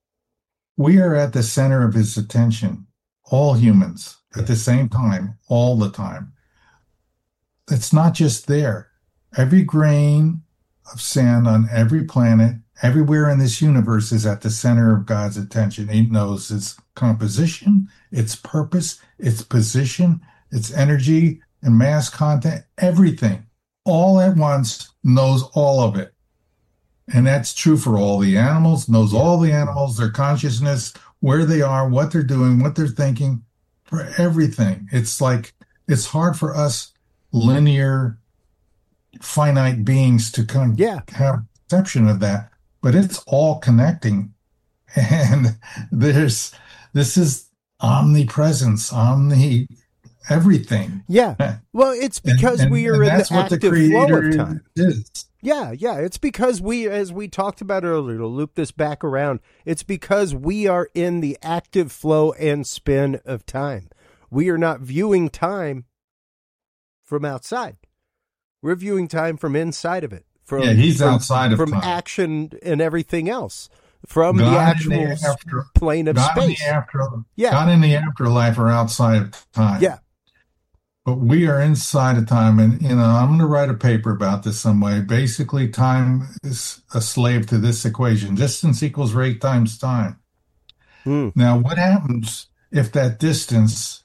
we are at the center of his attention, all humans at the same time, all the time. It's not just there. Every grain of sand on every planet, everywhere in this universe is at the center of God's attention. He knows its composition, its purpose, its position, its energy and mass content, everything, all at once, knows all of it. And that's true for all the animals, knows all the animals, their consciousness, where they are, what they're doing, what they're thinking, for everything. It's like, it's hard for us linear, finite beings to kind of yeah. have perception of that, but it's all connecting. And there's, this is omnipresence, omni everything. Yeah. Well, it's because and, and, we are in the active the flow of time. Is. Yeah, yeah. It's because we, as we talked about earlier, to loop this back around, it's because we are in the active flow and spin of time. We are not viewing time from outside. We're viewing time from inside of it. From, yeah, he's from, outside of from time. action and everything else. From God the actual the after, plane of God space. In the after, yeah. God in the afterlife are outside of time. Yeah. But we are inside of time. And, you know, I'm going to write a paper about this some way. Basically, time is a slave to this equation. Distance equals rate times time. Mm. Now, what happens if that distance,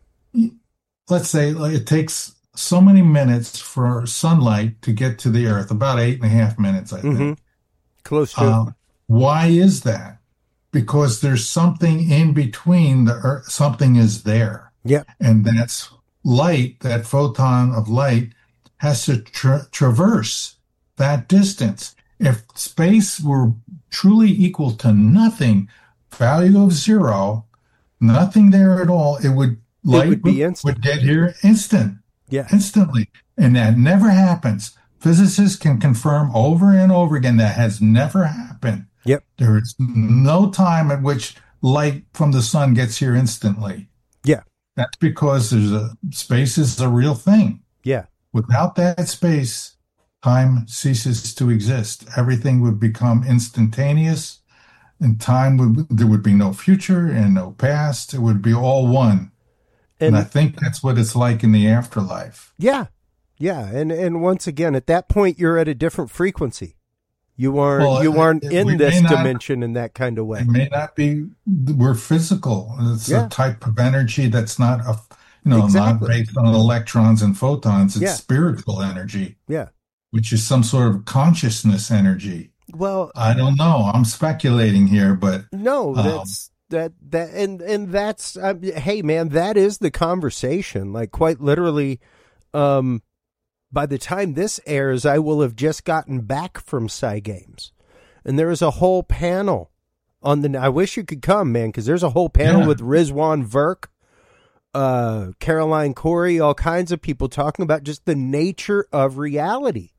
let's say it takes so many minutes for sunlight to get to the Earth, about eight and a half minutes, I think. Mm-hmm. Close to uh, Why is that? Because there's something in between the Earth, something is there. Yeah. And that's light, that photon of light has to tra- traverse that distance. If space were truly equal to nothing, value of zero, nothing there at all, it would, light it would, be would, would get here instant. Yeah. Instantly. And that never happens. Physicists can confirm over and over again that has never happened. Yep. There is no time at which light from the sun gets here instantly. Yeah. That's because there's a space is a real thing. Yeah. Without that space, time ceases to exist. Everything would become instantaneous, and time would there would be no future and no past. It would be all one. And, and I think that's what it's like in the afterlife. Yeah. Yeah. And and once again, at that point you're at a different frequency. You aren't well, you aren't it, in this not, dimension in that kind of way. It may not be we're physical. It's yeah. a type of energy that's not a you know, exactly. not based on electrons and photons. It's yeah. spiritual energy. Yeah. Which is some sort of consciousness energy. Well, I don't know. I'm speculating here, but no, that's um, that that and and that's uh, hey man, that is the conversation. Like quite literally, um, by the time this airs, I will have just gotten back from Sci Games, and there is a whole panel on the. I wish you could come, man, because there's a whole panel yeah. with Rizwan Virk, uh, Caroline Corey, all kinds of people talking about just the nature of reality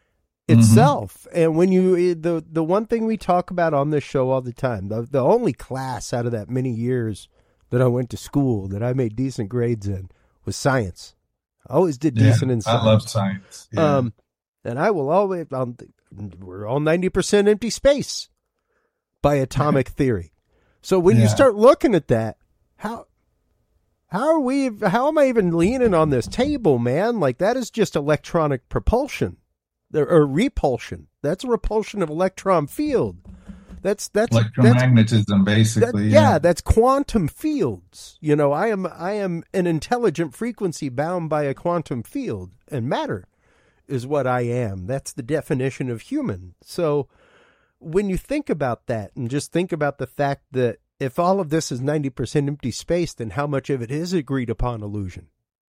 itself. Mm-hmm. And when you the the one thing we talk about on this show all the time, the the only class out of that many years that I went to school that I made decent grades in was science. I always did decent yeah, in science. I love science. Yeah. Um, and I will always. I'll, we're all ninety percent empty space by atomic theory. So when yeah. you start looking at that, how how are we? How am I even leaning on this table, man? Like that is just electronic propulsion. Or repulsion. That's a repulsion of electron field. That's that's electromagnetism, that's, basically. That, yeah. yeah, that's quantum fields. You know, I am I am an intelligent frequency bound by a quantum field, and matter is what I am. That's the definition of human. So when you think about that, and just think about the fact that if all of this is ninety percent empty space, then how much of it is agreed upon illusion?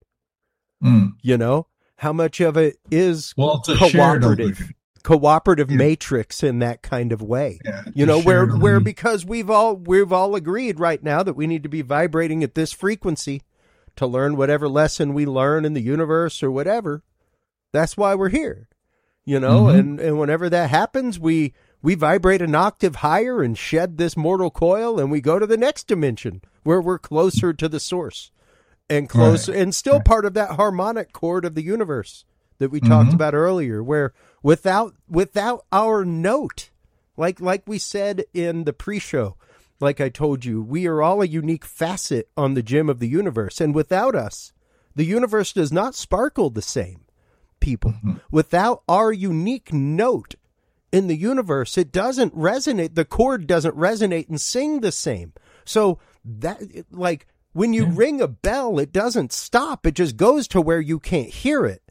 Mm. You know? How much of it is well, cooperative, cooperative yeah. matrix in that kind of way? Yeah, you know, where where because we've all we've all agreed right now that we need to be vibrating at this frequency to learn whatever lesson we learn in the universe or whatever. That's why we're here. You know, mm-hmm. and, and whenever that happens, we we vibrate an octave higher and shed this mortal coil, and we go to the next dimension where we're closer to the source. And close, right. and still part of that harmonic chord of the universe that we talked mm-hmm. about earlier, where without without our note, like like we said in the pre-show, like I told you, we are all a unique facet on the gem of the universe, and without us, the universe does not sparkle the same. People, mm-hmm. without our unique note in the universe, it doesn't resonate. The chord doesn't resonate and sing the same. So that like. When you yeah. ring a bell, it doesn't stop. It just goes to where you can't hear it.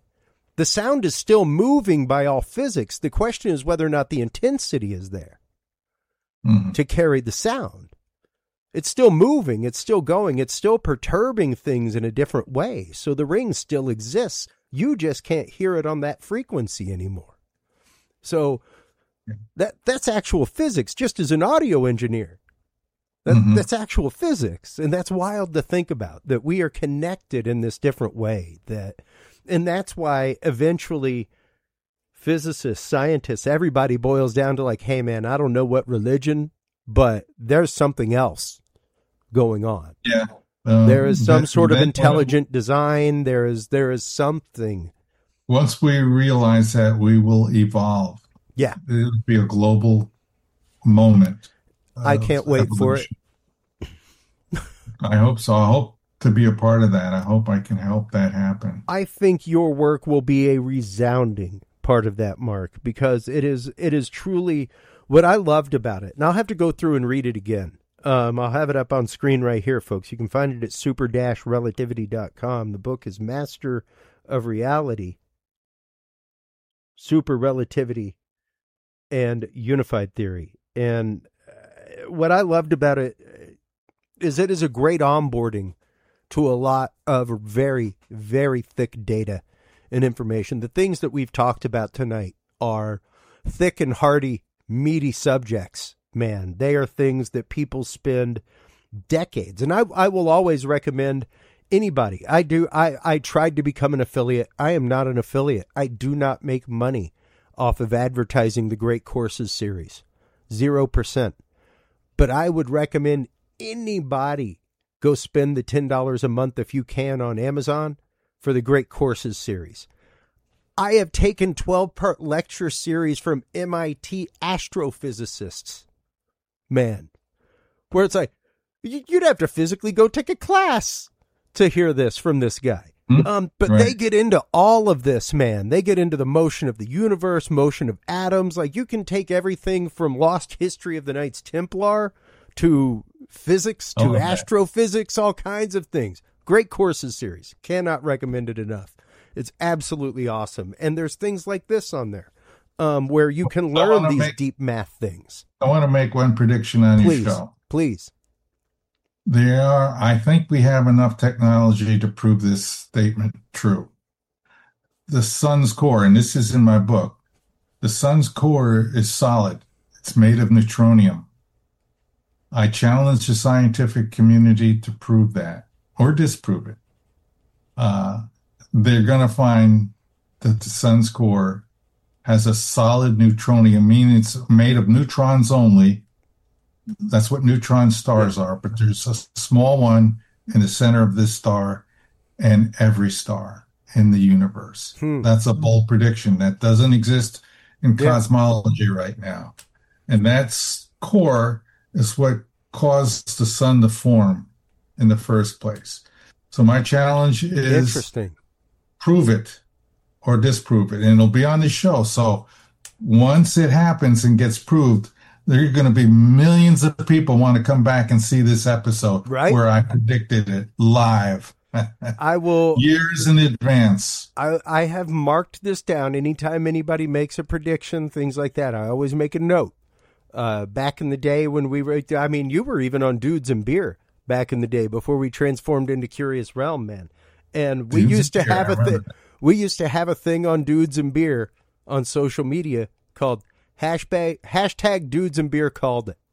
The sound is still moving by all physics. The question is whether or not the intensity is there mm-hmm. to carry the sound. It's still moving. It's still going. It's still perturbing things in a different way. So the ring still exists. You just can't hear it on that frequency anymore. So that that's actual physics, just as an audio engineer. That, mm-hmm. That's actual physics. And that's wild to think about, that we are connected in this different way. That, and that's why eventually physicists, scientists, everybody boils down to like, hey, man, I don't know what religion, but there's something else going on. Yeah. Um, there is some that, sort of that, intelligent uh, design. There is, there is something. Once we realize that, we will evolve. Yeah. It'll be a global moment. I can't wait evolution. for it. I hope so. I hope to be a part of that. I hope I can help that happen. I think your work will be a resounding part of that, Mark, because it is, it is truly what I loved about it. And I'll have to go through and read it again. Um, I'll have it up on screen right here, folks. You can find it at super dash relativity dot com. The book is Master of Reality, Super Relativity, and Unified Theory. And uh, what I loved about it is it is a great onboarding to a lot of very, very thick data and information. The things that we've talked about tonight are thick and hearty, meaty subjects. Man, they are things that people spend decades. And I, I will always recommend anybody. I do. I, I tried to become an affiliate. I am not an affiliate. I do not make money off of advertising the Great Courses series. Zero percent. But I would recommend anybody go spend the ten dollars a month if you can on Amazon for the Great Courses series. I have taken twelve-part lecture series from M I T astrophysicists. Man, where it's like, you'd have to physically go take a class to hear this from this guy. Mm-hmm. Um, but right. They get into all of this, man. They get into the motion of the universe, motion of atoms. Like, you can take everything from Lost History of the Knights Templar to physics, to oh, okay. astrophysics, all kinds of things. Great Courses series. Cannot recommend it enough. It's absolutely awesome. And there's things like this on there. Um, where you can learn these make, deep math things. I want to make one prediction on please, your show. Please. There are, I think we have enough technology to prove this statement true. The sun's core, and this is in my book, the sun's core is solid. It's made of neutronium. I challenge the scientific community to prove that or disprove it. Uh, they're going to find that the sun's core has a solid neutronium, meaning it's made of neutrons only. That's what neutron stars are, but there's a small one in the center of this star and every star in the universe. Hmm. That's a bold prediction. That doesn't exist in yeah. cosmology right now. And that's core is what caused the sun to form in the first place. So my challenge is Interesting. prove it or disprove it, and it'll be on the show. So once it happens and gets proved, there are going to be millions of people want to come back and see this episode right? where I predicted it live. I will years in advance. I, I have marked this down. Anytime anybody makes a prediction, things like that, I always make a note. Uh, back in the day when we were, I mean, you were even on Dudes and Beer back in the day before we transformed into Curious Realm, man. And we Dudes used to have a thing. We used to have a thing on Dudes and Beer on social media called hashtag, hashtag Dudes and Beer called it.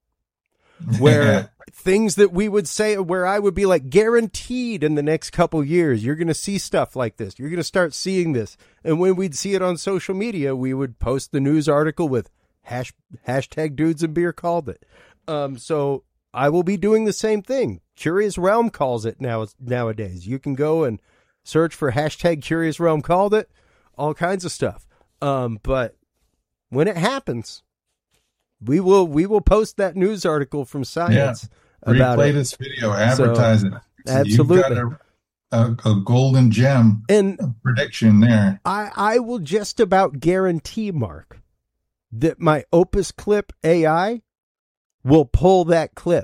Where things that we would say, where I would be like, guaranteed in the next couple years, you're going to see stuff like this. You're going to start seeing this. And when we'd see it on social media, we would post the news article with hash, hashtag Dudes and Beer called it. Um, so I will be doing the same thing. Curious Realm calls it now nowadays. You can go and search for hashtag Curious Realm called it, all kinds of stuff. Um, but when it happens, we will we will post that news article from Science yeah. about Replay it. this video, advertise so, it. Absolutely. You've got a, a, a golden gem and prediction there. I, I will just about guarantee, Mark, that my Opus Clip A I will pull that clip.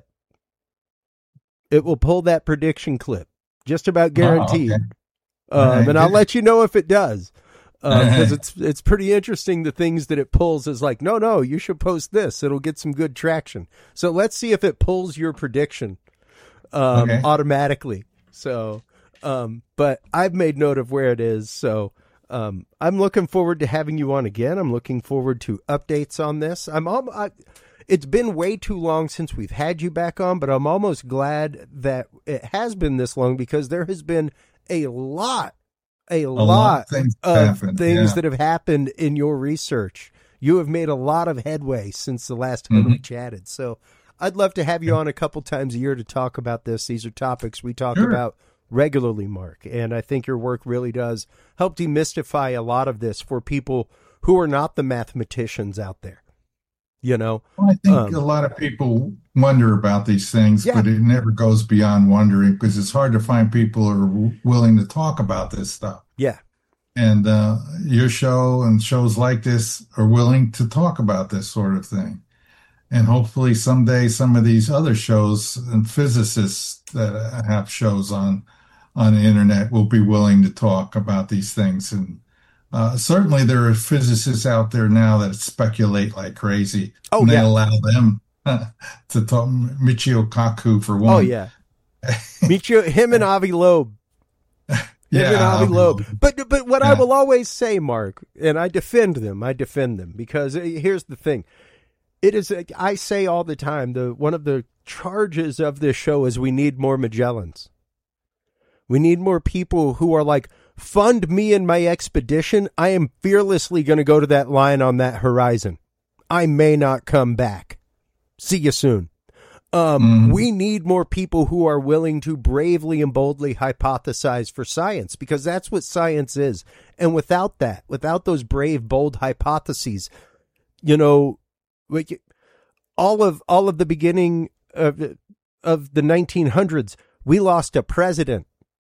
It will pull that prediction clip. Just about guaranteed. Oh, okay. Um, and I'll let you know if it does. Because uh, it's it's pretty interesting, the things that it pulls is like, no, no, you should post this. It'll get some good traction. So let's see if it pulls your prediction um, okay. automatically. So, um, but I've made note of where it is. So um, I'm looking forward to having you on again. I'm looking forward to updates on this. I'm all, I, it's been way too long since we've had you back on, but I'm almost glad that it has been this long because there has been a lot A, a lot, lot of things, of happened, things yeah. that have happened in your research. You have made a lot of headway since the last time mm-hmm. we chatted. So I'd love to have you on a couple times a year to talk about this. These are topics we talk sure. about regularly, Mark. And I think your work really does help demystify a lot of this for people who are not the mathematicians out there. You know, well, I think um, a lot of people wonder about these things, yeah. but it never goes beyond wondering because it's hard to find people who are willing to talk about this stuff. Yeah. And uh, your show and shows like this are willing to talk about this sort of thing. And hopefully someday some of these other shows and physicists that have shows on on the internet will be willing to talk about these things. And Uh, certainly there are physicists out there now that speculate like crazy. Oh, and they yeah. allow them uh, to talk. Michio Kaku, for one. Oh, yeah. Michio, him and Avi Loeb. Him yeah, and Avi Avi Loeb. Loeb. But, but what yeah. I will always say, Mark, and I defend them, I defend them, because here's the thing. It is, I say all the time, the one of the charges of this show is we need more Magellans. We need more people who are like, fund me and my expedition. I am fearlessly going to go to that line on that horizon. I may not come back. See you soon. Um, mm. We need more people who are willing to bravely and boldly hypothesize for science, because that's what science is. And without that, without those brave, bold hypotheses, you know, all of all of the beginning of of the nineteen hundreds, we lost a president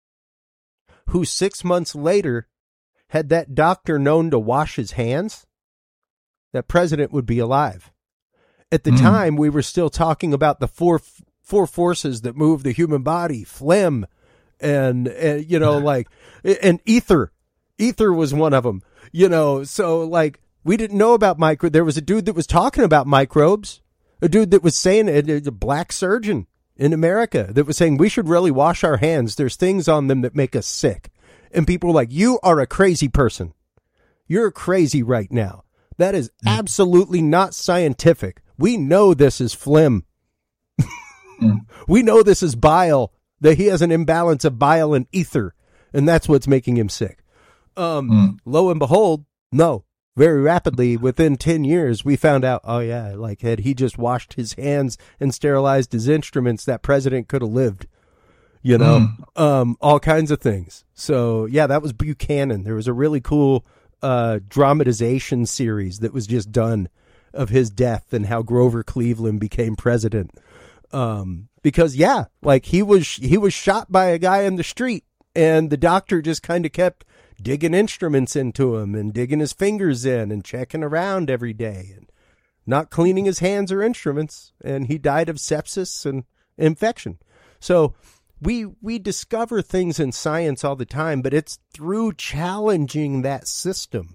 who six months later, had that doctor known to wash his hands, that president would be alive. At the mm. time, we were still talking about the four four forces that move the human body, phlegm, and, and you know, like, and ether. Ether was one of them, you know, so, like, we didn't know about micro. There was a dude that was talking about microbes, a dude that was saying, a, a black surgeon in America that was saying we should really wash our hands. There's things on them that make us sick. And people were like, you are a crazy person. You're crazy right now. That is mm. absolutely not scientific. We know this is phlegm. mm. We know this is bile, that he has an imbalance of bile and ether, and that's what's making him sick. Um, mm. Lo and behold, no. Very rapidly, within ten years, we found out, oh, yeah, like had he just washed his hands and sterilized his instruments, that president could have lived, you know, mm. um, all kinds of things. So, yeah, that was Buchanan. There was a really cool uh, dramatization series that was just done of his death and how Grover Cleveland became president. Um, because, yeah, like he was he was shot by a guy in the street, and the doctor just kind of kept digging instruments into him and digging his fingers in and checking around every day and not cleaning his hands or instruments. And he died of sepsis and infection. So we, we discover things in science all the time, but it's through challenging that system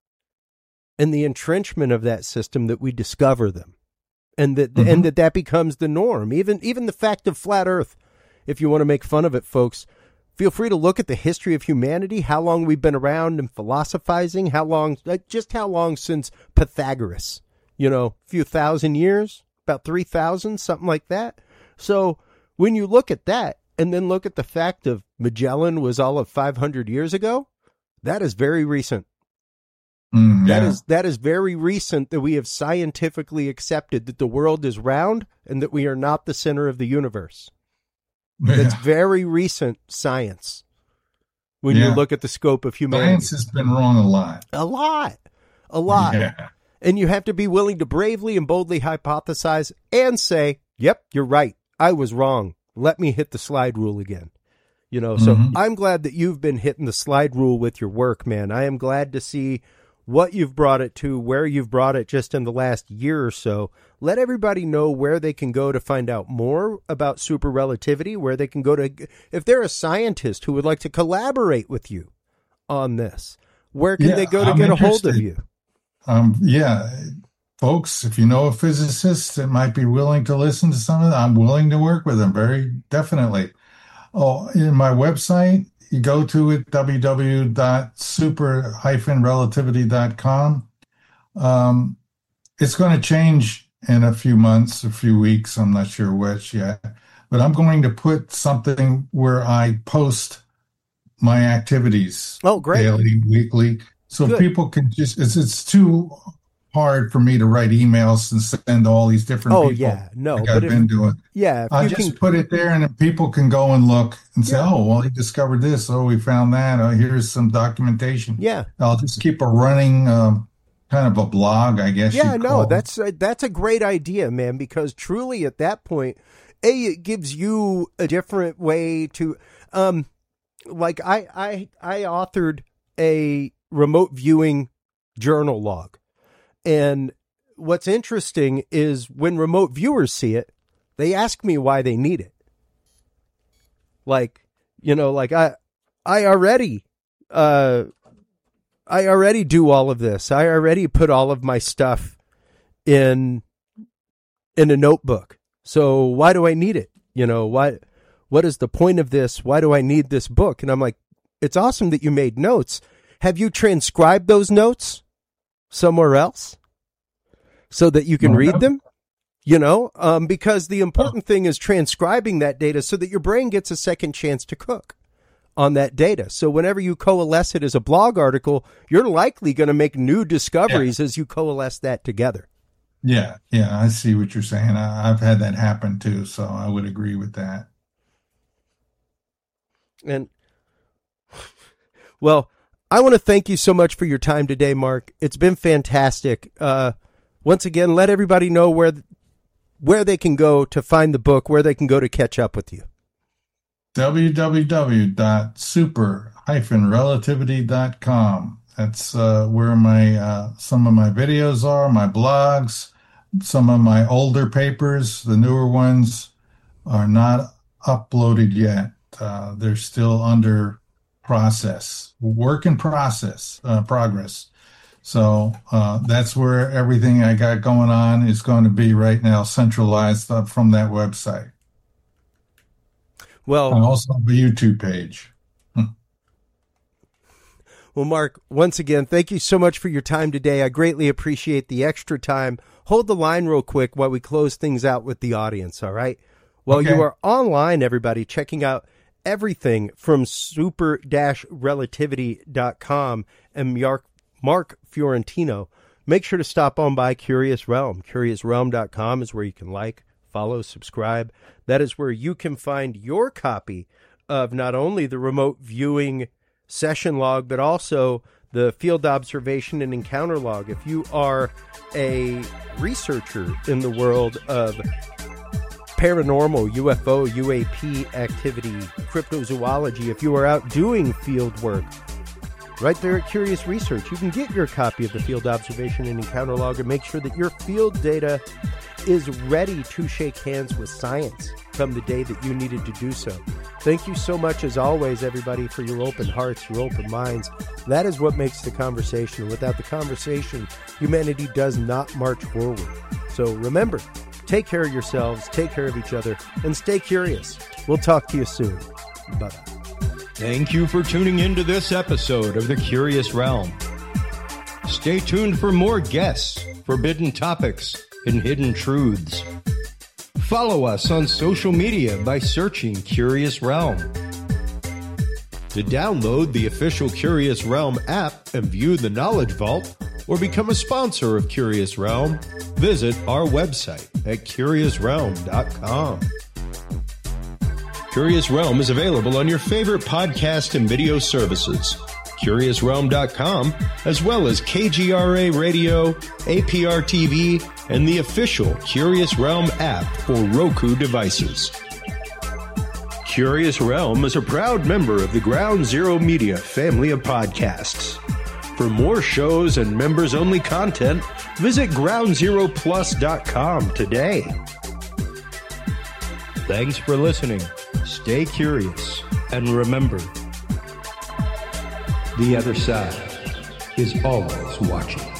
and the entrenchment of that system that we discover them. And that, mm-hmm. and that that becomes the norm. Even, even the fact of flat earth, if you want to make fun of it, folks, feel free to look at the history of humanity, how long we've been around and philosophizing, how long, just how long since Pythagoras, you know, a few thousand years, about three thousand, something like that. So when you look at that and then look at the fact of Magellan was all of five hundred years ago, that is very recent. Mm, yeah. That is, that is very recent that we have scientifically accepted that the world is round and that we are not the center of the universe. Yeah. That's very recent science when yeah. you look at the scope of humanity. Science has been wrong a lot. A lot. A lot. Yeah. And you have to be willing to bravely and boldly hypothesize and say, yep, you're right. I was wrong. Let me hit the slide rule again. You know, so mm-hmm. I'm glad that you've been hitting the slide rule with your work, man. I am glad to see what you've brought it to, where you've brought it just in the last year or so. Let everybody know where they can go to find out more about super relativity, where they can go to, if they're a scientist who would like to collaborate with you on this, where can yeah, they go to I'm get a hold interested. of you? Um, yeah, folks, if you know a physicist that might be willing to listen to some of that, I'm willing to work with them, very definitely. Oh, in my website, you go to it, w w w dot super dash relativity dot com. Um, it's going to change in a few months, a few weeks. I'm not sure which yet, but I'm going to put something where I post my activities. Oh, great. Daily, weekly. So Good. people can just, it's, it's too hard for me to write emails and send all these different Oh, people. yeah. No, like but I've if, been doing. yeah, if I'll you just can, put it there and then people can go and look and say, Yeah. oh, well, he discovered this. Oh, we found that. Oh, here's some documentation. yeah. I'll just keep a running um, kind of a blog, I guess. Yeah, you'd no, call it. that's a, that's a great idea, man, because truly at that point, A, it gives you a different way to, um, like I, I, I authored a remote viewing journal log. And what's interesting is when remote viewers see it, they ask me why they need it. Like, you know, like I, I already, uh, I already do all of this. I already put all of my stuff in, in a notebook. So why do I need it? You know, why, what is the point of this? Why do I need this book? And I'm like, it's awesome that you made notes. Have you transcribed those notes somewhere else so that you can No, read no. them? You know, um, because the important thing is transcribing that data so that your brain gets a second chance to cook on that data. So whenever you coalesce it as a blog article, you're likely going to make new discoveries as you coalesce that together. Yeah, yeah, I see what you're saying. I, I've had that happen too, so I would agree with that. And, well, I want to thank you so much for your time today, Mark. It's been fantastic. Uh, once again, let everybody know where where they can go to find the book, where they can go to catch up with you. w w w dot super dash relativity dot com. That's uh, where my uh, some of my videos are, my blogs, some of my older papers. The newer ones are not uploaded yet. Uh, they're still under process, work in process, uh, progress. So uh, that's where everything I got going on is going to be right now, centralized uh, from that website. Well, I also have a YouTube page. Well, Mark, once again, thank you so much for your time today. I greatly appreciate the extra time. Hold the line real quick while we close things out with the audience, all right? While Okay. you are online, everybody, checking out everything from super dash relativity dot com and Mark, Mark Fiorentino, make sure to stop on by Curious Realm. curious realm dot com is where you can like, follow, subscribe. That is where you can find your copy of not only the remote viewing session log, but also the field observation and encounter log. If you are a researcher in the world of paranormal, U F O, U A P activity, cryptozoology, if you are out doing field work, right there at Curious Research, you can get your copy of the field observation and encounter log and make sure that your field data is ready to shake hands with science come the day that you needed to do so. Thank you so much, as always, everybody, for your open hearts, your open minds. That is what makes the conversation. Without the conversation, humanity does not march forward. So remember, take care of yourselves, take care of each other, and stay curious. We'll talk to you soon. Bye-bye. Thank you for tuning into this episode of The Curious Realm. Stay tuned for more guests, forbidden topics, and hidden truths. Follow us on social media by searching Curious Realm. To download the official Curious Realm app and view the Knowledge Vault, or become a sponsor of Curious Realm, visit our website at curious realm dot com. Curious Realm is available on your favorite podcast and video services, curious realm dot com, as well as K G R A Radio, A P R T V, and the official Curious Realm app for Roku devices. Curious Realm is a proud member of the Ground Zero Media family of podcasts. For more shows and members-only content, visit ground zero plus dot com today. Thanks for listening. Stay curious, and remember, the other side is always watching.